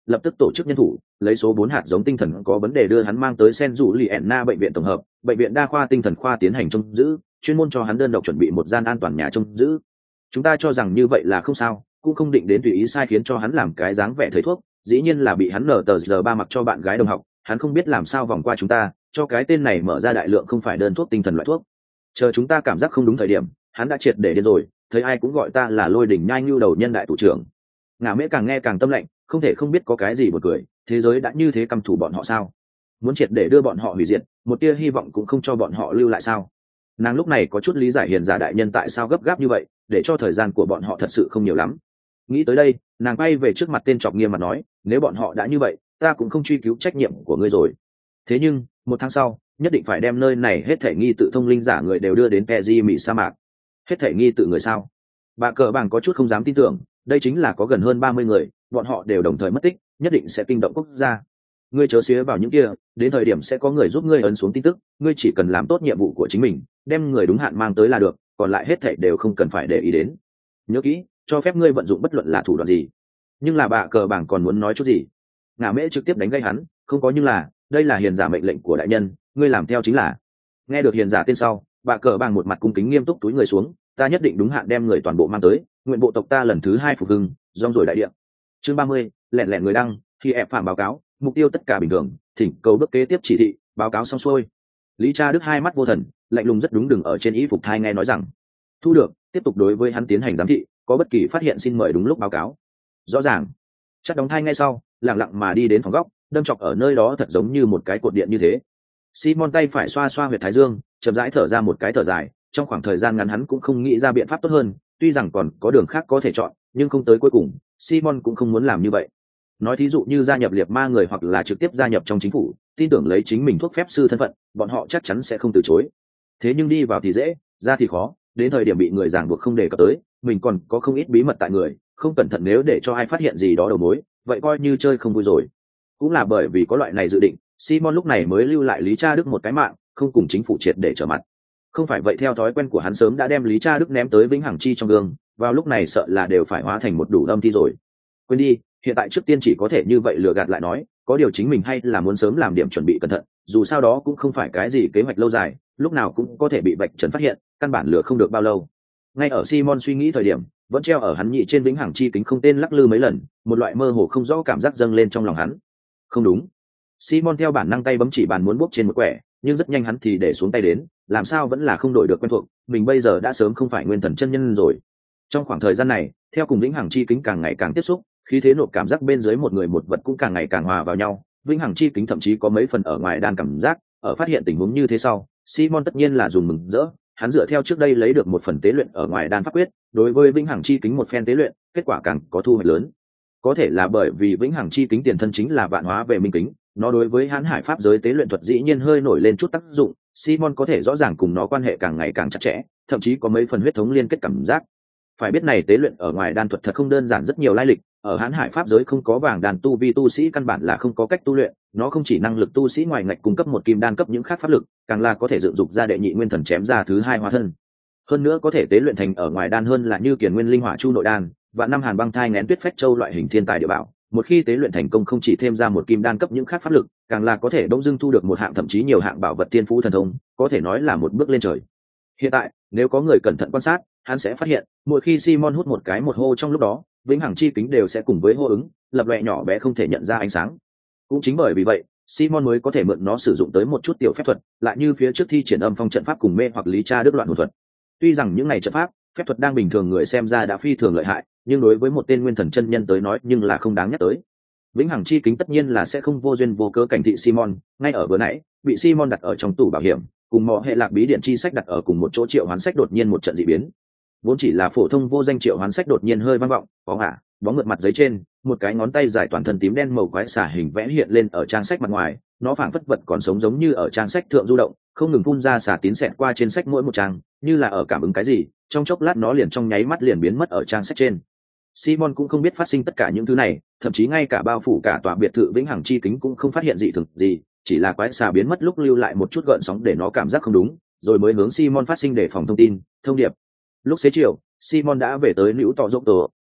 [SPEAKER 1] lập tức tổ chức nhân thủ lấy số bốn hạt giống tinh thần có vấn đề đưa hắn mang tới Sen Dụ Lì ẻn na bệnh viện tổng hợp, bệnh viện đa khoa tinh thần khoa tiến hành trông giữ, chuyên môn cho hắn đơn độc chuẩn bị một gian an toàn nhà trông giữ. Chúng ta cho rằng như vậy là không sao, cũng không định đến tùy ý sai khiến cho hắn làm cái dáng vẻ thầy thuốc, dĩ nhiên là bị hắn nở tờ giờ ba mặc cho bạn gái đồng học, hắn không biết làm sao vòng qua chúng ta, cho cái tên này mở ra đại lượng không phải đơn thuốc tinh thần loại thuốc. Chờ chúng ta cảm giác không đúng thời điểm, hắn đã triệt để điên rồi, thấy ai cũng gọi ta là Lôi Đỉnh nhai nhưu đầu nhân đại thủ trưởng. Ngả Mễ càng nghe càng tâm lạnh, không thể không biết có cái gì buồn cười, thế giới đã như thế căm thù bọn họ sao? Muốn triệt để đưa bọn họ hủy diệt, một tia hy vọng cũng không cho bọn họ lưu lại sao? Nàng lúc này có chút lý giải Hiền giả đại nhân tại sao gấp gáp như vậy, để cho thời gian của bọn họ thật sự không nhiều lắm. Nghĩ tới đây, nàng bay về trước mặt tên trọc nghiêm mặt nói, nếu bọn họ đã như vậy, ta cũng không truy cứu trách nhiệm của ngươi rồi. Thế nhưng, một tháng sau, nhất định phải đem nơi này hết thể nghi tự thông linh giả người đều đưa đến Keji Mỹ sa mạc. Hết thể nghi tự người sao? Bà cờ bàng có chút không dám tin tưởng, đây chính là có gần hơn ba mươi người, bọn họ đều đồng thời mất tích, nhất định sẽ kinh động quốc gia. Ngươi chớ xía vào những kia, đến thời điểm sẽ có người giúp ngươi ấn xuống tin tức, ngươi chỉ cần làm tốt nhiệm vụ của chính mình, đem người đúng hạn mang tới là được, còn lại hết thảy đều không cần phải để ý đến. Nhớ kỹ, cho phép ngươi vận dụng bất luận là thủ đoạn gì. Nhưng là bà cờ bảng còn muốn nói chút gì? Ngả Mễ trực tiếp đánh gây hắn, không có nhưng là, đây là hiền giả mệnh lệnh của đại nhân, ngươi làm theo chính là. Nghe được hiền giả tên sau, bà cờ bảng một mặt cung kính nghiêm túc túi người xuống, ta nhất định đúng hạn đem người toàn bộ mang tới, nguyện bộ tộc ta lần thứ hai phục hưng, rong rồi đại địa. Chương ba mươi, lẹn lẹn người đăng, khi ép phạm báo cáo, mục tiêu tất cả bình thường, thỉnh cầu bước kế tiếp chỉ thị, báo cáo xong xuôi. Lý Cha Đức hai mắt vô thần, lạnh lùng rất đúng đừng ở trên ý phục thai nghe nói rằng, thu được, tiếp tục đối với hắn tiến hành giám thị, có bất kỳ phát hiện xin mời đúng lúc báo cáo. Rõ ràng. Chắc đóng thai ngay sau, lặng lặng mà đi đến phòng góc, đâm chọc ở nơi đó thật giống như một cái cột điện như thế. Simon tay phải xoa xoa huyệt thái dương, chậm rãi thở ra một cái thở dài, trong khoảng thời gian ngắn hắn cũng không nghĩ ra biện pháp tốt hơn, tuy rằng còn có đường khác có thể chọn, nhưng không tới cuối cùng, Simon cũng không muốn làm như vậy. Nói thí dụ như gia nhập liệt ma người hoặc là trực tiếp gia nhập trong chính phủ, tin tưởng lấy chính mình thuốc phép sư thân phận, bọn họ chắc chắn sẽ không từ chối. Thế nhưng đi vào thì dễ, ra thì khó, đến thời điểm bị người ràng buộc không đề cập tới, mình còn có không ít bí mật tại người, không cẩn thận nếu để cho ai phát hiện gì đó đầu mối, vậy coi như chơi không vui rồi. Cũng là bởi vì có loại này dự định, Simon lúc này mới lưu lại Lý Cha Đức một cái mạng, không cùng chính phủ triệt để trở mặt. Không phải vậy theo thói quen của hắn sớm đã đem Lý Cha Đức ném tới vĩnh hằng chi trong gương, vào lúc này sợ là đều phải hóa thành một đủ âm thi rồi. Quên đi, hiện tại trước tiên chỉ có thể như vậy lừa gạt lại nói, có điều chính mình hay là muốn sớm làm điểm chuẩn bị cẩn thận, dù sao đó cũng không phải cái gì kế hoạch lâu dài, lúc nào cũng có thể bị vạch trần phát hiện, căn bản lừa không được bao lâu. Ngay ở Simon suy nghĩ thời điểm, vẫn treo ở hắn nhị trên vĩnh hằng chi kính không tên lắc lư mấy lần, một loại mơ hồ không rõ cảm giác dâng lên trong lòng hắn. Không đúng. Simon theo bản năng tay bấm chỉ bàn muốn bốc trên một quẻ, nhưng rất nhanh hắn thì để xuống tay đến, làm sao vẫn là không đổi được quen thuộc, mình bây giờ đã sớm không phải nguyên thần chân nhân rồi. Trong khoảng thời gian này, theo cùng vĩnh hằng chi kính càng ngày càng tiếp xúc, khí thế nộp cảm giác bên dưới một người một vật cũng càng ngày càng hòa vào nhau, vĩnh hằng chi kính thậm chí có mấy phần ở ngoài đan cảm giác, ở phát hiện tình huống như thế sau, Simon tất nhiên là dùng mừng rỡ, hắn dựa theo trước đây lấy được một phần tế luyện ở ngoài đan pháp quyết, đối với vĩnh hằng chi kính một phen tế luyện, kết quả càng có thu hoạch lớn. Có thể là bởi vì vĩnh hằng chi kính tiền thân chính là vạn hóa về minh kính, nó đối với hán hải pháp giới tế luyện thuật dĩ nhiên hơi nổi lên chút tác dụng, Simon có thể rõ ràng cùng nó quan hệ càng ngày càng chặt chẽ, thậm chí có mấy phần huyết thống liên kết cảm giác. Phải biết này tế luyện ở ngoài đan thuật thật không đơn giản, rất nhiều lai lịch, ở hán hải pháp giới không có vàng đàn tu vi tu sĩ căn bản là không có cách tu luyện, nó không chỉ năng lực tu sĩ ngoài ngạch cung cấp một kim đan cấp những khác pháp lực, càng là có thể dựng dục ra đệ nhị nguyên thần chém ra thứ hai hóa thân. Hơn nữa có thể tế luyện thành ở ngoài đan hơn là như kiền nguyên linh hỏa chu nội đan và năm hàn băng thai ngén tuyết phách châu loại hình thiên tài địa bảo, một khi tế luyện thành công không chỉ thêm ra một kim đan cấp những khác pháp lực, càng là có thể bỗng dưng thu được một hạng thậm chí nhiều hạng bảo vật tiên phú thần thông, có thể nói là một bước lên trời. Hiện tại nếu có người cẩn thận quan sát, hắn sẽ phát hiện mỗi khi Simon hút một cái một hô trong lúc đó, vĩnh hằng chi kính đều sẽ cùng với hô ứng lập loè nhỏ bé không thể nhận ra ánh sáng. Cũng chính bởi vì vậy, Simon mới có thể mượn nó sử dụng tới một chút tiểu phép thuật, lại như phía trước thi triển âm phong trận pháp cùng mê hoặc Lý Cha Đức loạn hồn thuật. Tuy rằng những này trận pháp, phép thuật đang bình thường người xem ra đã phi thường lợi hại, nhưng đối với một tên nguyên thần chân nhân tới nói nhưng là không đáng nhắc tới. Vĩnh hằng chi kính tất nhiên là sẽ không vô duyên vô cớ cảnh thị Simon, ngay ở bữa nãy, bị Simon đặt ở trong tủ bảo hiểm, cùng mọ hệ lạc bí điện chi sách đặt ở cùng một chỗ triệu hoán sách đột nhiên một trận dị biến. Vốn chỉ là phổ thông vô danh triệu hoán sách đột nhiên hơi vang vọng, có ngả, bóng ngược mặt giấy trên, một cái ngón tay dài toàn thân tím đen màu quái xả hình vẽ hiện lên ở trang sách mặt ngoài, nó phảng phất vật còn sống giống như ở trang sách thượng du động, không ngừng phun ra xả tín xẹt qua trên sách mỗi một trang, như là ở cảm ứng cái gì, trong chốc lát nó liền trong nháy mắt liền biến mất ở trang sách trên. Simon cũng không biết phát sinh tất cả những thứ này, thậm chí ngay cả bao phủ cả tòa biệt thự vĩnh hằng chi kính cũng không phát hiện dị thường gì, chỉ là quái xà biến mất lúc lưu lại một chút gợn sóng để nó cảm giác không đúng, rồi mới hướng Simon phát sinh để phòng thông tin, thông điệp. Lúc xế chiều, Simon đã về tới Liễu Tọ Dốc Tổ,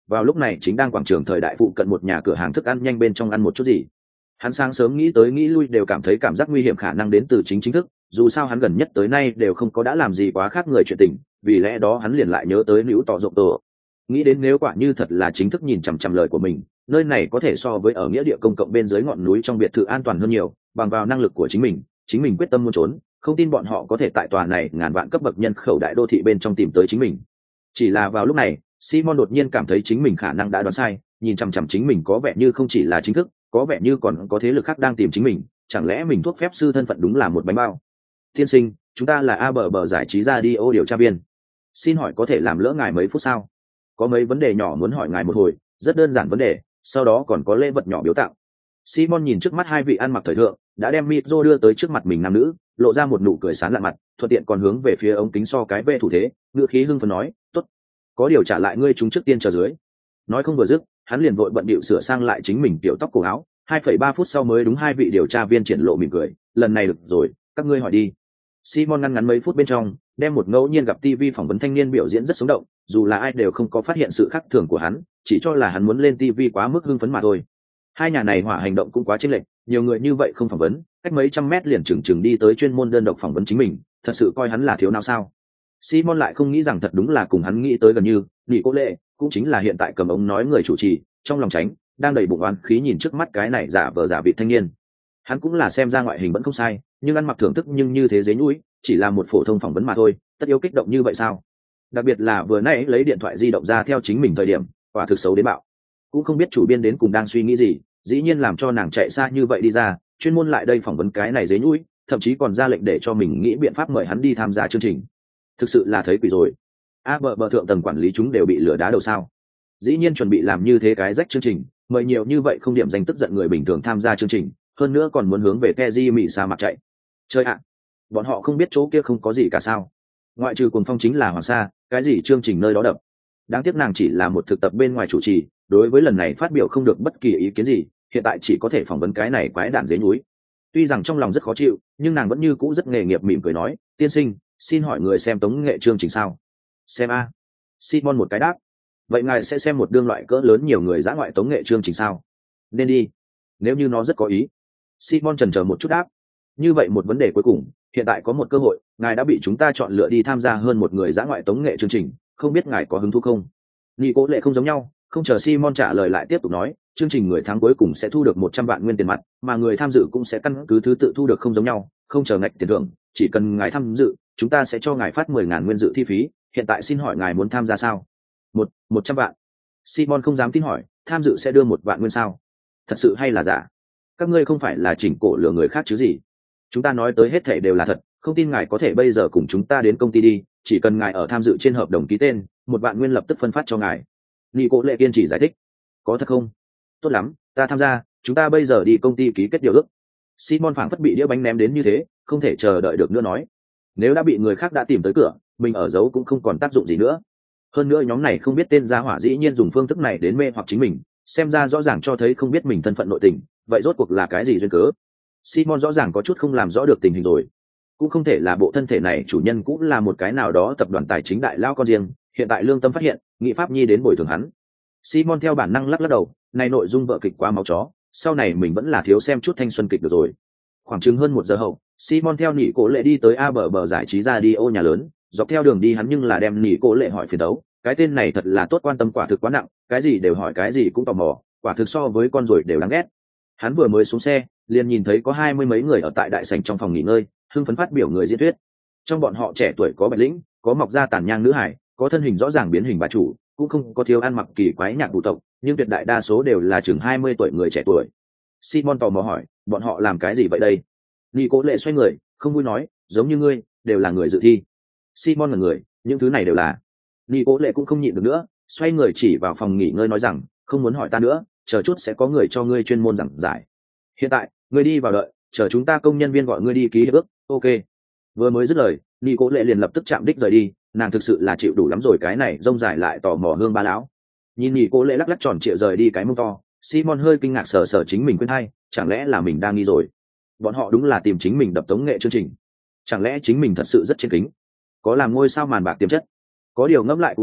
[SPEAKER 1] vào lúc này chính đang quảng trường thời đại phụ cận một nhà cửa hàng thức ăn nhanh bên trong ăn một chút gì. Hắn sáng sớm nghĩ tới nghĩ lui đều cảm thấy cảm giác nguy hiểm khả năng đến từ chính chính thức, dù sao hắn gần nhất tới nay đều không có đã làm gì quá khác người chuyện tình, vì lẽ đó hắn liền lại nhớ tới nữ tỏ rộng tổ. Nghĩ đến nếu quả như thật là chính thức nhìn chằm chằm lời của mình, nơi này có thể so với ở nghĩa địa công cộng bên dưới ngọn núi trong biệt thự an toàn hơn nhiều, bằng vào năng lực của chính mình, chính mình quyết tâm muốn trốn, không tin bọn họ có thể tại tòa này ngàn vạn cấp bậc nhân khẩu đại đô thị bên trong tìm tới chính mình. Chỉ là vào lúc này, Simon đột nhiên cảm thấy chính mình khả năng đã đoán sai, nhìn chằm chằm chính mình có vẻ như không chỉ là chính thức, có vẻ như còn có thế lực khác đang tìm chính mình, chẳng lẽ mình thuốc phép sư thân phận đúng là một bánh bao. Tiên sinh, chúng ta là a bờ bờ giải trí radio điều tra viên, xin hỏi có thể làm lỡ ngài mấy phút sao? Có mấy vấn đề nhỏ muốn hỏi ngài một hồi, rất đơn giản vấn đề, sau đó còn có lễ vật nhỏ biếu tặng. Simon nhìn trước mắt hai vị ăn mặc thời thượng, đã đem micro đưa tới trước mặt mình nam nữ, lộ ra một nụ cười sán lạn mặt, thuận tiện còn hướng về phía ống kính so cái về thủ thế, ngữ khí hưng phấn nói, "Tốt, có điều trả lại ngươi chúng trước tiên chờ dưới." Nói không vừa dứt, hắn liền vội bận bịu sửa sang lại chính mình tiểu tóc cổ áo, hai phẩy ba phút sau mới đúng hai vị điều tra viên triển lộ mỉm cười, "Lần này được rồi, các ngươi hỏi đi." Simon ngăn ngắn mấy phút bên trong, đem một ngẫu nhiên gặp ti vi phỏng vấn thanh niên biểu diễn rất sống động, dù là ai đều không có phát hiện sự khác thường của hắn, chỉ cho là hắn muốn lên ti vi quá mức hưng phấn mà thôi. Hai nhà này hỏa hành động cũng quá chênh lệch, nhiều người như vậy không phỏng vấn, cách mấy trăm mét liền chừng chừng đi tới chuyên môn đơn độc phỏng vấn chính mình, thật sự coi hắn là thiếu nào sao? Simon lại không nghĩ rằng thật đúng là cùng hắn nghĩ tới gần như, Nị Cố Lệ, cũng chính là hiện tại cầm ống nói người chủ trì, trong lòng tránh, đang đầy bụng oán khí nhìn trước mắt cái này giả vờ giả vị thanh niên. Hắn cũng là xem ra ngoại hình vẫn không sai, nhưng ăn mặc thưởng thức nhưng như thế dế nhũi, chỉ là một phổ thông phỏng vấn mà thôi, tất yếu kích động như vậy sao? Đặc biệt là vừa nãy lấy điện thoại di động ra theo chính mình thời điểm, quả thực xấu đến bạo. Cũng không biết chủ biên đến cùng đang suy nghĩ gì, dĩ nhiên làm cho nàng chạy xa như vậy đi ra, chuyên môn lại đây phỏng vấn cái này dế nhũi, thậm chí còn ra lệnh để cho mình nghĩ biện pháp mời hắn đi tham gia chương trình. Thực sự là thấy quỷ rồi. A bờ bờ thượng tầng quản lý chúng đều bị lừa đá đầu sao? Dĩ nhiên chuẩn bị làm như thế cái rách chương trình, mời nhiều như vậy không điểm danh tức giận người bình thường tham gia chương trình, hơn nữa còn muốn hướng về Keji Mỹ Sa mặt chạy. Chơi ạ, bọn họ không biết chỗ kia không có gì cả sao? Ngoại trừ Cuồng Phong chính là Hoàng Sa, cái gì chương trình nơi đó đập. Đáng tiếc nàng chỉ là một thực tập bên ngoài chủ trì, đối với lần này phát biểu không được bất kỳ ý kiến gì, hiện tại chỉ có thể phỏng vấn cái này quái đản dế núi. Tuy rằng trong lòng rất khó chịu, nhưng nàng vẫn như cũ rất nghề nghiệp mỉm cười nói, "Tiên sinh, xin hỏi người xem tống nghệ chương trình sao?" "Xem a." Simon một cái đáp. "Vậy ngài sẽ xem một đương loại cỡ lớn nhiều người dã ngoại tống nghệ chương trình sao?" "Nên đi, nếu như nó rất có ý." Simon chần chờ một chút đáp. "Như vậy một vấn đề cuối cùng, hiện tại có một cơ hội, ngài đã bị chúng ta chọn lựa đi tham gia hơn một người dã ngoại tống nghệ chương trình, không biết ngài có hứng thú không?" Nị Cố Lệ không giống nhau, không chờ Simon trả lời lại tiếp tục nói, chương trình người thắng cuối cùng sẽ thu được một trăm vạn nguyên tiền mặt, mà người tham dự cũng sẽ căn cứ thứ tự thu được không giống nhau, không chờ ngạch tiền thưởng, chỉ cần ngài tham dự, chúng ta sẽ cho ngài phát mười ngàn nguyên dự thi phí, hiện tại xin hỏi ngài muốn tham gia sao? Một, một trăm vạn. Simon không dám tin hỏi, tham dự sẽ đưa một vạn nguyên sao? Thật sự hay là giả? Các ngươi không phải là chỉnh cổ lừa người khác chứ gì? Chúng ta nói tới hết thảy đều là thật, không tin ngài có thể bây giờ cùng chúng ta đến công ty đi, chỉ cần ngài ở tham dự trên hợp đồng ký tên, một vạn nguyên lập tức phân phát cho ngài. Nị Cố Lệ kiên trì giải thích. Có thật không? Tốt lắm, ta tham gia, chúng ta bây giờ đi công ty ký kết điều ước. Simon phảng phất bị đĩa bánh ném đến như thế, không thể chờ đợi được nữa nói. Nếu đã bị người khác đã tìm tới cửa, mình ở giấu cũng không còn tác dụng gì nữa. Hơn nữa nhóm này không biết tên gia hỏa dĩ nhiên dùng phương thức này đến mê hoặc chính mình, xem ra rõ ràng cho thấy không biết mình thân phận nội tình, vậy rốt cuộc là cái gì duyên cớ? Simon rõ ràng có chút không làm rõ được tình hình rồi. Cũng không thể là bộ thân thể này chủ nhân cũng là một cái nào đó tập đoàn tài chính đại lao con riêng, hiện tại lương tâm phát hiện, nghị pháp nhi đến bồi thường hắn. Simon theo bản năng lắc lắc đầu, này nội dung vợ kịch quá máu chó, sau này mình vẫn là thiếu xem chút thanh xuân kịch được rồi. Khoảng chừng hơn một giờ hậu, Simon theo Nị Cố Lệ đi tới a bờ bờ giải trí radio nhà lớn, dọc theo đường đi hắn nhưng là đem Nị Cố Lệ hỏi phiền đấu, cái tên này thật là tốt quan tâm quả thực quá nặng, cái gì đều hỏi cái gì cũng tò mò, quả thực so với con ruồi đều đáng ghét. Hắn vừa mới xuống xe, liền nhìn thấy có hai mươi mấy người ở tại đại sảnh trong phòng nghỉ ngơi, hưng phấn phát biểu người diễn thuyết. Trong bọn họ trẻ tuổi có bạch lĩnh, có mọc da tàn nhang nữ hải, có thân hình rõ ràng biến hình bà chủ, cũng không có thiếu ăn mặc kỳ quái nhạc cụ tộc, nhưng tuyệt đại đa số đều là chừng hai mươi tuổi người trẻ tuổi. Simon tò mò hỏi, bọn họ làm cái gì vậy đây? Nị Cố Lệ xoay người, không vui nói, giống như ngươi, đều là người dự thi. Simon ngẩn người, những thứ này đều là. Nị Cố Lệ cũng không nhịn được nữa, xoay người chỉ vào phòng nghỉ ngơi nói rằng, không muốn hỏi ta nữa, chờ chút sẽ có người cho ngươi chuyên môn giảng giải. Hiện tại, ngươi đi vào đợi, chờ chúng ta công nhân viên gọi ngươi đi ký hiệp ước, ok. Vừa mới dứt lời, Nị Cố Lệ liền lập tức chạm đích rời đi, nàng thực sự là chịu đủ lắm rồi cái này rông dài lại tò mò hương ba lão. Nhìn Nị Cố Lệ lắc lắc tròn trịa rời đi cái mông to, Simon hơi kinh ngạc sờ sờ chính mình quên hay, chẳng lẽ là mình đang nghi rồi? Bọn họ đúng là tìm chính mình đập tống nghệ chương trình, chẳng lẽ chính mình thật sự rất trên kính, có làm ngôi sao màn bạc tiềm chất? Có điều ngẫm lại cũng đúng,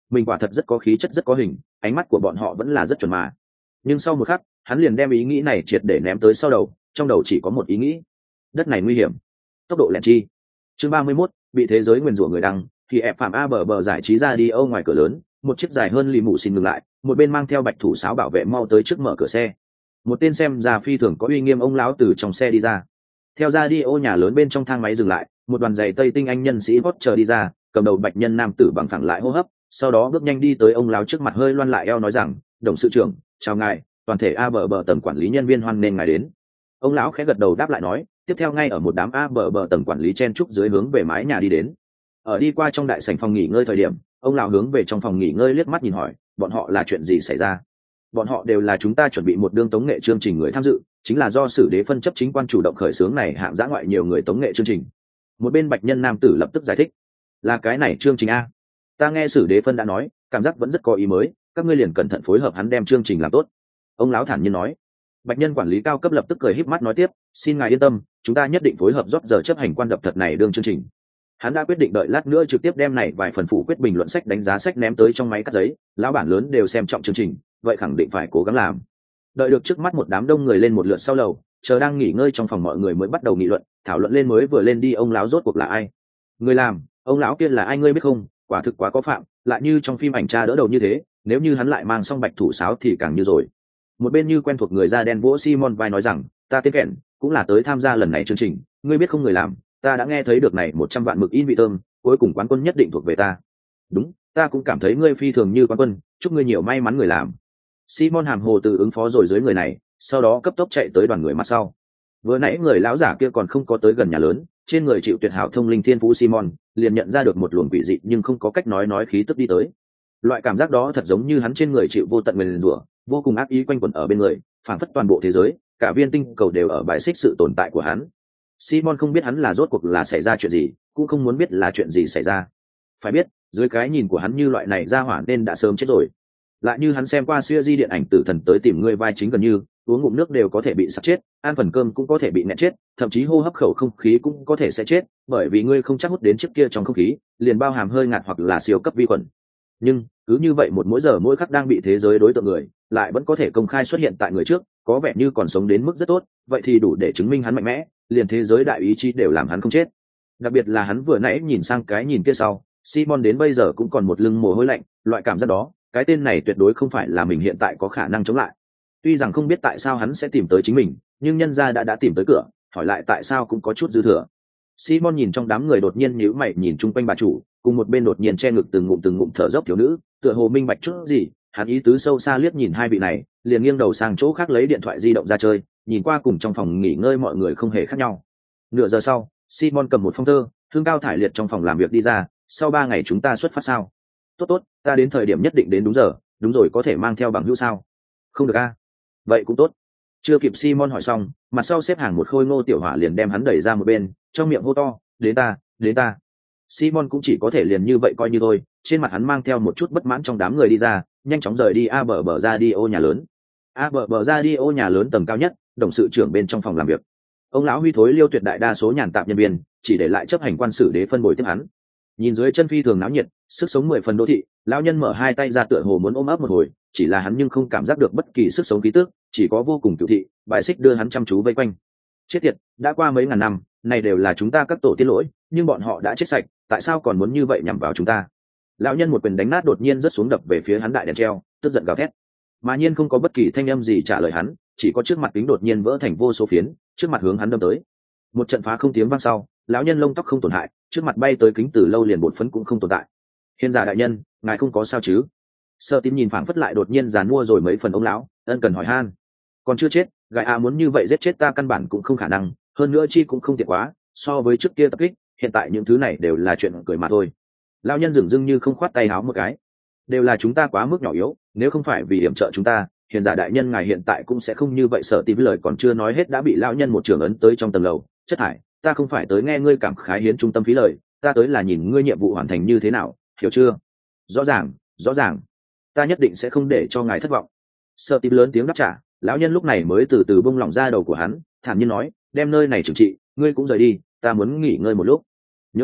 [SPEAKER 1] mình quả thật rất có khí chất rất có hình, ánh mắt của bọn họ vẫn là rất chuẩn mà. Nhưng sau một khắc hắn liền đem ý nghĩ này triệt để ném tới sau đầu, trong đầu chỉ có một ý nghĩ: đất này nguy hiểm. Tốc độ lẹn chi. Chương ba mươi mốt, bị thế giới nguyền rủa người đăng. Thì ép phạm a bờ bờ giải trí ra đi âu ngoài cửa lớn, một chiếc dài hơn lì mù xin ngừng lại, một bên mang theo bạch thủ sáo bảo vệ mau tới trước mở cửa xe. Một tên xem ra phi thường có uy nghiêm ông lão từ trong xe đi ra. Theo ra đi ô nhà lớn bên trong thang máy dừng lại, một đoàn giày tây tinh anh nhân sĩ hot chờ đi ra, cầm đầu bạch nhân nam tử bằng phẳng lại hô hấp, sau đó bước nhanh đi tới ông lão trước mặt hơi loan lại eo nói rằng: đồng sự trưởng, chào ngài, toàn thể a bờ bờ tầng quản lý nhân viên hoan nghênh ngài đến. Ông lão khẽ gật đầu đáp lại nói, tiếp theo ngay ở một đám a bờ bờ tầng quản lý chen trúc dưới hướng về mái nhà đi đến. Ở đi qua trong đại sảnh phòng nghỉ ngơi thời điểm, ông lão hướng về trong phòng nghỉ ngơi liếc mắt nhìn hỏi, bọn họ là chuyện gì xảy ra? Bọn họ đều là chúng ta chuẩn bị một đương tống nghệ chương trình người tham dự, chính là do sử đế phân chấp chính quan chủ động khởi xướng này hạng dã ngoại nhiều người tống nghệ chương trình. Một bên bạch nhân nam tử lập tức giải thích, là cái này chương trình a, ta nghe sử đế phân đã nói, cảm giác vẫn rất có ý mới, các ngươi liền cẩn thận phối hợp hắn đem chương trình làm tốt. Ông lão thản nhiên nói. Bạch nhân quản lý cao cấp lập tức cười híp mắt nói tiếp, xin ngài yên tâm, chúng ta nhất định phối hợp rót giờ chấp hành quan đập thật này đương chương trình. Hắn đã quyết định đợi lát nữa trực tiếp đem này vài phần phủ quyết bình luận sách đánh giá sách ném tới trong máy cắt giấy, lão bản lớn đều xem trọng chương trình, vậy khẳng định phải cố gắng làm. Đợi được trước mắt một đám đông người lên một lượt sau lầu, chờ đang nghỉ ngơi trong phòng mọi người mới bắt đầu nghị luận, thảo luận lên mới vừa lên đi ông lão rốt cuộc là ai. Người làm, ông lão kia là ai ngươi biết không, quả thực quá có phạm, lại như trong phim ảnh cha đỡ đầu như thế, nếu như hắn lại mang xong bạch thủ sáo thì càng như rồi. Một bên như quen thuộc người da đen vỗ Simon vai nói rằng, ta tên kẹn cũng là tới tham gia lần này chương trình, ngươi biết không người làm, ta đã nghe thấy được này một trăm vạn mực in vị tôm, cuối cùng quán quân nhất định thuộc về ta. Đúng, ta cũng cảm thấy ngươi phi thường như quán quân, chúc ngươi nhiều may mắn người làm. Simon hàm hồ từ ứng phó rồi dưới người này, sau đó cấp tốc chạy tới đoàn người mặt sau. Vừa nãy người lão giả kia còn không có tới gần nhà lớn, trên người chịu tuyệt hảo thông linh thiên phú Simon liền nhận ra được một luồng quỷ dị nhưng không có cách nói nói khí tức đi tới. Loại cảm giác đó thật giống như hắn trên người chịu vô tận nguyền rủa, vô cùng ác ý quanh quẩn ở bên người, phảng phất toàn bộ thế giới, cả viên tinh cầu đều ở bài xích sự tồn tại của hắn. Simon không biết hắn là rốt cuộc là xảy ra chuyện gì, cũng không muốn biết là chuyện gì xảy ra. Phải biết, dưới cái nhìn của hắn như loại này ra hỏa nên đã sớm chết rồi. Lại như hắn xem qua series điện ảnh Tử Thần tới tìm người vai chính gần như, uống ngụm nước đều có thể bị sặc chết, ăn phần cơm cũng có thể bị nghẹn chết, thậm chí hô hấp khẩu không khí cũng có thể sẽ chết, bởi vì ngươi không chắc hút đến trước kia trong không khí, liền bao hàm hơi ngạt hoặc là siêu cấp vi khuẩn. Nhưng cứ như vậy một mỗi giờ mỗi khắc đang bị thế giới đối tượng người, lại vẫn có thể công khai xuất hiện tại người trước, có vẻ như còn sống đến mức rất tốt, vậy thì đủ để chứng minh hắn mạnh mẽ, liền thế giới đại ý chí đều làm hắn không chết. Đặc biệt là hắn vừa nãy nhìn sang cái nhìn kia sau, Simon đến bây giờ cũng còn một lưng mồ hôi lạnh, loại cảm giác đó, cái tên này tuyệt đối không phải là mình hiện tại có khả năng chống lại. Tuy rằng không biết tại sao hắn sẽ tìm tới chính mình, nhưng nhân gia đã đã tìm tới cửa, hỏi lại tại sao cũng có chút dư thừa. Simon nhìn trong đám người đột nhiên nhíu mày nhìn chung quanh bà chủ, cùng một bên đột nhiên che ngực từng ngụm từng ngụm thở dốc thiếu nữ, tựa hồ minh bạch chút gì, hắn ý tứ sâu xa liếc nhìn hai vị này, liền nghiêng đầu sang chỗ khác lấy điện thoại di động ra chơi, nhìn qua cùng trong phòng nghỉ ngơi mọi người không hề khác nhau. Nửa giờ sau, Simon cầm một phong thơ, thương cao thải liệt trong phòng làm việc đi ra, sau ba ngày chúng ta xuất phát sao? Tốt tốt, ta đến thời điểm nhất định đến đúng giờ, đúng rồi có thể mang theo bằng hữu sao? Không được a? À? Vậy cũng tốt. Chưa kịp Simon hỏi xong, mặt sau xếp hàng một khôi ngô tiểu hỏa liền đem hắn đẩy ra một bên, trong miệng hô to, đến ta, đến ta. Simon cũng chỉ có thể liền như vậy coi như thôi, trên mặt hắn mang theo một chút bất mãn trong đám người đi ra, nhanh chóng rời đi a bờ bờ ra đi ô nhà lớn. A bờ bờ ra đi ô nhà lớn tầng cao nhất, đồng sự trưởng bên trong phòng làm việc. Ông lão Huy thối liêu tuyệt đại đa số nhàn tạp nhân viên, chỉ để lại chấp hành quan xử đế phân bồi tiếp hắn. Nhìn dưới chân phi thường náo nhiệt, sức sống mười phần đô thị, lão nhân mở hai tay ra tựa hồ muốn ôm ấp một hồi, chỉ là hắn nhưng không cảm giác được bất kỳ sức sống khí tức, chỉ có vô cùng cửu thị, bài xích đưa hắn chăm chú vây quanh. Chết tiệt, đã qua mấy ngàn năm, này đều là chúng ta các tổ tiên lỗi, nhưng bọn họ đã chết sạch, tại sao còn muốn như vậy nhằm vào chúng ta? Lão nhân một quyền đánh nát đột nhiên rớt xuống đập về phía hắn đại đèn treo, tức giận gào thét. Mà nhiên không có bất kỳ thanh âm gì trả lời hắn, chỉ có trước mặt kính đột nhiên vỡ thành vô số phiến, trước mặt hướng hắn đâm tới. Một trận phá không tiếng vang sau, lão nhân lông tóc không tổn hại, trước mặt bay tới kính từ lâu liền bột phấn cũng không tồn tại. Hiền giả đại nhân, ngài không có sao chứ? Sợ tím nhìn phảng phất lại đột nhiên giàn mua rồi mấy phần ông lão, ân cần hỏi han. Còn chưa chết, gái a muốn như vậy giết chết ta căn bản cũng không khả năng, hơn nữa chi cũng không tiện quá, so với trước kia tập kích, hiện tại những thứ này đều là chuyện cười mà thôi. Lão nhân dường dưng như không khoát tay háo một cái. Đều là chúng ta quá mức nhỏ yếu, nếu không phải vì điểm trợ chúng ta, hiền giả đại nhân ngài hiện tại cũng sẽ không như vậy. Sợ tím lời còn chưa nói hết đã bị lão nhân một trường ấn tới trong tầng lầu. Chất thải, ta không phải tới nghe ngươi cảm khái hiến trung tâm phí lời, ta tới là nhìn ngươi nhiệm vụ hoàn thành như thế nào, hiểu chưa? Rõ ràng, rõ ràng, ta nhất định sẽ không để cho ngài thất vọng. Sợ tím lớn tiếng đáp trả, lão nhân lúc này mới từ từ bông lỏng ra đầu của hắn, thản nhiên nói, đem nơi này trừng trị, ngươi cũng rời đi, ta muốn nghỉ ngơi một lúc. Nhớ kỹ,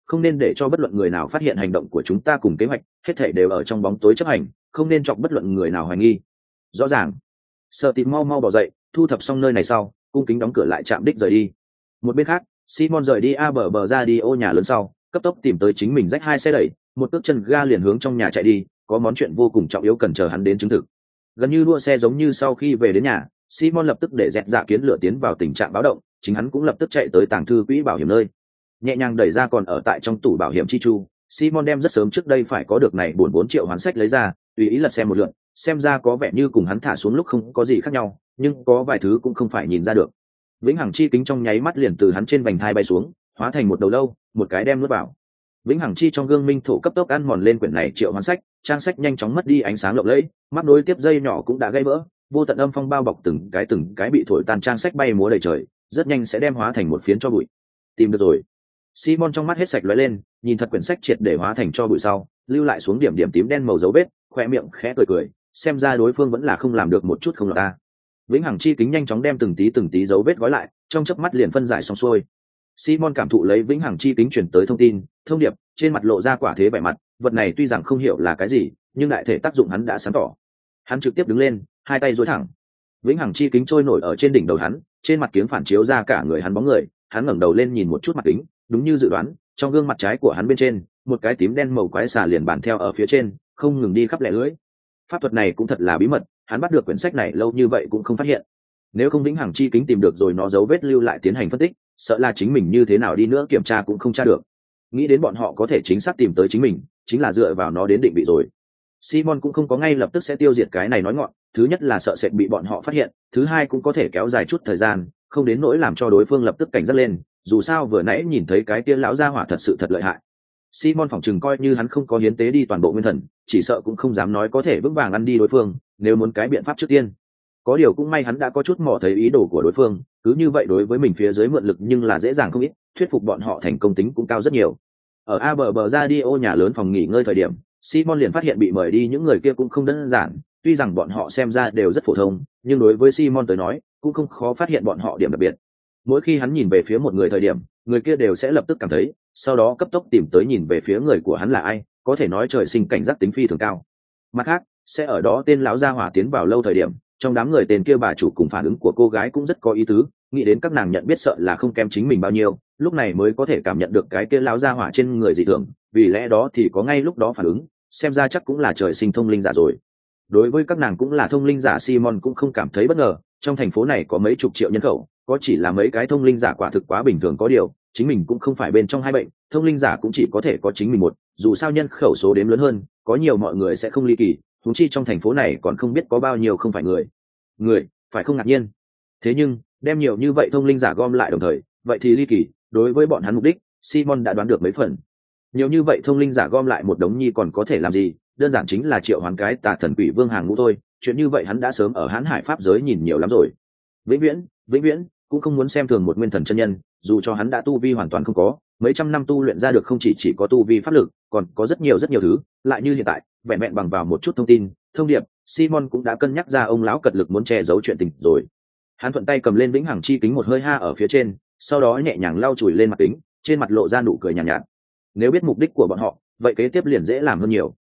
[SPEAKER 1] không nên để cho bất luận người nào phát hiện hành động của chúng ta cùng kế hoạch, hết thảy đều ở trong bóng tối chấp hành, không nên chọc bất luận người nào hoài nghi. Rõ ràng. Sợ tìm mau mau bỏ dậy, thu thập xong nơi này sau, cung kính đóng cửa lại chạm đích rời đi. Một bên khác, Simon rời đi a bờ bờ ra đi ô nhà lớn sau, cấp tốc tìm tới chính mình rách hai xe đẩy, một cước chân ga liền hướng trong nhà chạy đi, có món chuyện vô cùng trọng yếu cần chờ hắn đến chứng thực. Gần như đua xe giống như sau khi về đến nhà, Simon lập tức để dẹt dạ kiến lửa tiến vào tình trạng báo động, chính hắn cũng lập tức chạy tới tàng thư quỹ bảo hiểm nơi. Nhẹ nhàng đẩy ra còn ở tại trong tủ bảo hiểm chi chu, Simon đem rất sớm trước đây phải có được này bốn bốn triệu hoán sách lấy ra, tùy ý lật xem một lượt, xem ra có vẻ như cùng hắn thả xuống lúc không có gì khác nhau, nhưng có vài thứ cũng không phải nhìn ra được. Vĩnh hằng chi kính trong nháy mắt liền từ hắn trên vành thai bay xuống, hóa thành một đầu lâu, một cái đem nuốt vào. Vĩnh hằng chi trong gương minh thổ cấp tốc ăn mòn lên quyển này triệu hoán sách, trang sách nhanh chóng mất đi ánh sáng lộng lẫy, mắc nối tiếp dây nhỏ cũng đã gãy vỡ, vô tận âm phong bao bọc từng cái từng cái bị thổi tan trang sách bay múa đầy trời, rất nhanh sẽ đem hóa thành một phiến cho bụi. Tìm được rồi. Simon trong mắt hết sạch lóe lên, nhìn thật quyển sách triệt để hóa thành cho bụi sau, lưu lại xuống điểm điểm tím đen màu dấu vết, khoe miệng khẽ cười cười, xem ra đối phương vẫn là không làm được một chút không lọt ta. Vĩnh hằng chi kính nhanh chóng đem từng tí từng tí dấu vết gói lại, trong chớp mắt liền phân giải xong xuôi. Simon cảm thụ lấy vĩnh hằng chi kính truyền tới thông tin, thông điệp, trên mặt lộ ra quả thế vẻ mặt, vật này tuy rằng không hiểu là cái gì, nhưng đại thể tác dụng hắn đã sáng tỏ. Hắn trực tiếp đứng lên, hai tay duỗi thẳng. Vĩnh hằng chi kính trôi nổi ở trên đỉnh đầu hắn, trên mặt kiếng phản chiếu ra cả người hắn bóng người, hắn ngẩng đầu lên nhìn một chút mặt kính, đúng như dự đoán, trong gương mặt trái của hắn bên trên, một cái tím đen màu quái xà liền bản theo ở phía trên, không ngừng đi khắp lẻ lưỡi. Pháp thuật này cũng thật là bí mật, hắn bắt được quyển sách này lâu như vậy cũng không phát hiện. Nếu không vĩnh hằng chi kính tìm được rồi nó dấu vết lưu lại tiến hành phân tích, sợ là chính mình như thế nào đi nữa kiểm tra cũng không tra được. Nghĩ đến bọn họ có thể chính xác tìm tới chính mình, chính là dựa vào nó đến định vị rồi. Simon cũng không có ngay lập tức sẽ tiêu diệt cái này nói ngọn, thứ nhất là sợ sẽ bị bọn họ phát hiện, thứ hai cũng có thể kéo dài chút thời gian, không đến nỗi làm cho đối phương lập tức cảnh giác lên, dù sao vừa nãy nhìn thấy cái kia lão gia hỏa thật sự thật lợi hại. Simon phỏng chừng coi như hắn không có hiến tế đi toàn bộ nguyên thần, chỉ sợ cũng không dám nói có thể vững vàng ăn đi đối phương, nếu muốn cái biện pháp trước tiên. Có điều cũng may hắn đã có chút mò thấy ý đồ của đối phương, cứ như vậy đối với mình phía dưới mượn lực nhưng là dễ dàng không ít, thuyết phục bọn họ thành công tính cũng cao rất nhiều. Ở a bờ bờ ra đi ô nhà lớn phòng nghỉ ngơi thời điểm, Simon liền phát hiện bị mời đi những người kia cũng không đơn giản, tuy rằng bọn họ xem ra đều rất phổ thông, nhưng đối với Simon tới nói, cũng không khó phát hiện bọn họ điểm đặc biệt. Mỗi khi hắn nhìn về phía một người thời điểm, người kia đều sẽ lập tức cảm thấy, sau đó cấp tốc tìm tới nhìn về phía người của hắn là ai, có thể nói trời sinh cảnh giác tính phi thường cao. Mặt khác, sẽ ở đó tên lão gia hỏa tiến vào lâu thời điểm, trong đám người tên kia bà chủ cùng phản ứng của cô gái cũng rất có ý tứ, nghĩ đến các nàng nhận biết sợ là không kém chính mình bao nhiêu, lúc này mới có thể cảm nhận được cái kia lão gia hỏa trên người dị thường, vì lẽ đó thì có ngay lúc đó phản ứng, xem ra chắc cũng là trời sinh thông linh giả rồi. Đối với các nàng cũng là thông linh giả, Simon cũng không cảm thấy bất ngờ, trong thành phố này có mấy chục triệu nhân khẩu, có chỉ là mấy cái thông linh giả quả thực quá bình thường, có điều chính mình cũng không phải bên trong hai bệnh, thông linh giả cũng chỉ có thể có chính mình một, dù sao nhân khẩu số đếm lớn hơn, có nhiều mọi người sẽ không ly kỳ, huống chi trong thành phố này còn không biết có bao nhiêu không phải người người phải không ngạc nhiên. Thế nhưng đem nhiều như vậy thông linh giả gom lại đồng thời, vậy thì ly kỳ, đối với bọn hắn mục đích Simon đã đoán được mấy phần. Nhiều như vậy thông linh giả gom lại một đống nhi còn có thể làm gì, đơn giản chính là triệu hoán cái tà thần quỷ vương hàng ngũ thôi, chuyện như vậy hắn đã sớm ở hãn hải pháp giới nhìn nhiều lắm rồi. Vĩnh viễn vĩnh viễn cũng không muốn xem thường một nguyên thần chân nhân, dù cho hắn đã tu vi hoàn toàn không có, mấy trăm năm tu luyện ra được không chỉ chỉ có tu vi pháp lực, còn có rất nhiều rất nhiều thứ, lại như hiện tại vẹn vẹn bằng vào một chút thông tin thông điệp, Simon cũng đã cân nhắc ra ông lão cật lực muốn che giấu chuyện tình rồi. Hắn thuận tay cầm lên vĩnh hằng chi kính một hơi ha ở phía trên, sau đó nhẹ nhàng lau chùi lên mặt kính, trên mặt lộ ra nụ cười nhàn nhạt, nhạt. Nếu biết mục đích của bọn họ, vậy kế tiếp liền dễ làm hơn nhiều.